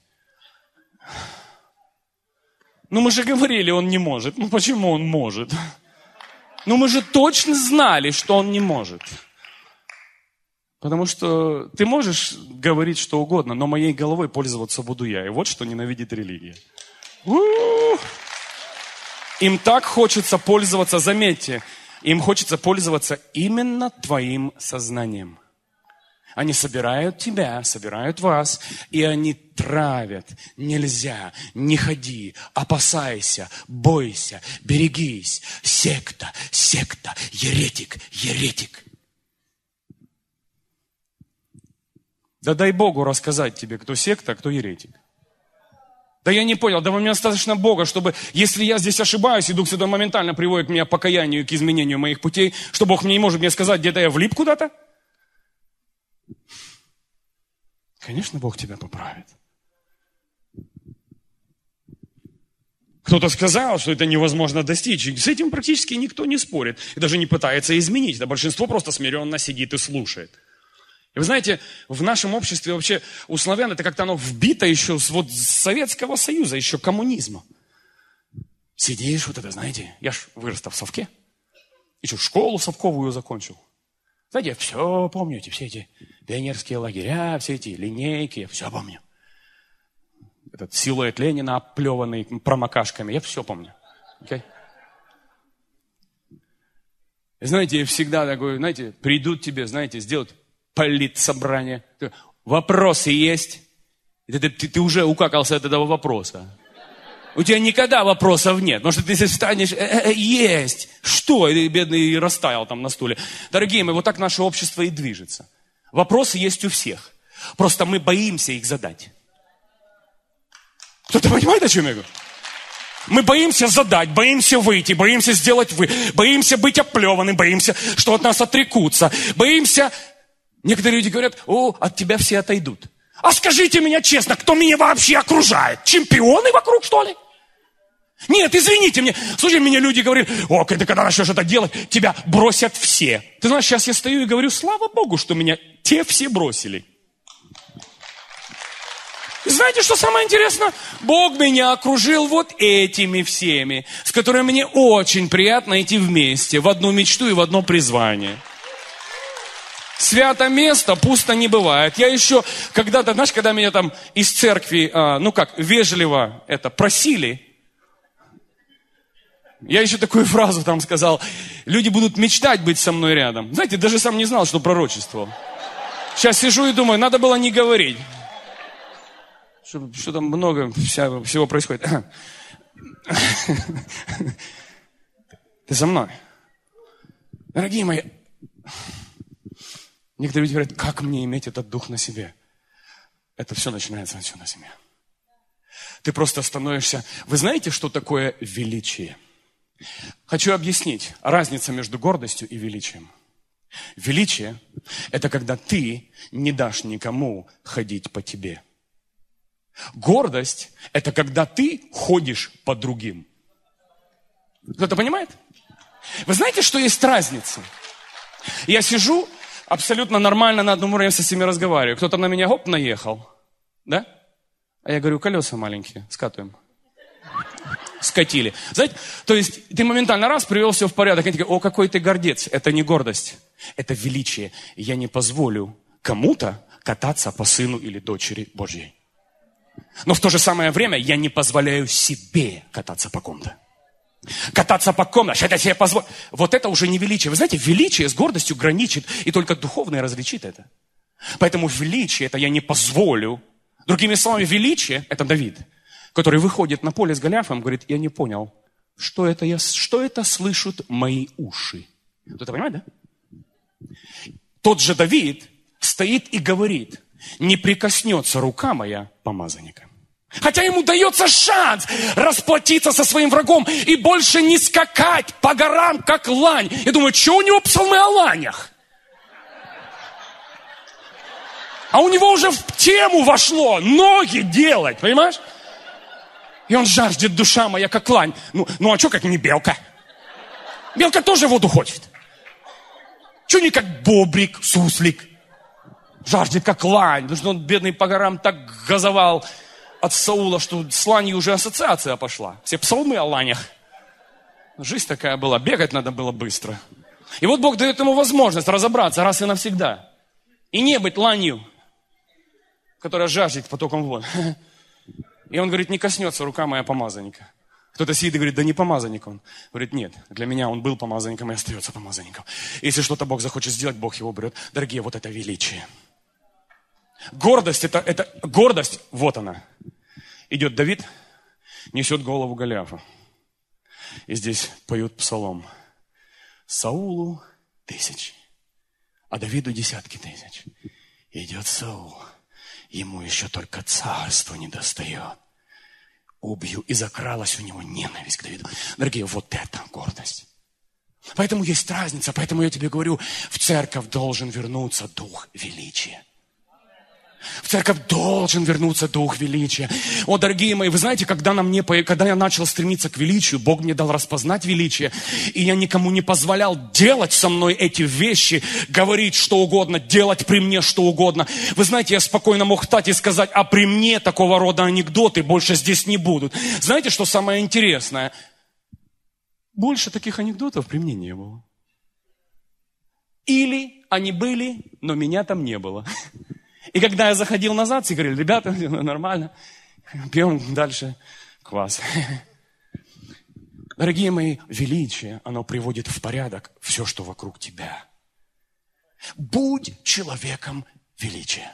Ну, мы же говорили, он не может. Ну, почему он может? Ну, мы же точно знали, что он не может. Потому что ты можешь говорить что угодно, но моей головой пользоваться буду я. И вот что ненавидит религия. У-у-у. Им так хочется пользоваться, заметьте, им хочется пользоваться именно твоим сознанием. Они собирают тебя, собирают вас, и они травят. Нельзя, не ходи, опасайся, бойся, берегись. Секта, секта, еретик, еретик. Да дай Богу рассказать тебе, кто секта, а кто еретик. Да я не понял, да мне достаточно Бога, чтобы, если я здесь ошибаюсь, и Дух Святой моментально приводит меня к покаянию, к изменению моих путей, что Бог не может мне сказать, где-то я влип куда-то? Конечно, Бог тебя поправит. Кто-то сказал, что это невозможно достичь. И с этим практически никто не спорит. И даже не пытается изменить. Да большинство просто смиренно сидит и слушает. И вы знаете, в нашем обществе вообще у славян это как-то оно вбито еще с вот Советского Союза, еще коммунизма. Сидишь, вот это, знаете, я ж вырос в совке. Еще школу совковую закончил. Знаете, я все помню, эти все эти пионерские лагеря, все эти линейки, я все помню. Этот силуэт Ленина, оплеванный промокашками, я все помню. Okay? И знаете, я всегда такой, знаете, придут тебе, знаете, сделать политсобрание. Вопросы есть? Ты, ты, ты уже укакался от этого вопроса. У тебя никогда вопросов нет. Потому что ты если встанешь, э, э, есть. Что? И бедный растаял там на стуле. Дорогие мои, вот так наше общество и движется. Вопросы есть у всех. Просто мы боимся их задать. Кто-то понимает, о чем я говорю? Мы боимся задать, боимся выйти, боимся сделать вы, боимся быть оплеванным, боимся, что от нас отрекутся, боимся... Некоторые люди говорят, о, от тебя все отойдут. А скажите мне честно, кто меня вообще окружает? Чемпионы вокруг, что ли? Нет, извините мне. Слушай, мне люди говорят, о, ты когда начнешь это делать, тебя бросят все. Ты знаешь, сейчас я стою и говорю, слава Богу, что меня те все бросили. И знаете, что самое интересное? Бог меня окружил вот этими всеми, с которыми мне очень приятно идти вместе, в одну мечту и в одно призвание. Свято место пусто не бывает. Я еще когда-то, знаешь, когда меня там из церкви, а, ну как, вежливо это просили, я еще такую фразу там сказал, люди будут мечтать быть со мной рядом. Знаете, даже сам не знал, что пророчествовал. Сейчас сижу и думаю, надо было не говорить. Что, что там много вся, всего происходит. Ты со мной? Дорогие мои, некоторые люди говорят, как мне иметь этот дух на себе? Это все начинается все на себе. Ты просто становишься... Вы знаете, что такое величие? Хочу объяснить разницу между гордостью и величием. Величие – это когда ты не дашь никому ходить по тебе. Гордость – это когда ты ходишь по другим. Кто-то понимает? Вы знаете, что есть разница? Я сижу... Абсолютно нормально на одном уровне со всеми разговариваю. Кто-то на меня, хоп, наехал. Да? А я говорю, колеса маленькие, скатываем. Скатили. Знаете, то есть ты моментально раз привел все в порядок. И ты говоришь, о, какой ты гордец. Это не гордость, это величие. Я не позволю кому-то кататься по сыну или дочери Божьей. Но в то же самое время я не позволяю себе кататься по ком-то. Кататься по комнате, это себе позволить. Вот это уже не величие. Вы знаете, величие с гордостью граничит, и только духовное различит это. Поэтому величие это я не позволю. Другими словами, величие это Давид, который выходит на поле с Голиафом, говорит, я не понял, что это, я, что это слышат мои уши. Кто-то понимает, да? Тот же Давид стоит и говорит, не прикоснется рука моя помазанника. Хотя ему дается шанс расплатиться со своим врагом и больше не скакать по горам, как лань. Я думаю, что у него псалмы о ланях? А у него уже в тему вошло ноги делать, понимаешь? И он жаждет, душа моя, как лань. Ну, ну а что, как не белка? Белка тоже воду хочет. Что не как бобрик, суслик? Жаждет, как лань. Потому что он, бедный, по горам так газовал от Саула, что с ланью уже ассоциация пошла. Все псалмы о ланях. Жизнь такая была, бегать надо было быстро. И вот Бог дает ему возможность разобраться раз и навсегда. И не быть ланью, которая жаждет потоком вод. И он говорит, не коснется рука моя помазанника. Кто-то сидит и говорит, да не помазанник он. Говорит, нет, для меня он был помазанником и остается помазанником. Если что-то Бог захочет сделать, Бог его берет. Дорогие, вот это величие. Гордость, это, это гордость, вот она. Идет Давид, несет голову Голиафа. И здесь поют псалом. Саулу тысячи, а Давиду десятки тысяч. Идет Саул, ему еще только царство не достает. Убью. И закралась у него ненависть к Давиду. Дорогие, вот это гордость. Поэтому есть разница, поэтому я тебе говорю, в церковь должен вернуться дух величия. В церковь должен вернуться дух величия. О, дорогие мои, вы знаете, когда, на мне, когда я начал стремиться к величию, Бог мне дал распознать величие, и я никому не позволял делать со мной эти вещи, говорить что угодно, делать при мне что угодно. Вы знаете, я спокойно мог встать и сказать, а при мне такого рода анекдоты больше здесь не будут. Знаете, что самое интересное? Больше таких анекдотов при мне не было. Или они были, но меня там не было. И когда я заходил назад, все говорили, ребята, нормально, пьем дальше квас. Дорогие мои, величие, оно приводит в порядок все, что вокруг тебя. Будь человеком величия.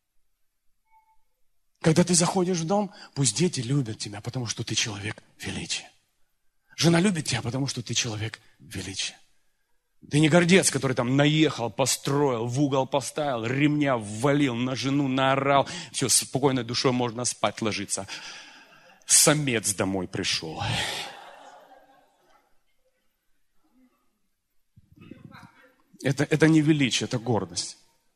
Когда ты заходишь в дом, пусть дети любят тебя, потому что ты человек величия. Жена любит тебя, потому что ты человек величия. Ты не гордец, который там наехал, построил, в угол поставил, ремня ввалил, на жену наорал. Все, с спокойной душой можно спать ложиться. Самец домой пришел. Это, это не величие, это гордость.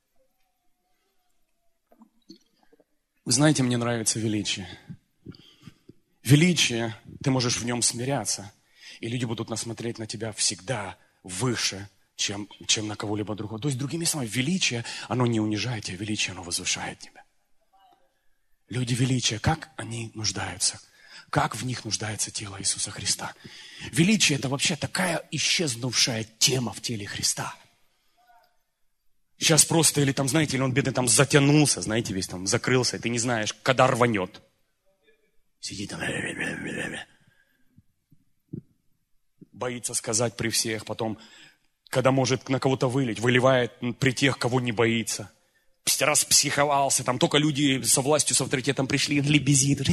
Вы знаете, мне нравится величие. Величие, ты можешь в нем смиряться, и люди будут насмотреть на тебя всегда выше, чем, чем на кого-либо другого. То есть, другими словами, величие, оно не унижает тебя, величие, оно возвышает тебя. Люди величия, как они нуждаются? Как в них нуждается тело Иисуса Христа? Величие – это вообще такая исчезнувшая тема в теле Христа. Сейчас просто, или там, знаете, или он, бедный, там затянулся, знаете, весь там закрылся, и ты не знаешь, когда рванет. Сидит там, боится сказать при всех, потом, когда может на кого-то вылить, выливает при тех, кого не боится. Раз психовался, там только люди со властью, с авторитетом пришли, лебезит.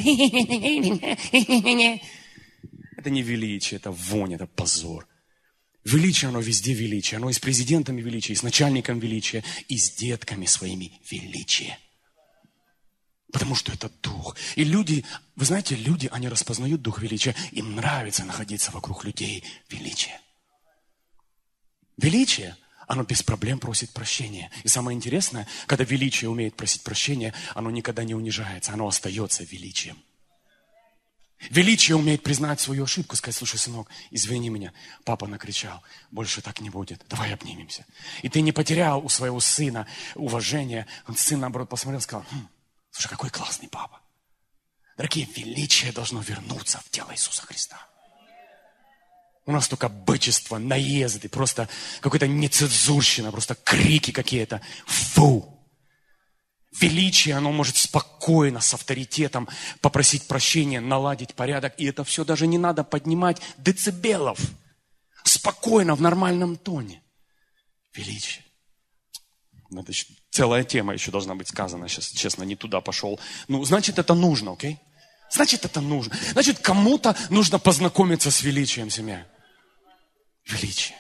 Это не величие, это вонь, это позор. Величие, оно везде величие, оно и с президентами величие, и с начальником величия, и с детками своими величие. Потому что это дух. И люди, вы знаете, люди, они распознают дух величия. Им нравится находиться вокруг людей величия. Величие, оно без проблем просит прощения. И самое интересное, когда величие умеет просить прощения, оно никогда не унижается, оно остается величием. Величие умеет признать свою ошибку, сказать, слушай, сынок, извини меня, папа накричал, больше так не будет, давай обнимемся. И ты не потерял у своего сына уважение. Он сын, наоборот, посмотрел и сказал, хм, слушай, какой классный папа. Дорогие, величие должно вернуться в тело Иисуса Христа. У нас только бычество, наезды, просто какая-то нецензурщина, просто крики какие-то. Фу! Величие, оно может спокойно, с авторитетом попросить прощения, наладить порядок. И это все даже не надо поднимать децибелов. Спокойно, в нормальном тоне. Величие. Это еще, целая тема еще должна быть сказана. Сейчас, честно, не туда пошел. Ну, значит, это нужно, окей? Значит, это нужно. Значит, кому-то нужно познакомиться с величием, семья. Величие.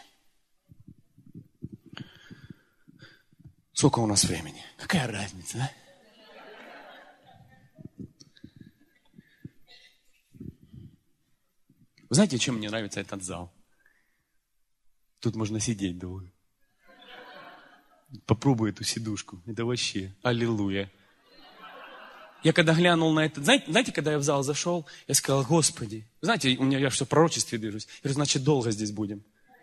Сколько у нас времени? Какая разница, а? Вы знаете, чем мне нравится этот зал? Тут можно сидеть долго. Попробуй эту сидушку. Это вообще аллилуйя. Я когда глянул на это, знаете, знаете, когда я в зал зашел, я сказал, Господи, знаете, у меня я что в пророчестве движусь. Я говорю, значит, долго здесь будем.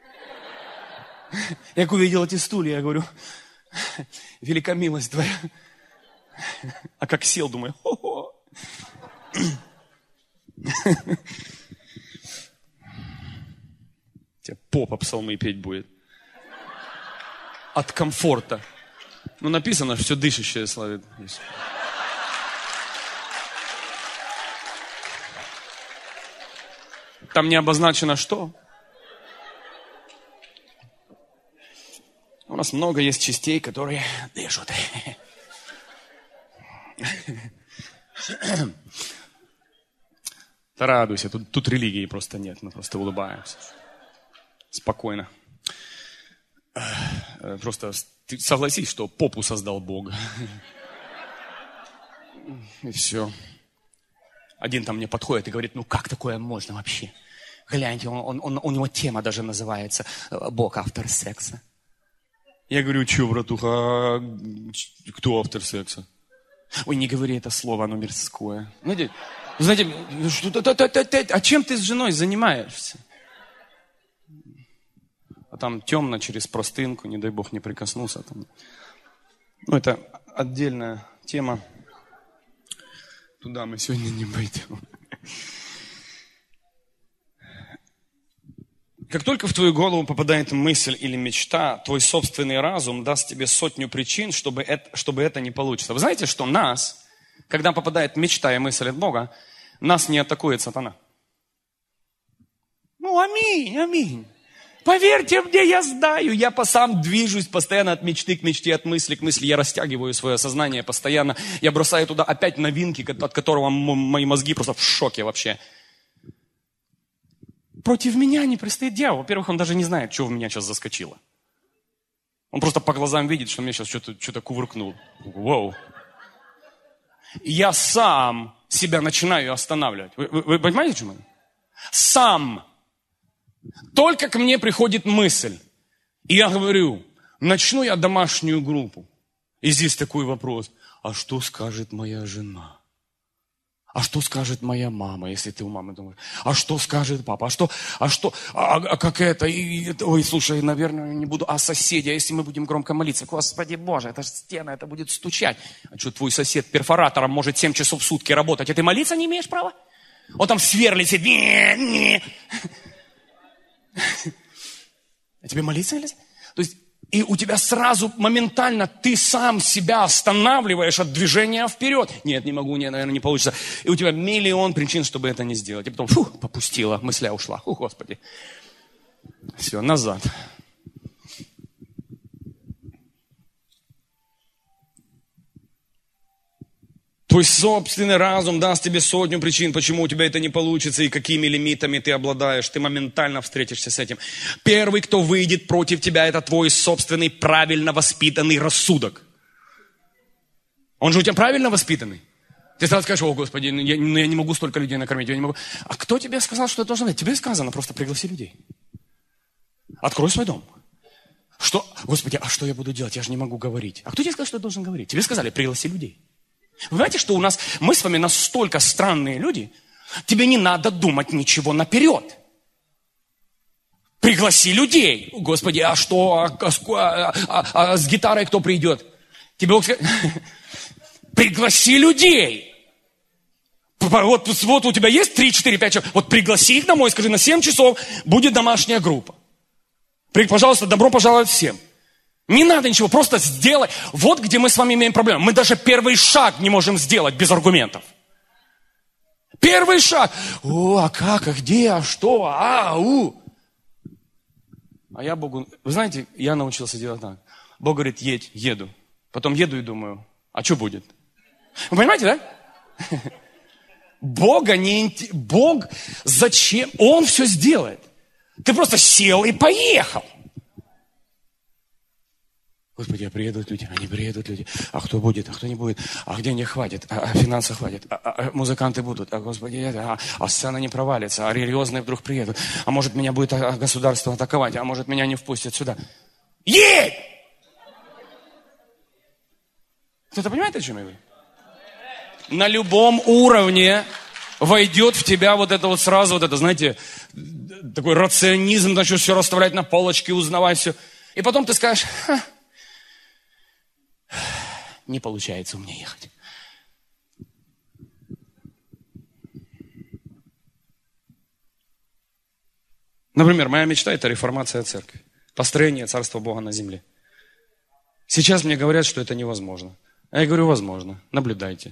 Я как увидел эти стулья, я говорю, велика милость твоя. А как сел, думаю, хо-хо. Тебе попа псалмы петь будет. От комфорта. Ну, написано, что все дышащее славит. Там не обозначено что. У нас много есть частей, которые дышат. Да радуйся, тут, тут религии просто нет, мы просто улыбаемся. Спокойно. Просто ты согласись, что попу создал Бог. И все. Один там мне подходит и говорит, ну как такое можно вообще? Гляньте, он, он, он, у него тема даже называется «Бог автор секса». Я говорю, что, братуха, а кто автор секса? Ой, не говори это слово, оно мирское. Знаете, знаете что, а чем ты с женой занимаешься? А там темно через простынку, не дай Бог не прикоснулся. Там. Ну, это отдельная тема. Туда мы сегодня не пойдем. Как только в твою голову попадает мысль или мечта, твой собственный разум даст тебе сотню причин, чтобы это, чтобы это не получится. Вы знаете, что нас, когда попадает мечта и мысль от Бога, нас не атакует сатана. Ну, аминь, аминь. Поверьте мне, я знаю, я по сам движусь постоянно от мечты к мечте, от мысли к мысли. Я растягиваю свое сознание постоянно. Я бросаю туда опять новинки, от которого мои мозги просто в шоке вообще. Против меня не предстоит дьявол. Во-первых, он даже не знает, что в меня сейчас заскочило. Он просто по глазам видит, что мне сейчас что-то, что-то кувыркнул. Вау. Я сам себя начинаю останавливать. Вы, вы, вы понимаете, что мы? Сам. Только ко мне приходит мысль. И я говорю, начну я домашнюю группу. И здесь такой вопрос. А что скажет моя жена? А что скажет моя мама, если ты у мамы думаешь? А что скажет папа? А что, а что, а, а как это? И, ой, слушай, наверное, не буду. А соседи, а если мы будем громко молиться? Господи Боже, это же стена, это будет стучать. А что, твой сосед перфоратором может семь часов в сутки работать, а ты молиться не имеешь права? Он там сверлит, сидит. А тебе молиться нельзя? То есть, и у тебя сразу моментально ты сам себя останавливаешь от движения вперед. Нет, не могу, нет, наверное, не получится. И у тебя миллион причин, чтобы это не сделать. И потом, фу, попустила, мысля ушла. Фу, Господи. Все, назад. Твой собственный разум даст тебе сотню причин, почему у тебя это не получится и какими лимитами ты обладаешь. Ты моментально встретишься с этим. Первый, кто выйдет против тебя, это твой собственный правильно воспитанный рассудок. Он же у тебя правильно воспитанный. Ты сразу скажешь, о, Господи, я, я не могу столько людей накормить, я не могу. А кто тебе сказал, что это должно быть? Тебе сказано, просто пригласи людей. Открой свой дом. Что? Господи, а что я буду делать? Я же не могу говорить. А кто тебе сказал, что я должен говорить? Тебе сказали, пригласи людей. Вы знаете, что у нас, мы с вами настолько странные люди, тебе не надо думать ничего наперед. Пригласи людей. Господи, а что, а, а, а, а с гитарой кто придет? Тебе Бог скажет, пригласи людей. Вот, вот у тебя есть три, четыре, пять человек, вот пригласи их домой, скажи, на семь часов будет домашняя группа. Пожалуйста, добро пожаловать всем. Не надо ничего, просто сделай. Вот где мы с вами имеем проблему. Мы даже первый шаг не можем сделать без аргументов. Первый шаг. О, а как, а где, а что, а, у. А я Богу... Вы знаете, я научился делать так. Бог говорит, едь, еду. Потом еду и думаю, а что будет? Вы понимаете, да? Бога не... Бог зачем? Он все сделает. Ты просто сел и поехал. Господи, а приедут люди, а не приедут люди. А кто будет, а кто не будет? А где не хватит? А, а финансов хватит? А, а музыканты будут? А, Господи, это, а, а сцена не провалится? А религиозные вдруг приедут? А может, меня будет а, государство атаковать? А может, меня не впустят сюда? Едь! Кто-то понимает, о чем я говорю? На любом уровне войдет в тебя вот это вот сразу, вот это, знаете, такой рационизм, начнешь все расставлять на полочке, узнавать все. И потом ты скажешь... Ха, не получается у меня ехать. Например, моя мечта – это реформация церкви. Построение Царства Бога на земле. Сейчас мне говорят, что это невозможно. А я говорю, возможно. Наблюдайте.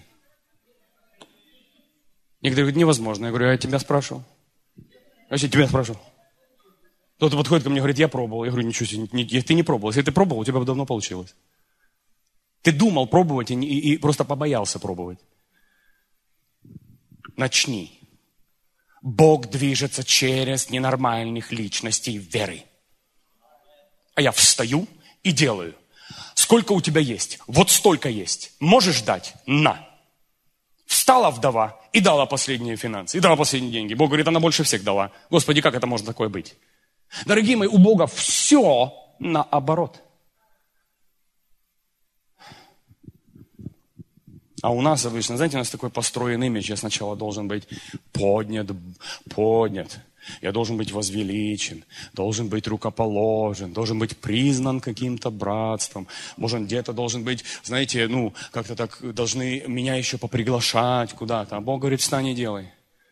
Некоторые говорят, невозможно. Я говорю, а я тебя спрашивал. Вообще тебя спрашивал. Кто-то подходит ко мне и говорит, я пробовал. Я говорю, ничего себе, не, ты не пробовал. Если ты пробовал, у тебя бы давно получилось. Ты думал пробовать и, и, и просто побоялся пробовать. Начни. Бог движется через ненормальных личностей веры. А я встаю и делаю. Сколько у тебя есть? Вот столько есть. Можешь дать? На. Встала вдова и дала последние финансы, и дала последние деньги. Бог говорит, она больше всех дала. Господи, как это может такое быть? Дорогие мои, у Бога все наоборот. А у нас обычно, знаете, у нас такой построен имидж. Я сначала должен быть поднят, поднят. Я должен быть возвеличен, должен быть рукоположен, должен быть признан каким-то братством. Может, где-то должен быть, знаете, ну, как-то так должны меня еще поприглашать куда-то. А Бог говорит, встань и делай.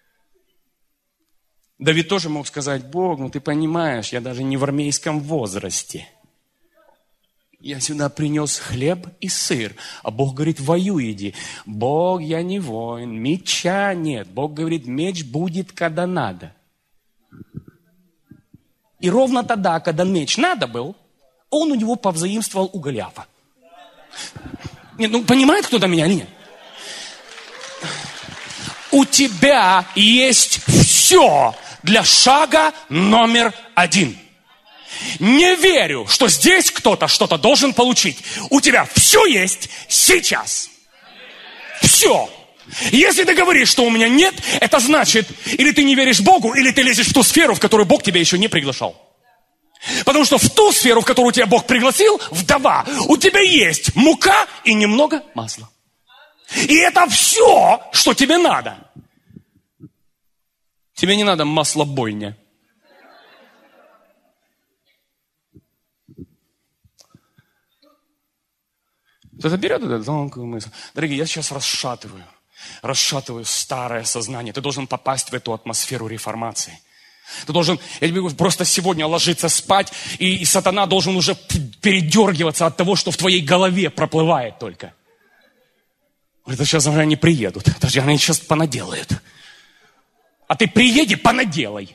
Давид тоже мог сказать, Бог, ну ты понимаешь, я даже не в армейском возрасте. Я сюда принес хлеб и сыр. А Бог говорит, воюй иди. Бог, я не воин, меча нет. Бог говорит, меч будет, когда надо. И ровно тогда, когда меч надо был, он у него повзаимствовал у Голиафа. Нет, ну понимает кто-то меня или нет? У тебя есть все для шага номер один. Не верю, что здесь кто-то что-то должен получить. У тебя все есть сейчас. Все. Если ты говоришь, что у меня нет, это значит, или ты не веришь Богу, или ты лезешь в ту сферу, в которую Бог тебя еще не приглашал. Потому что в ту сферу, в которую тебя Бог пригласил, вдова, у тебя есть мука и немного масла. И это все, что тебе надо. Тебе не надо маслобойня. Кто-то берет эту тонкую мысль. Дорогие, я сейчас расшатываю. Расшатываю старое сознание. Ты должен попасть в эту атмосферу реформации. Ты должен, я тебе говорю, просто сегодня ложиться спать, и, и сатана должен уже передергиваться от того, что в твоей голове проплывает только. Это сейчас они приедут. Даже они сейчас понаделают. А ты приеди, понаделай.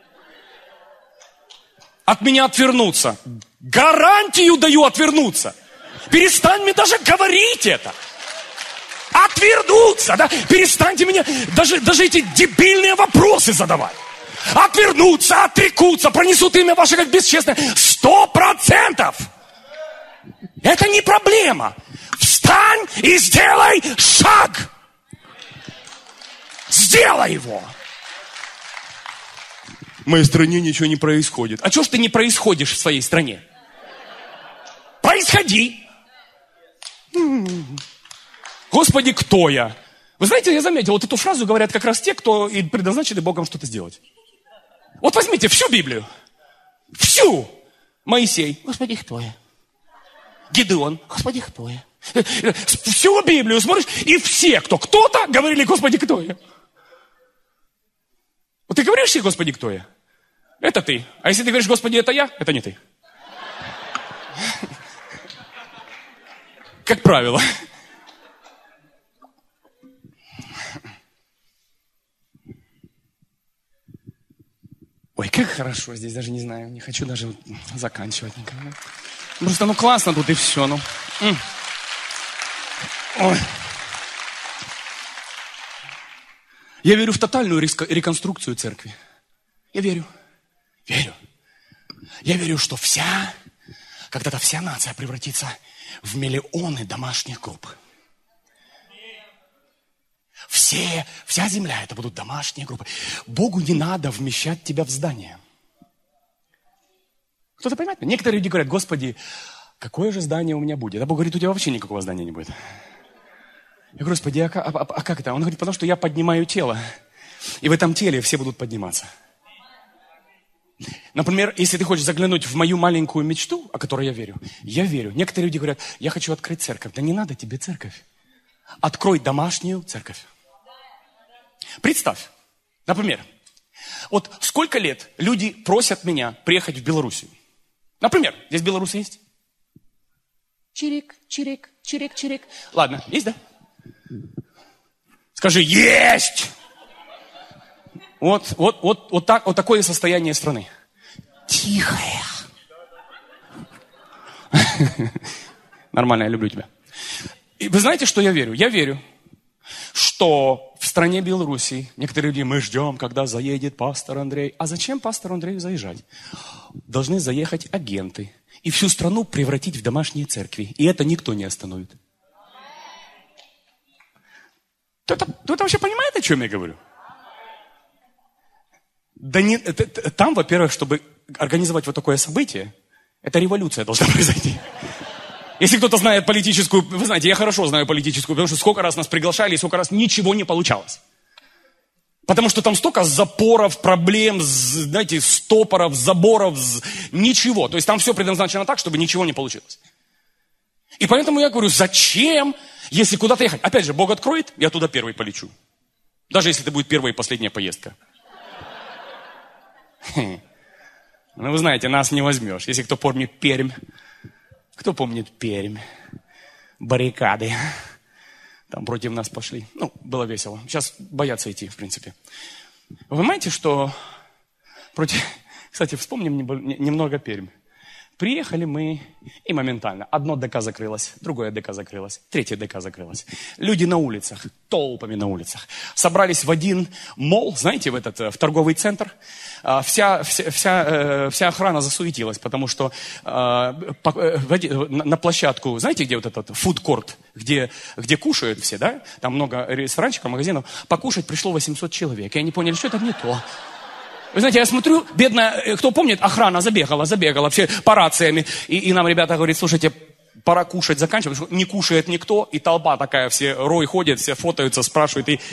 От меня отвернуться. Гарантию даю отвернуться. Перестань мне даже говорить это. Отвернуться, да? Перестаньте мне даже, даже эти дебильные вопросы задавать. Отвернуться, отрекутся, пронесут имя ваше как бесчестное. Сто процентов. Это не проблема. Встань и сделай шаг. Сделай его. В моей стране ничего не происходит. А что ж ты не происходишь в своей стране? Происходи. Господи, кто я? Вы знаете, я заметил, вот эту фразу говорят как раз те, кто и предназначены Богом что-то сделать. Вот возьмите всю Библию. Всю. Моисей. Господи, кто я? Гидеон. Господи, кто я? Всю Библию смотришь, и все, кто кто-то, говорили, Господи, кто я? Вот ты говоришь себе, Господи, кто я? Это ты. А если ты говоришь, Господи, это я, это не ты. Как правило. Ой, как хорошо здесь, даже не знаю, не хочу даже заканчивать никогда. Просто, ну, классно тут и все, ну. Ой. Я верю в тотальную реконструкцию церкви. Я верю. Верю. Я верю, что вся, когда-то вся нация превратится в миллионы домашних групп. Все, вся земля, это будут домашние группы. Богу не надо вмещать тебя в здание. Кто-то понимает? Некоторые люди говорят, Господи, какое же здание у меня будет? А Бог говорит, у тебя вообще никакого здания не будет. Я говорю, Господи, а, а, а как это? Он говорит, потому что я поднимаю тело. И в этом теле все будут подниматься. Например, если ты хочешь заглянуть в мою маленькую мечту, о которой я верю, я верю. Некоторые люди говорят, я хочу открыть церковь. Да не надо тебе церковь. Открой домашнюю церковь. Представь, например, вот сколько лет люди просят меня приехать в Белоруссию. Например, здесь белорусы есть? Чирик, чирик, чирик, чирик. Ладно, есть, да? Скажи, есть! Вот, вот, вот, вот, так, вот такое состояние страны. Тихое. Нормально, я люблю тебя. И вы знаете, что я верю? Я верю, что в стране Белоруссии некоторые люди, мы ждем, когда заедет пастор Андрей. А зачем пастору Андрею заезжать? Должны заехать агенты и всю страну превратить в домашние церкви. И это никто не остановит. Кто-то, кто-то вообще понимает, о чем я говорю? Да не, это, там, во-первых, чтобы организовать вот такое событие, это революция должна произойти. Если кто-то знает политическую... Вы знаете, я хорошо знаю политическую, потому что сколько раз нас приглашали, и сколько раз ничего не получалось. Потому что там столько запоров, проблем, знаете, стопоров, заборов, ничего. То есть там все предназначено так, чтобы ничего не получилось. И поэтому я говорю, зачем, если куда-то ехать? Опять же, Бог откроет, я туда первый полечу. Даже если это будет первая и последняя поездка. Ну, вы знаете, нас не возьмешь. Если кто помнит Пермь. Кто помнит Пермь? Баррикады. Там против нас пошли. Ну, было весело. Сейчас боятся идти, в принципе. Вы понимаете, что... против... Кстати, вспомним немного Пермь. Приехали мы, и моментально. Одно ДК закрылось, другое ДК закрылось, третье ДК закрылось. Люди на улицах, толпами на улицах. Собрались в один молл, знаете, в этот, в торговый центр. Вся, вся, вся, вся охрана засуетилась, потому что на площадку, знаете, где вот этот фудкорт, где, где кушают все, да? Там много ресторанчиков, магазинов. Покушать пришло восемьсот человек, и они поняли, что это не то. Вы знаете, я смотрю, бедная, кто помнит, охрана забегала, забегала, все по рациями. И, и нам ребята говорят, слушайте, пора кушать, заканчивать, потому что не кушает никто, и толпа такая, все рой ходит, все фотаются, спрашивают. И...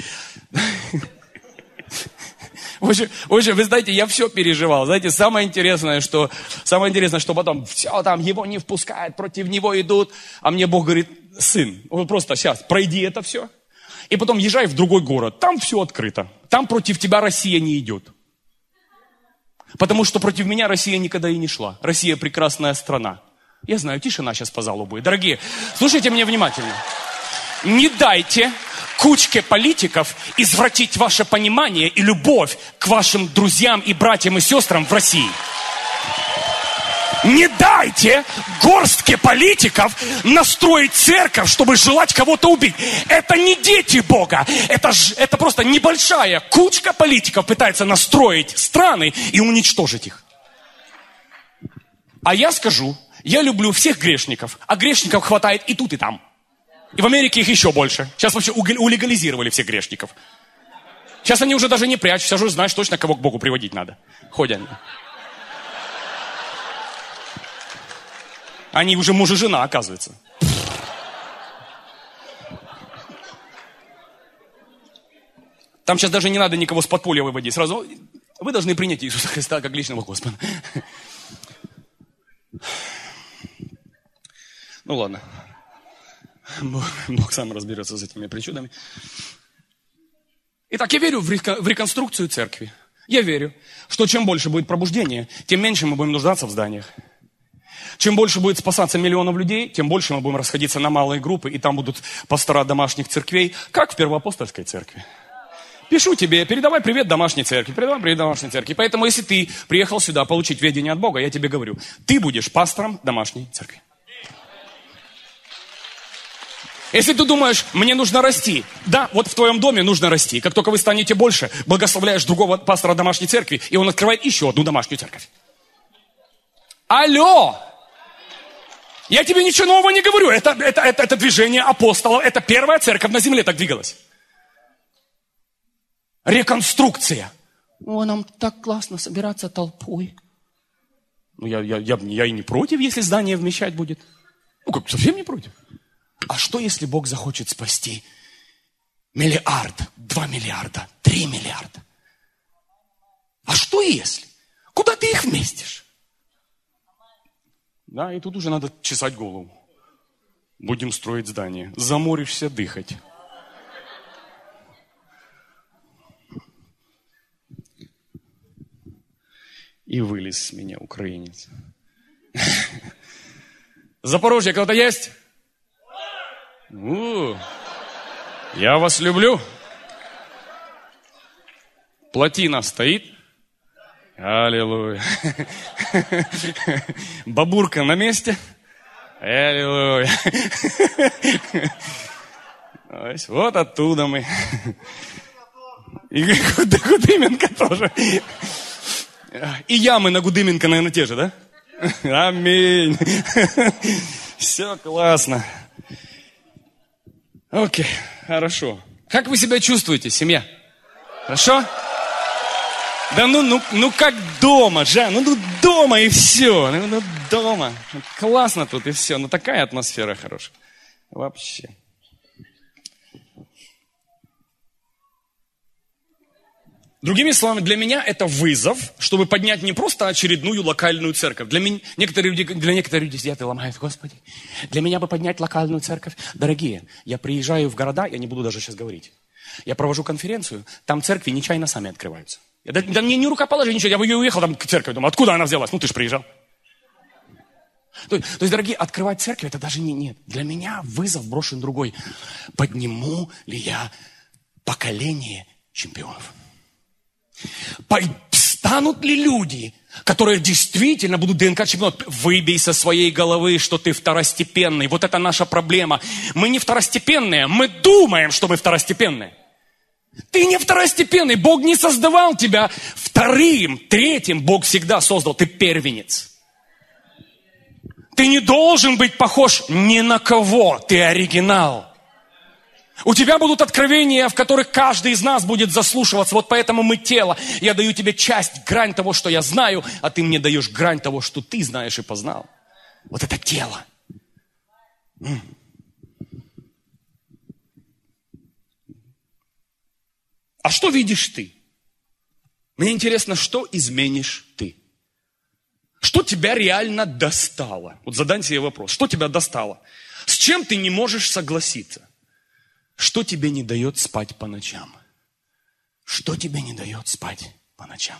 В общем, в общем, вы знаете, я все переживал. Знаете, самое интересное, что, самое интересное, что потом все там, его не впускают, против него идут. А мне Бог говорит, сын, вот просто сейчас пройди это все, и потом езжай в другой город, там все открыто. Там против тебя Россия не идет. Потому что против меня Россия никогда и не шла. Россия прекрасная страна. Я знаю, тишина сейчас по залу будет. Дорогие, слушайте меня внимательно. Не дайте кучке политиков извратить ваше понимание и любовь к вашим друзьям и братьям и сестрам в России. Не дайте горстке политиков настроить церковь, чтобы желать кого-то убить. Это не дети Бога. Это, ж, это просто небольшая кучка политиков пытается настроить страны и уничтожить их. А я скажу, я люблю всех грешников, а грешников хватает и тут, и там. И в Америке их еще больше. Сейчас вообще улегализировали всех грешников. Сейчас они уже даже не прячутся, уже знаешь точно, кого к Богу приводить надо. Ходят они. Они уже муж и жена, оказывается. Там сейчас даже не надо никого с подполья выводить. Сразу вы должны принять Иисуса Христа как личного Господа. Ну ладно. Бог, Бог сам разберется с этими причудами. Итак, я верю в реконструкцию церкви. Я верю, что чем больше будет пробуждения, тем меньше мы будем нуждаться в зданиях. Чем больше будет спасаться миллионов людей, тем больше мы будем расходиться на малые группы, и там будут пастора домашних церквей, как в Первоапостольской церкви. Пишу тебе, передавай привет домашней церкви, передавай привет домашней церкви. Поэтому, если ты приехал сюда получить ведение от Бога, я тебе говорю, ты будешь пастором домашней церкви. Если ты думаешь, мне нужно расти, да, вот в твоем доме нужно расти. Как только вы станете больше, благословляешь другого пастора домашней церкви, и он открывает еще одну домашнюю церковь. Алло! Я тебе ничего нового не говорю. Это, это, это, это движение апостолов. Это первая церковь на земле так двигалась. Реконструкция. О, нам так классно собираться толпой. Ну, я, я, я, я и не против, если здание вмещать будет. Ну, как, совсем не против. А что, если Бог захочет спасти миллиард, два миллиарда, три миллиарда? А что если? Куда ты их вместишь? Да, и тут уже надо чесать голову. Будем строить здание. Заморишься дыхать. И вылез с меня украинец. Запорожье кого-то есть? У, я вас люблю. Плотина стоит. Аллилуйя. Бабурка на месте. Аллилуйя. Вот оттуда мы. И Гудыменко тоже. И ямы на Гудыменко, наверное, те же, да? Аминь. Все классно. Окей, хорошо. Как вы себя чувствуете, семья? Хорошо? Да ну, ну, ну как дома, Жан, ну, ну дома и все, ну, ну дома. Классно тут и все, ну такая атмосфера хорошая. Вообще. Другими словами, для меня это вызов, чтобы поднять не просто очередную локальную церковь. Для, меня, некоторые, для некоторых людей сидят и ломают, Господи, для меня бы поднять локальную церковь. Дорогие, я приезжаю в города, я не буду даже сейчас говорить. Я провожу конференцию, там церкви нечаянно сами открываются. Я, да, да мне не рукоположение, ничего, я бы уехал там к церкви, думаю, откуда она взялась? Ну ты же приезжал. То, то есть, дорогие, открывать церковь, это даже не нет. Для меня вызов брошен другой. Подниму ли я поколение чемпионов? Станут ли люди, которые действительно будут ДНК чемпионов? Выбей со своей головы, что ты второстепенный. Вот это наша проблема. Мы не второстепенные, мы думаем, что мы второстепенные. Ты не второстепенный, Бог не создавал тебя вторым, третьим, Бог всегда создал, ты первенец. Ты не должен быть похож ни на кого, ты оригинал. У тебя будут откровения, в которых каждый из нас будет заслушиваться. Вот поэтому мы тело. Я даю тебе часть, грань того, что я знаю, а ты мне даешь грань того, что ты знаешь и познал. Вот это тело. А что видишь ты? Мне интересно, что изменишь ты? Что тебя реально достало? Вот задай себе вопрос. Что тебя достало? С чем ты не можешь согласиться? Что тебе не дает спать по ночам? Что тебе не дает спать по ночам?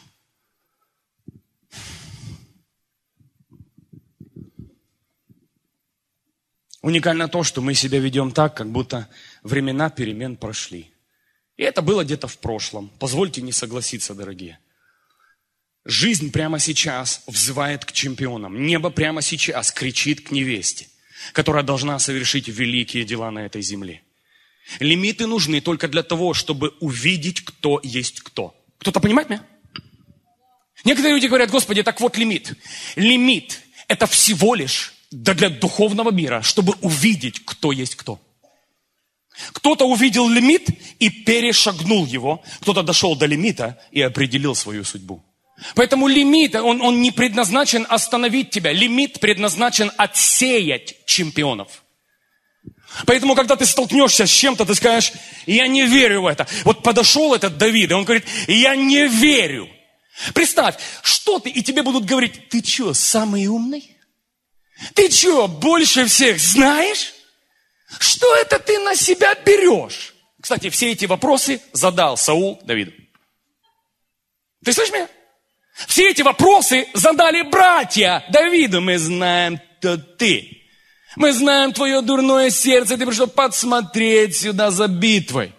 Уникально то, что мы себя ведем так, как будто времена перемен прошли. И это было где-то в прошлом. Позвольте не согласиться, дорогие. Жизнь прямо сейчас взывает к чемпионам. Небо прямо сейчас кричит к невесте, которая должна совершить великие дела на этой земле. Лимиты нужны только для того, чтобы увидеть, кто есть кто. Кто-то понимает меня? Некоторые люди говорят, Господи, так вот лимит. Лимит – это всего лишь для духовного мира, чтобы увидеть, кто есть кто. Кто-то увидел лимит и перешагнул его. Кто-то дошел до лимита и определил свою судьбу. Поэтому лимит, он, он не предназначен остановить тебя. Лимит предназначен отсеять чемпионов. Поэтому, когда ты столкнешься с чем-то, ты скажешь, я не верю в это. Вот подошел этот Давид, и он говорит, я не верю. Представь, что ты, и тебе будут говорить, ты что, самый умный? Ты что, больше всех знаешь? Что это ты на себя берешь? Кстати, все эти вопросы задал Саул Давиду. Ты слышишь меня? Все эти вопросы задали братья Давиду. Мы знаем, кто ты. Мы знаем твое дурное сердце, ты пришел подсмотреть сюда за битвой.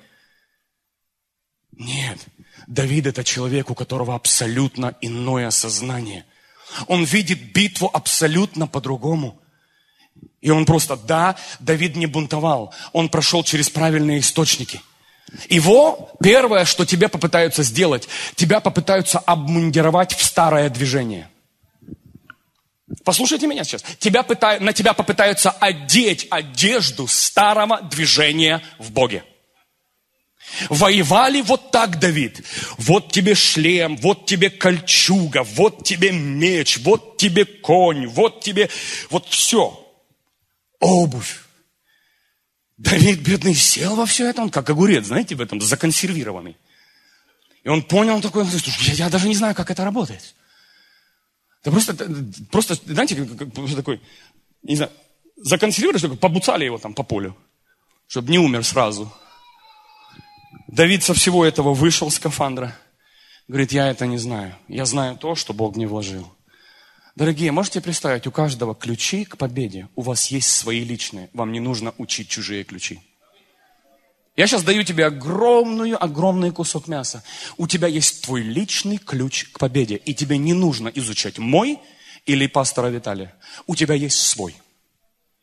Нет, Давид это человек, у которого абсолютно иное сознание. Он видит битву абсолютно по-другому. И он просто, да, Давид не бунтовал, он прошел через правильные источники. Его первое, что тебя попытаются сделать, тебя попытаются обмундировать в старое движение. Послушайте меня сейчас. Тебя пыта... На тебя попытаются одеть одежду старого движения в Боге. Воевали вот так, Давид. Вот тебе шлем, вот тебе кольчуга, вот тебе меч, вот тебе конь, вот тебе... Вот все. Обувь. Давид, бедный, сел во все это. Он как огурец, знаете, в этом законсервированный. И он понял, он такой, я, я даже не знаю, как это работает. Да просто, просто, знаете, как такой, не знаю, законсервировали, побуцали его там по полю, чтобы не умер сразу. Давид со всего этого вышел с скафандра. Говорит, я это не знаю. Я знаю то, что Бог мне вложил. Дорогие, можете представить, у каждого ключи к победе. У вас есть свои личные. Вам не нужно учить чужие ключи. Я сейчас даю тебе огромную, огромный кусок мяса. У тебя есть твой личный ключ к победе. И тебе не нужно изучать мой или пастора Виталия. У тебя есть свой.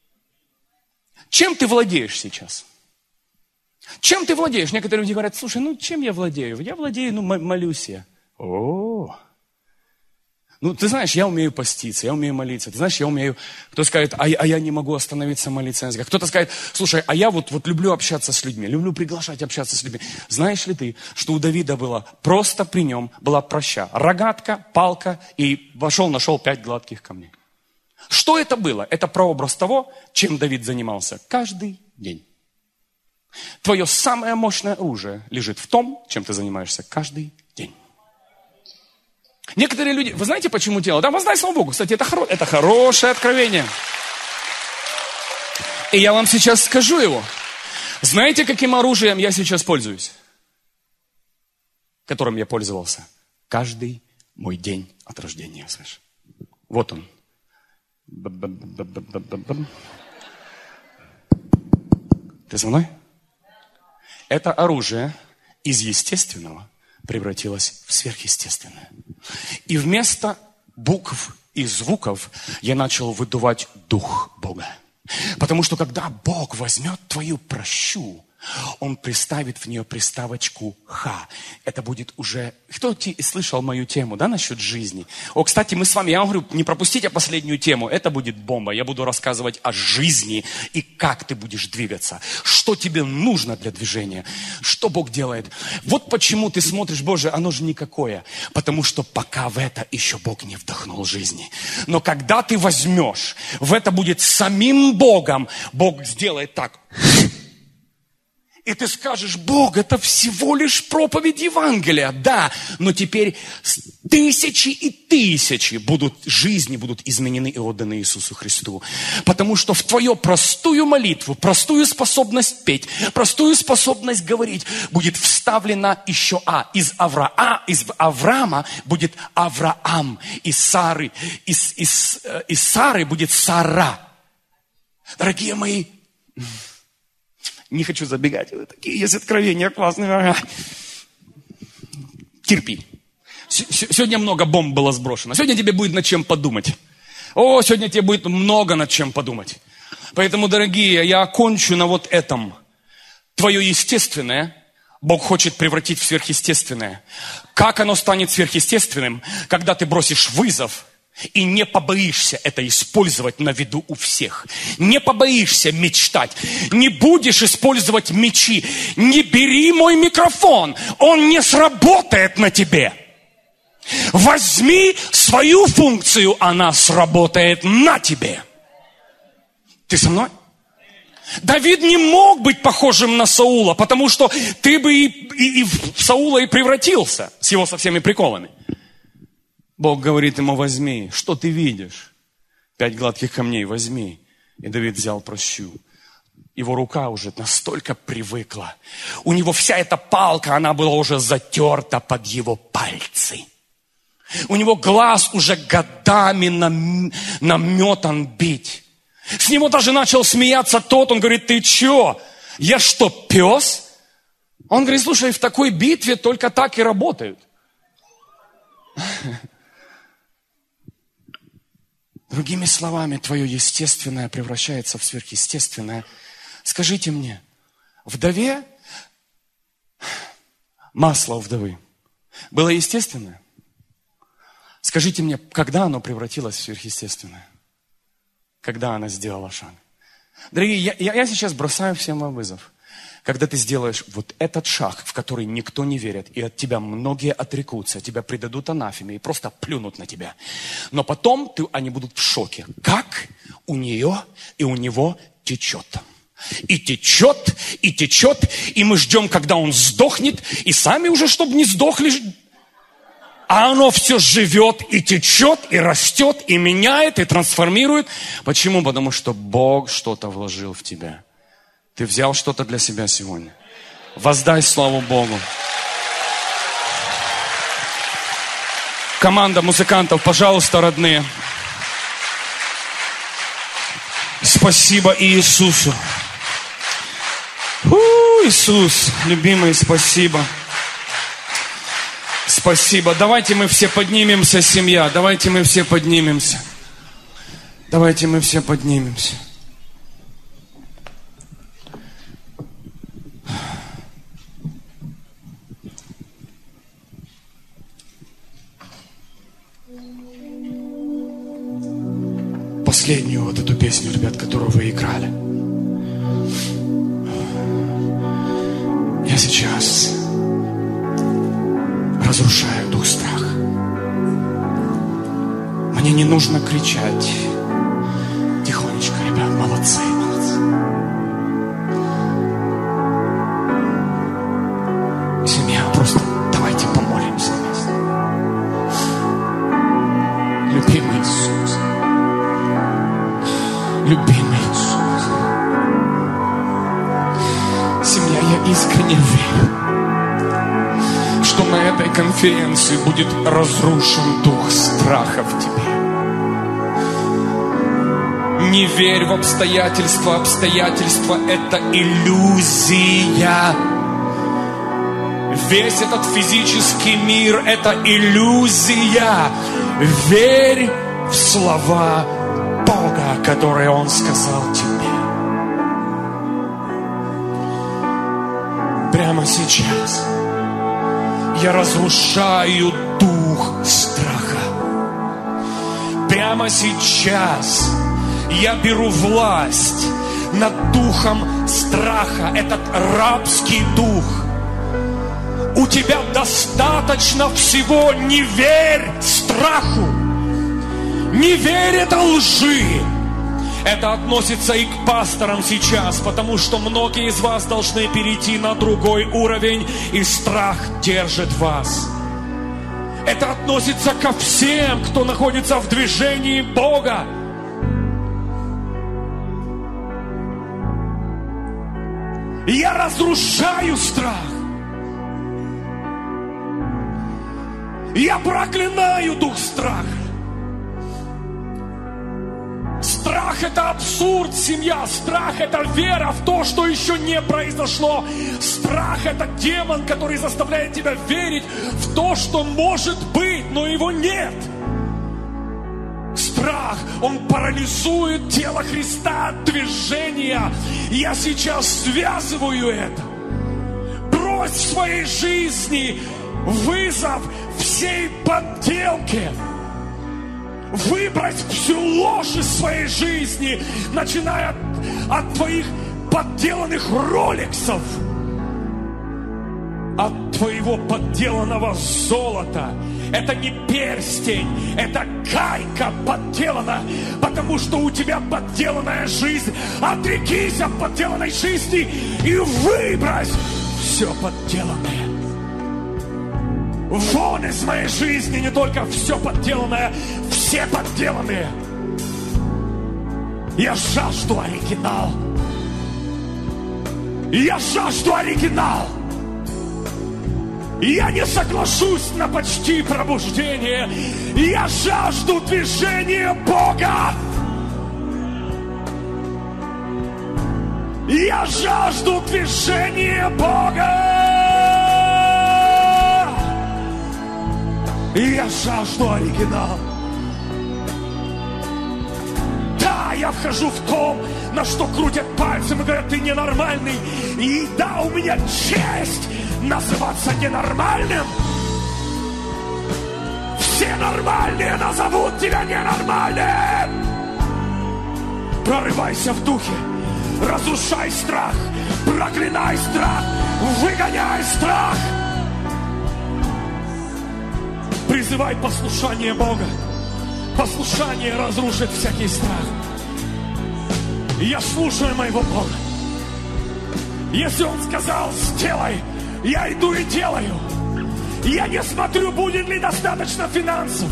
Чем ты владеешь сейчас? Чем ты владеешь? Некоторые люди говорят, слушай, ну чем я владею? Я владею, ну молюсь я. О, ну ты знаешь, я умею поститься, я умею молиться. Ты знаешь, я умею, кто скажет, а, а я не могу остановиться молиться на языках. Кто-то скажет, слушай, а я вот, вот люблю общаться с людьми, люблю приглашать общаться с людьми. Знаешь ли ты, что у Давида было просто при нем была проща, рогатка, палка, и вошел, нашел пять гладких камней. Что это было? Это прообраз того, чем Давид занимался каждый день. Твое самое мощное оружие лежит в том, чем ты занимаешься каждый день. Некоторые люди, вы знаете, почему дело? Да, воздай слава Богу. Кстати, это, хоро... это хорошее откровение. И я вам сейчас скажу его. Знаете, каким оружием я сейчас пользуюсь? Которым я пользовался каждый мой день от рождения. Слышь? Вот он. Ты со мной? Это оружие из естественного превратилось в сверхъестественное. И вместо букв и звуков я начал выдувать дух Бога. Потому что когда Бог возьмет твою прощу, Он приставит в нее приставочку «ха». Это будет уже... Кто слышал мою тему, да, насчет жизни? О, кстати, мы с вами, я вам говорю, не пропустите последнюю тему. Это будет бомба. Я буду рассказывать о жизни и как ты будешь двигаться. Что тебе нужно для движения. Что Бог делает. Вот почему ты смотришь, Боже, оно же никакое. Потому что пока в это еще Бог не вдохнул жизни. Но когда ты возьмешь, в это будет самим Богом, Бог сделает так... И ты скажешь, Бог, это всего лишь проповедь Евангелия. Да, но теперь тысячи и тысячи будут, жизни будут изменены и отданы Иисусу Христу. Потому что в твою простую молитву, простую способность петь, простую способность говорить будет вставлена еще А. Из, Авра, а, из Авраама будет Авраам. Из Сары, из, из, из Сары будет Сара. Дорогие мои... Не хочу забегать. Такие есть откровения классные. Терпи. Сегодня много бомб было сброшено. Сегодня тебе будет над чем подумать. О, сегодня тебе будет много над чем подумать. Поэтому, дорогие, я окончу на вот этом. Твое естественное Бог хочет превратить в сверхъестественное. Как оно станет сверхъестественным? Когда ты бросишь вызов и не побоишься это использовать на виду у всех. Не побоишься мечтать. Не будешь использовать мечи. Не бери мой микрофон. Он не сработает на тебе. Возьми свою функцию, она сработает на тебе. Ты со мной? Давид не мог быть похожим на Саула, потому что ты бы и, и, и в Саула и превратился с его со всеми приколами. Бог говорит ему, возьми, что ты видишь? Пять гладких камней возьми. И Давид взял прощу. Его рука уже настолько привыкла. У него вся эта палка, она была уже затерта под его пальцы. У него глаз уже годами нам, наметан бить. С него даже начал смеяться тот, он говорит, ты че? Я что, пес? Он говорит, слушай, в такой битве только так и работают. Другими словами, твое естественное превращается в сверхъестественное. Скажите мне, вдове, масло у вдовы было естественное? Скажите мне, когда оно превратилось в сверхъестественное? Когда она сделала шаг? Дорогие, я, я, я сейчас бросаю всем вам вызов. Когда ты сделаешь вот этот шаг, в который никто не верит, и от тебя многие отрекутся, тебя предадут анафеме и просто плюнут на тебя. Но потом ты, они будут в шоке. Как у нее и у него течет. И течет, и течет, и мы ждем, когда он сдохнет, и сами уже, чтобы не сдохли. А оно все живет и течет, и растет, и меняет, и трансформирует. Почему? Потому что Бог что-то вложил в тебя. Ты взял что-то для себя сегодня. Воздай славу Богу. Команда музыкантов, пожалуйста, родные. Спасибо Иисусу. У, Иисус, любимый, спасибо. Спасибо. Давайте мы все поднимемся, семья. Давайте мы все поднимемся. Давайте мы все поднимемся. последнюю вот эту песню, ребят, которую вы играли. Я сейчас разрушаю дух страха. Мне не нужно кричать. Тихонечко, ребят, молодцы, молодцы. Семья, просто давайте помолимся вместе. Любимый Иисус, любимый Иисус. Семья, я искренне верю, что на этой конференции будет разрушен дух страха в тебе. Не верь в обстоятельства. Обстоятельства – это иллюзия. Весь этот физический мир – это иллюзия. Верь в слова Бога, которые Он сказал тебе. Прямо сейчас я разрушаю дух страха. Прямо сейчас я беру власть над духом страха, этот рабский дух. У тебя достаточно всего. Не верь страху, не верь этой лжи. Это относится и к пасторам сейчас, потому что многие из вас должны перейти на другой уровень, и страх держит вас. Это относится ко всем, кто находится в движении Бога. Я разрушаю страх. Я проклинаю дух страха. Страх – это абсурд, семья. Страх – это вера в то, что еще не произошло. Страх – это демон, который заставляет тебя верить в то, что может быть, но его нет. Страх, он парализует тело Христа от движения. Я сейчас связываю это. Брось в своей жизни вызов всей подделке. Выбрось всю ложь из своей жизни, начиная от, от твоих подделанных роликсов, от твоего подделанного золота. Это не перстень, это гайка подделана, потому что у тебя подделанная жизнь. Отрекись от подделанной жизни и выбрось все подделанное. Вон из моей жизни не только все подделанное, все подделанные. Я жажду оригинал. Я жажду оригинал. Я не соглашусь на почти пробуждение. Я жажду движения Бога. Я жажду движения Бога. И я жажду оригинал. Да, я вхожу в том, на что крутят пальцем и говорят, ты ненормальный. И да, у меня честь называться ненормальным. Все нормальные назовут тебя ненормальным. Прорывайся в духе. Разрушай страх. Проклинай страх. Выгоняй страх. Призывай послушание Бога. Послушание разрушит всякий страх. Я слушаю моего Бога. Если Он сказал, сделай, я иду и делаю. Я не смотрю, будет ли достаточно финансов,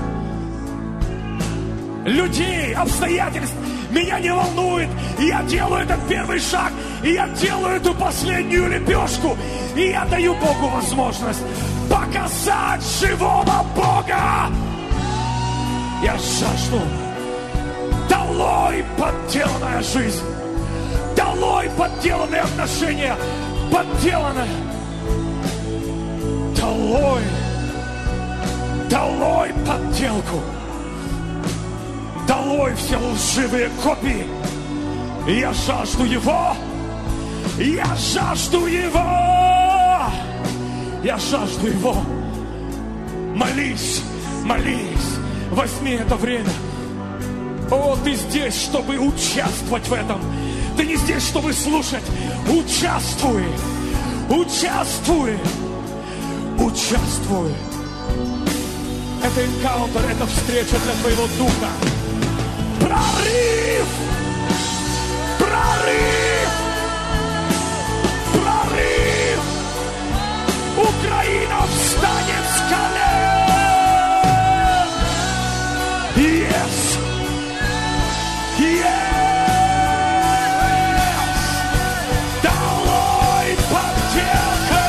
людей, обстоятельств. Меня не волнует. Я делаю этот первый шаг. И я делаю эту последнюю лепешку. И я даю Богу возможность показать живого Бога. Я жажду. Долой подделанная жизнь. Долой подделанные отношения. Подделанное. Долой. Долой подделку. Долой все лживые копии. Я жажду Его. Я жажду Его. Я жажду Его. Молись, молись. Возьми это время. О, ты здесь, чтобы участвовать в этом. Ты не здесь, чтобы слушать. Участвуй. Участвуй. Участвуй. Это энкаунтер, это встреча для твоего духа. Прорыв! Прорыв! Прорыв! Украина встанет с колен! Yes! Yes! Долой подделка!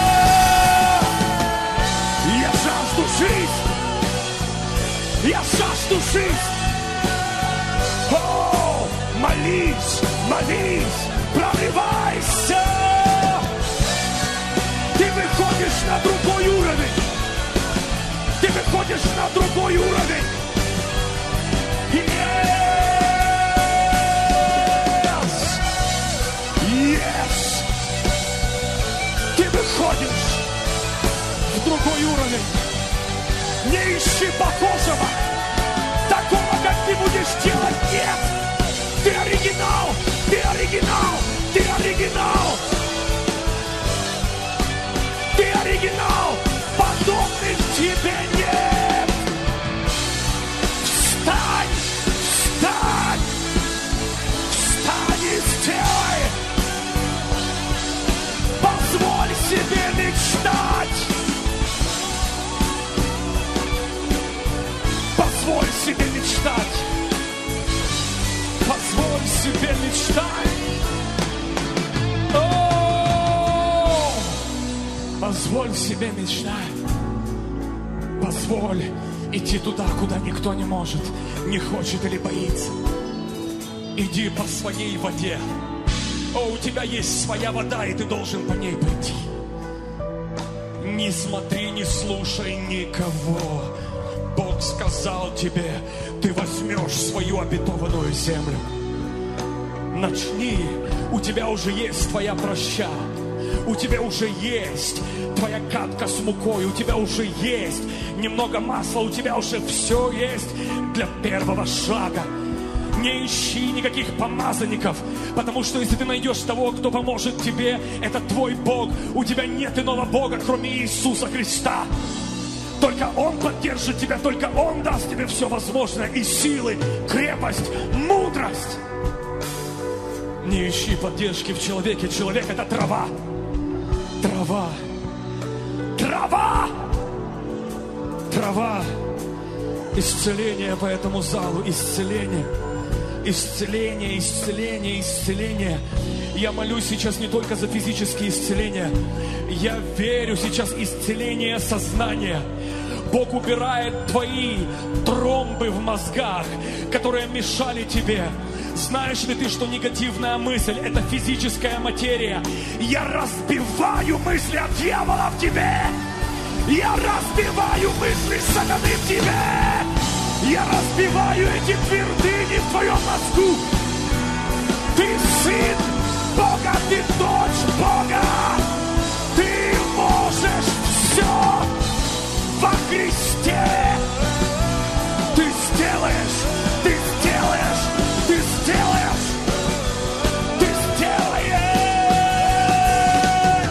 Я жажду жизнь! Я жажду жизнь! О, молись, молись, прорывайся! Ты выходишь на другой уровень! Ты выходишь на другой уровень! Yes! Yes! Ты выходишь в другой уровень! Не ищи похожего, такого, как ты будешь делать, нет! Ты оригинал, ты оригинал, ты оригинал! Ты оригинал, подобных тебе нет! Встань, встань, встань и сделай! Позволь себе мечтать! Позволь себе мечтать. Позволь себе мечтать. О-о-о! Позволь себе мечтать. Позволь идти туда, куда никто не может, не хочет или боится. Иди по своей воде. О, у тебя есть своя вода, и ты должен по ней пойти. Не смотри, не слушай никого. Бог сказал тебе, ты возьмешь свою обетованную землю. Начни, у тебя уже есть твоя проща, у тебя уже есть твоя катка с мукой, у тебя уже есть немного масла, у тебя уже все есть для первого шага. Не ищи никаких помазанников, потому что если ты найдешь того, кто поможет тебе, это твой Бог. У тебя нет иного Бога, кроме Иисуса Христа. Только Он поддержит тебя, только Он даст тебе все возможное, и силы, крепость, мудрость. Не ищи поддержки в человеке. Человек — это трава. Трава. Трава. Трава. Исцеление по этому залу. Исцеление. Исцеление, исцеление, исцеление. Я молюсь сейчас не только за физические исцеления. Я верю сейчас исцеление сознания. Бог убирает твои тромбы в мозгах, которые мешали тебе. Знаешь ли ты, что негативная мысль — это физическая материя? Я разбиваю мысли от дьявола в тебе. Я разбиваю мысли сатаны в тебе. Я разбиваю эти твердыни в твоем мозгу. Ты сын Бога, ты дочь Бога. Ты можешь все во Христе. Ты сделаешь, ты сделаешь, ты сделаешь, ты сделаешь.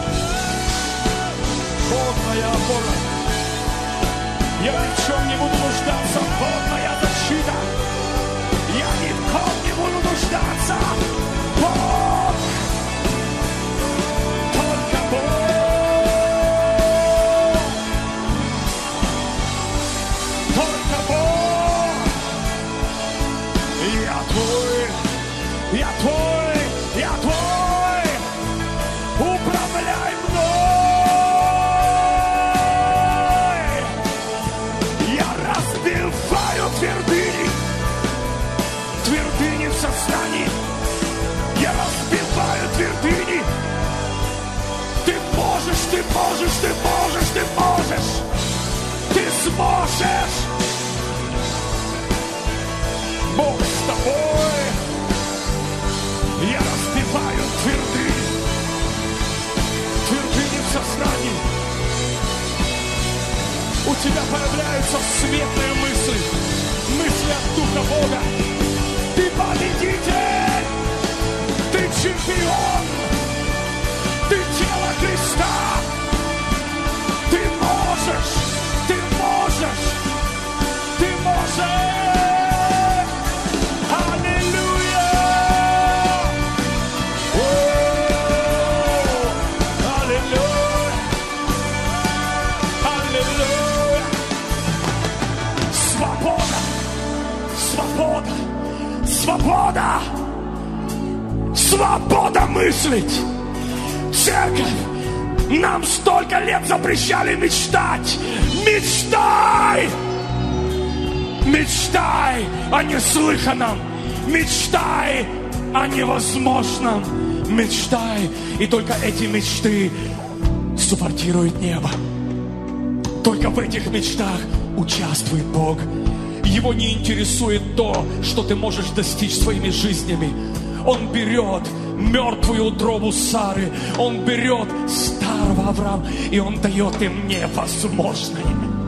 Бог моя опора. Я ни в чем не буду нуждаться. Бог моя защита. Я ни в ком не буду нуждаться. Бог. Только Бог. Только Бог. Я твой. Я твой. Я твой. Управляй мной. Я разбиваю твердыни. Твердыни в сознании. Я разбиваю твердыни. Ты можешь, ты можешь, ты можешь, ты можешь. Ты сможешь. Бог с тобой. Я разбиваю твердыни. Твердыни в сознании. У тебя появляются светлые мысли. Мысли от Духа Бога. Скорпион. Ты тело Христа. Ты можешь. Ты можешь. Ты можешь. Аллилуйя. О, аллилуйя. Аллилуйя. Свобода. Свобода. Свобода. Свобода мыслить. Церковь, нам столько лет запрещали мечтать. Мечтай! Мечтай о неслыханном. Мечтай о невозможном. Мечтай. И только эти мечты суппортирует небо. Только в этих мечтах участвует Бог. Его не интересует то, что ты можешь достичь своими жизнями. Он берет мертвую утробу Сары, Он берет старого Авраама, и Он дает им невозможное.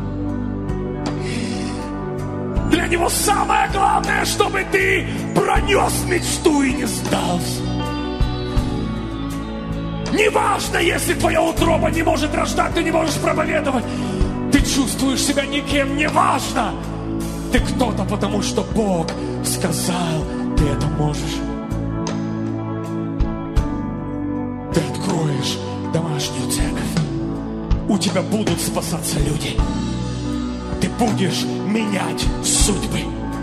Для Него самое главное, чтобы ты пронес мечту и не сдался. Неважно, если твоя утроба не может рождать, ты не можешь проповедовать, ты чувствуешь себя никем, неважно. Ты кто-то, потому что Бог сказал, ты это можешь. Ты откроешь домашнюю церковь. У тебя будут спасаться люди. Ты будешь менять судьбы.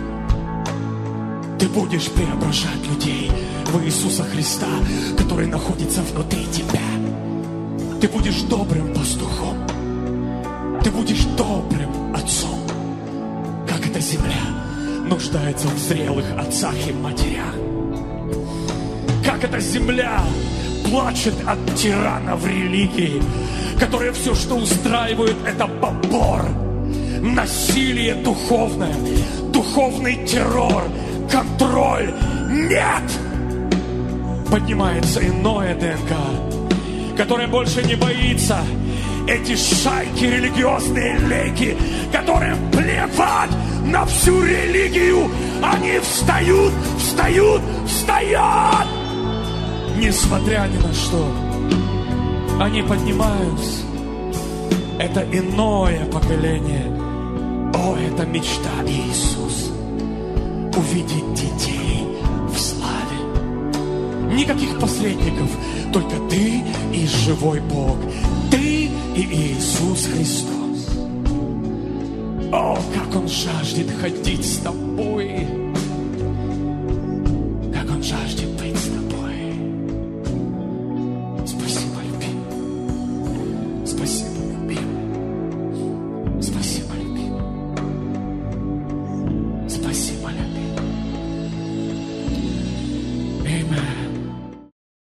Ты будешь преображать людей в Иисуса Христа, который находится внутри тебя. Ты будешь добрым пастухом. Ты будешь добрым отцом. Как эта земля нуждается в зрелых отцах и матерях. Как эта земля плачет от тиранов религии, которые все, что устраивают, это побор, насилие духовное, духовный террор, контроль. Нет! Поднимается иное ДНК, которое больше не боится. Эти шайки религиозные леки, которым плевать на всю религию, они встают, встают, встают! Несмотря ни на что, они поднимаются. Это иное поколение. О, это мечта Иисус. Увидеть детей в славе. Никаких посредников, только ты и живой Бог. Ты и Иисус Христос. О, как Он жаждет ходить с тобой. Как Он жаждет быть с тобой. Спасибо, любимый. Спасибо, любимый. Спасибо, любимый. Спасибо, любимый.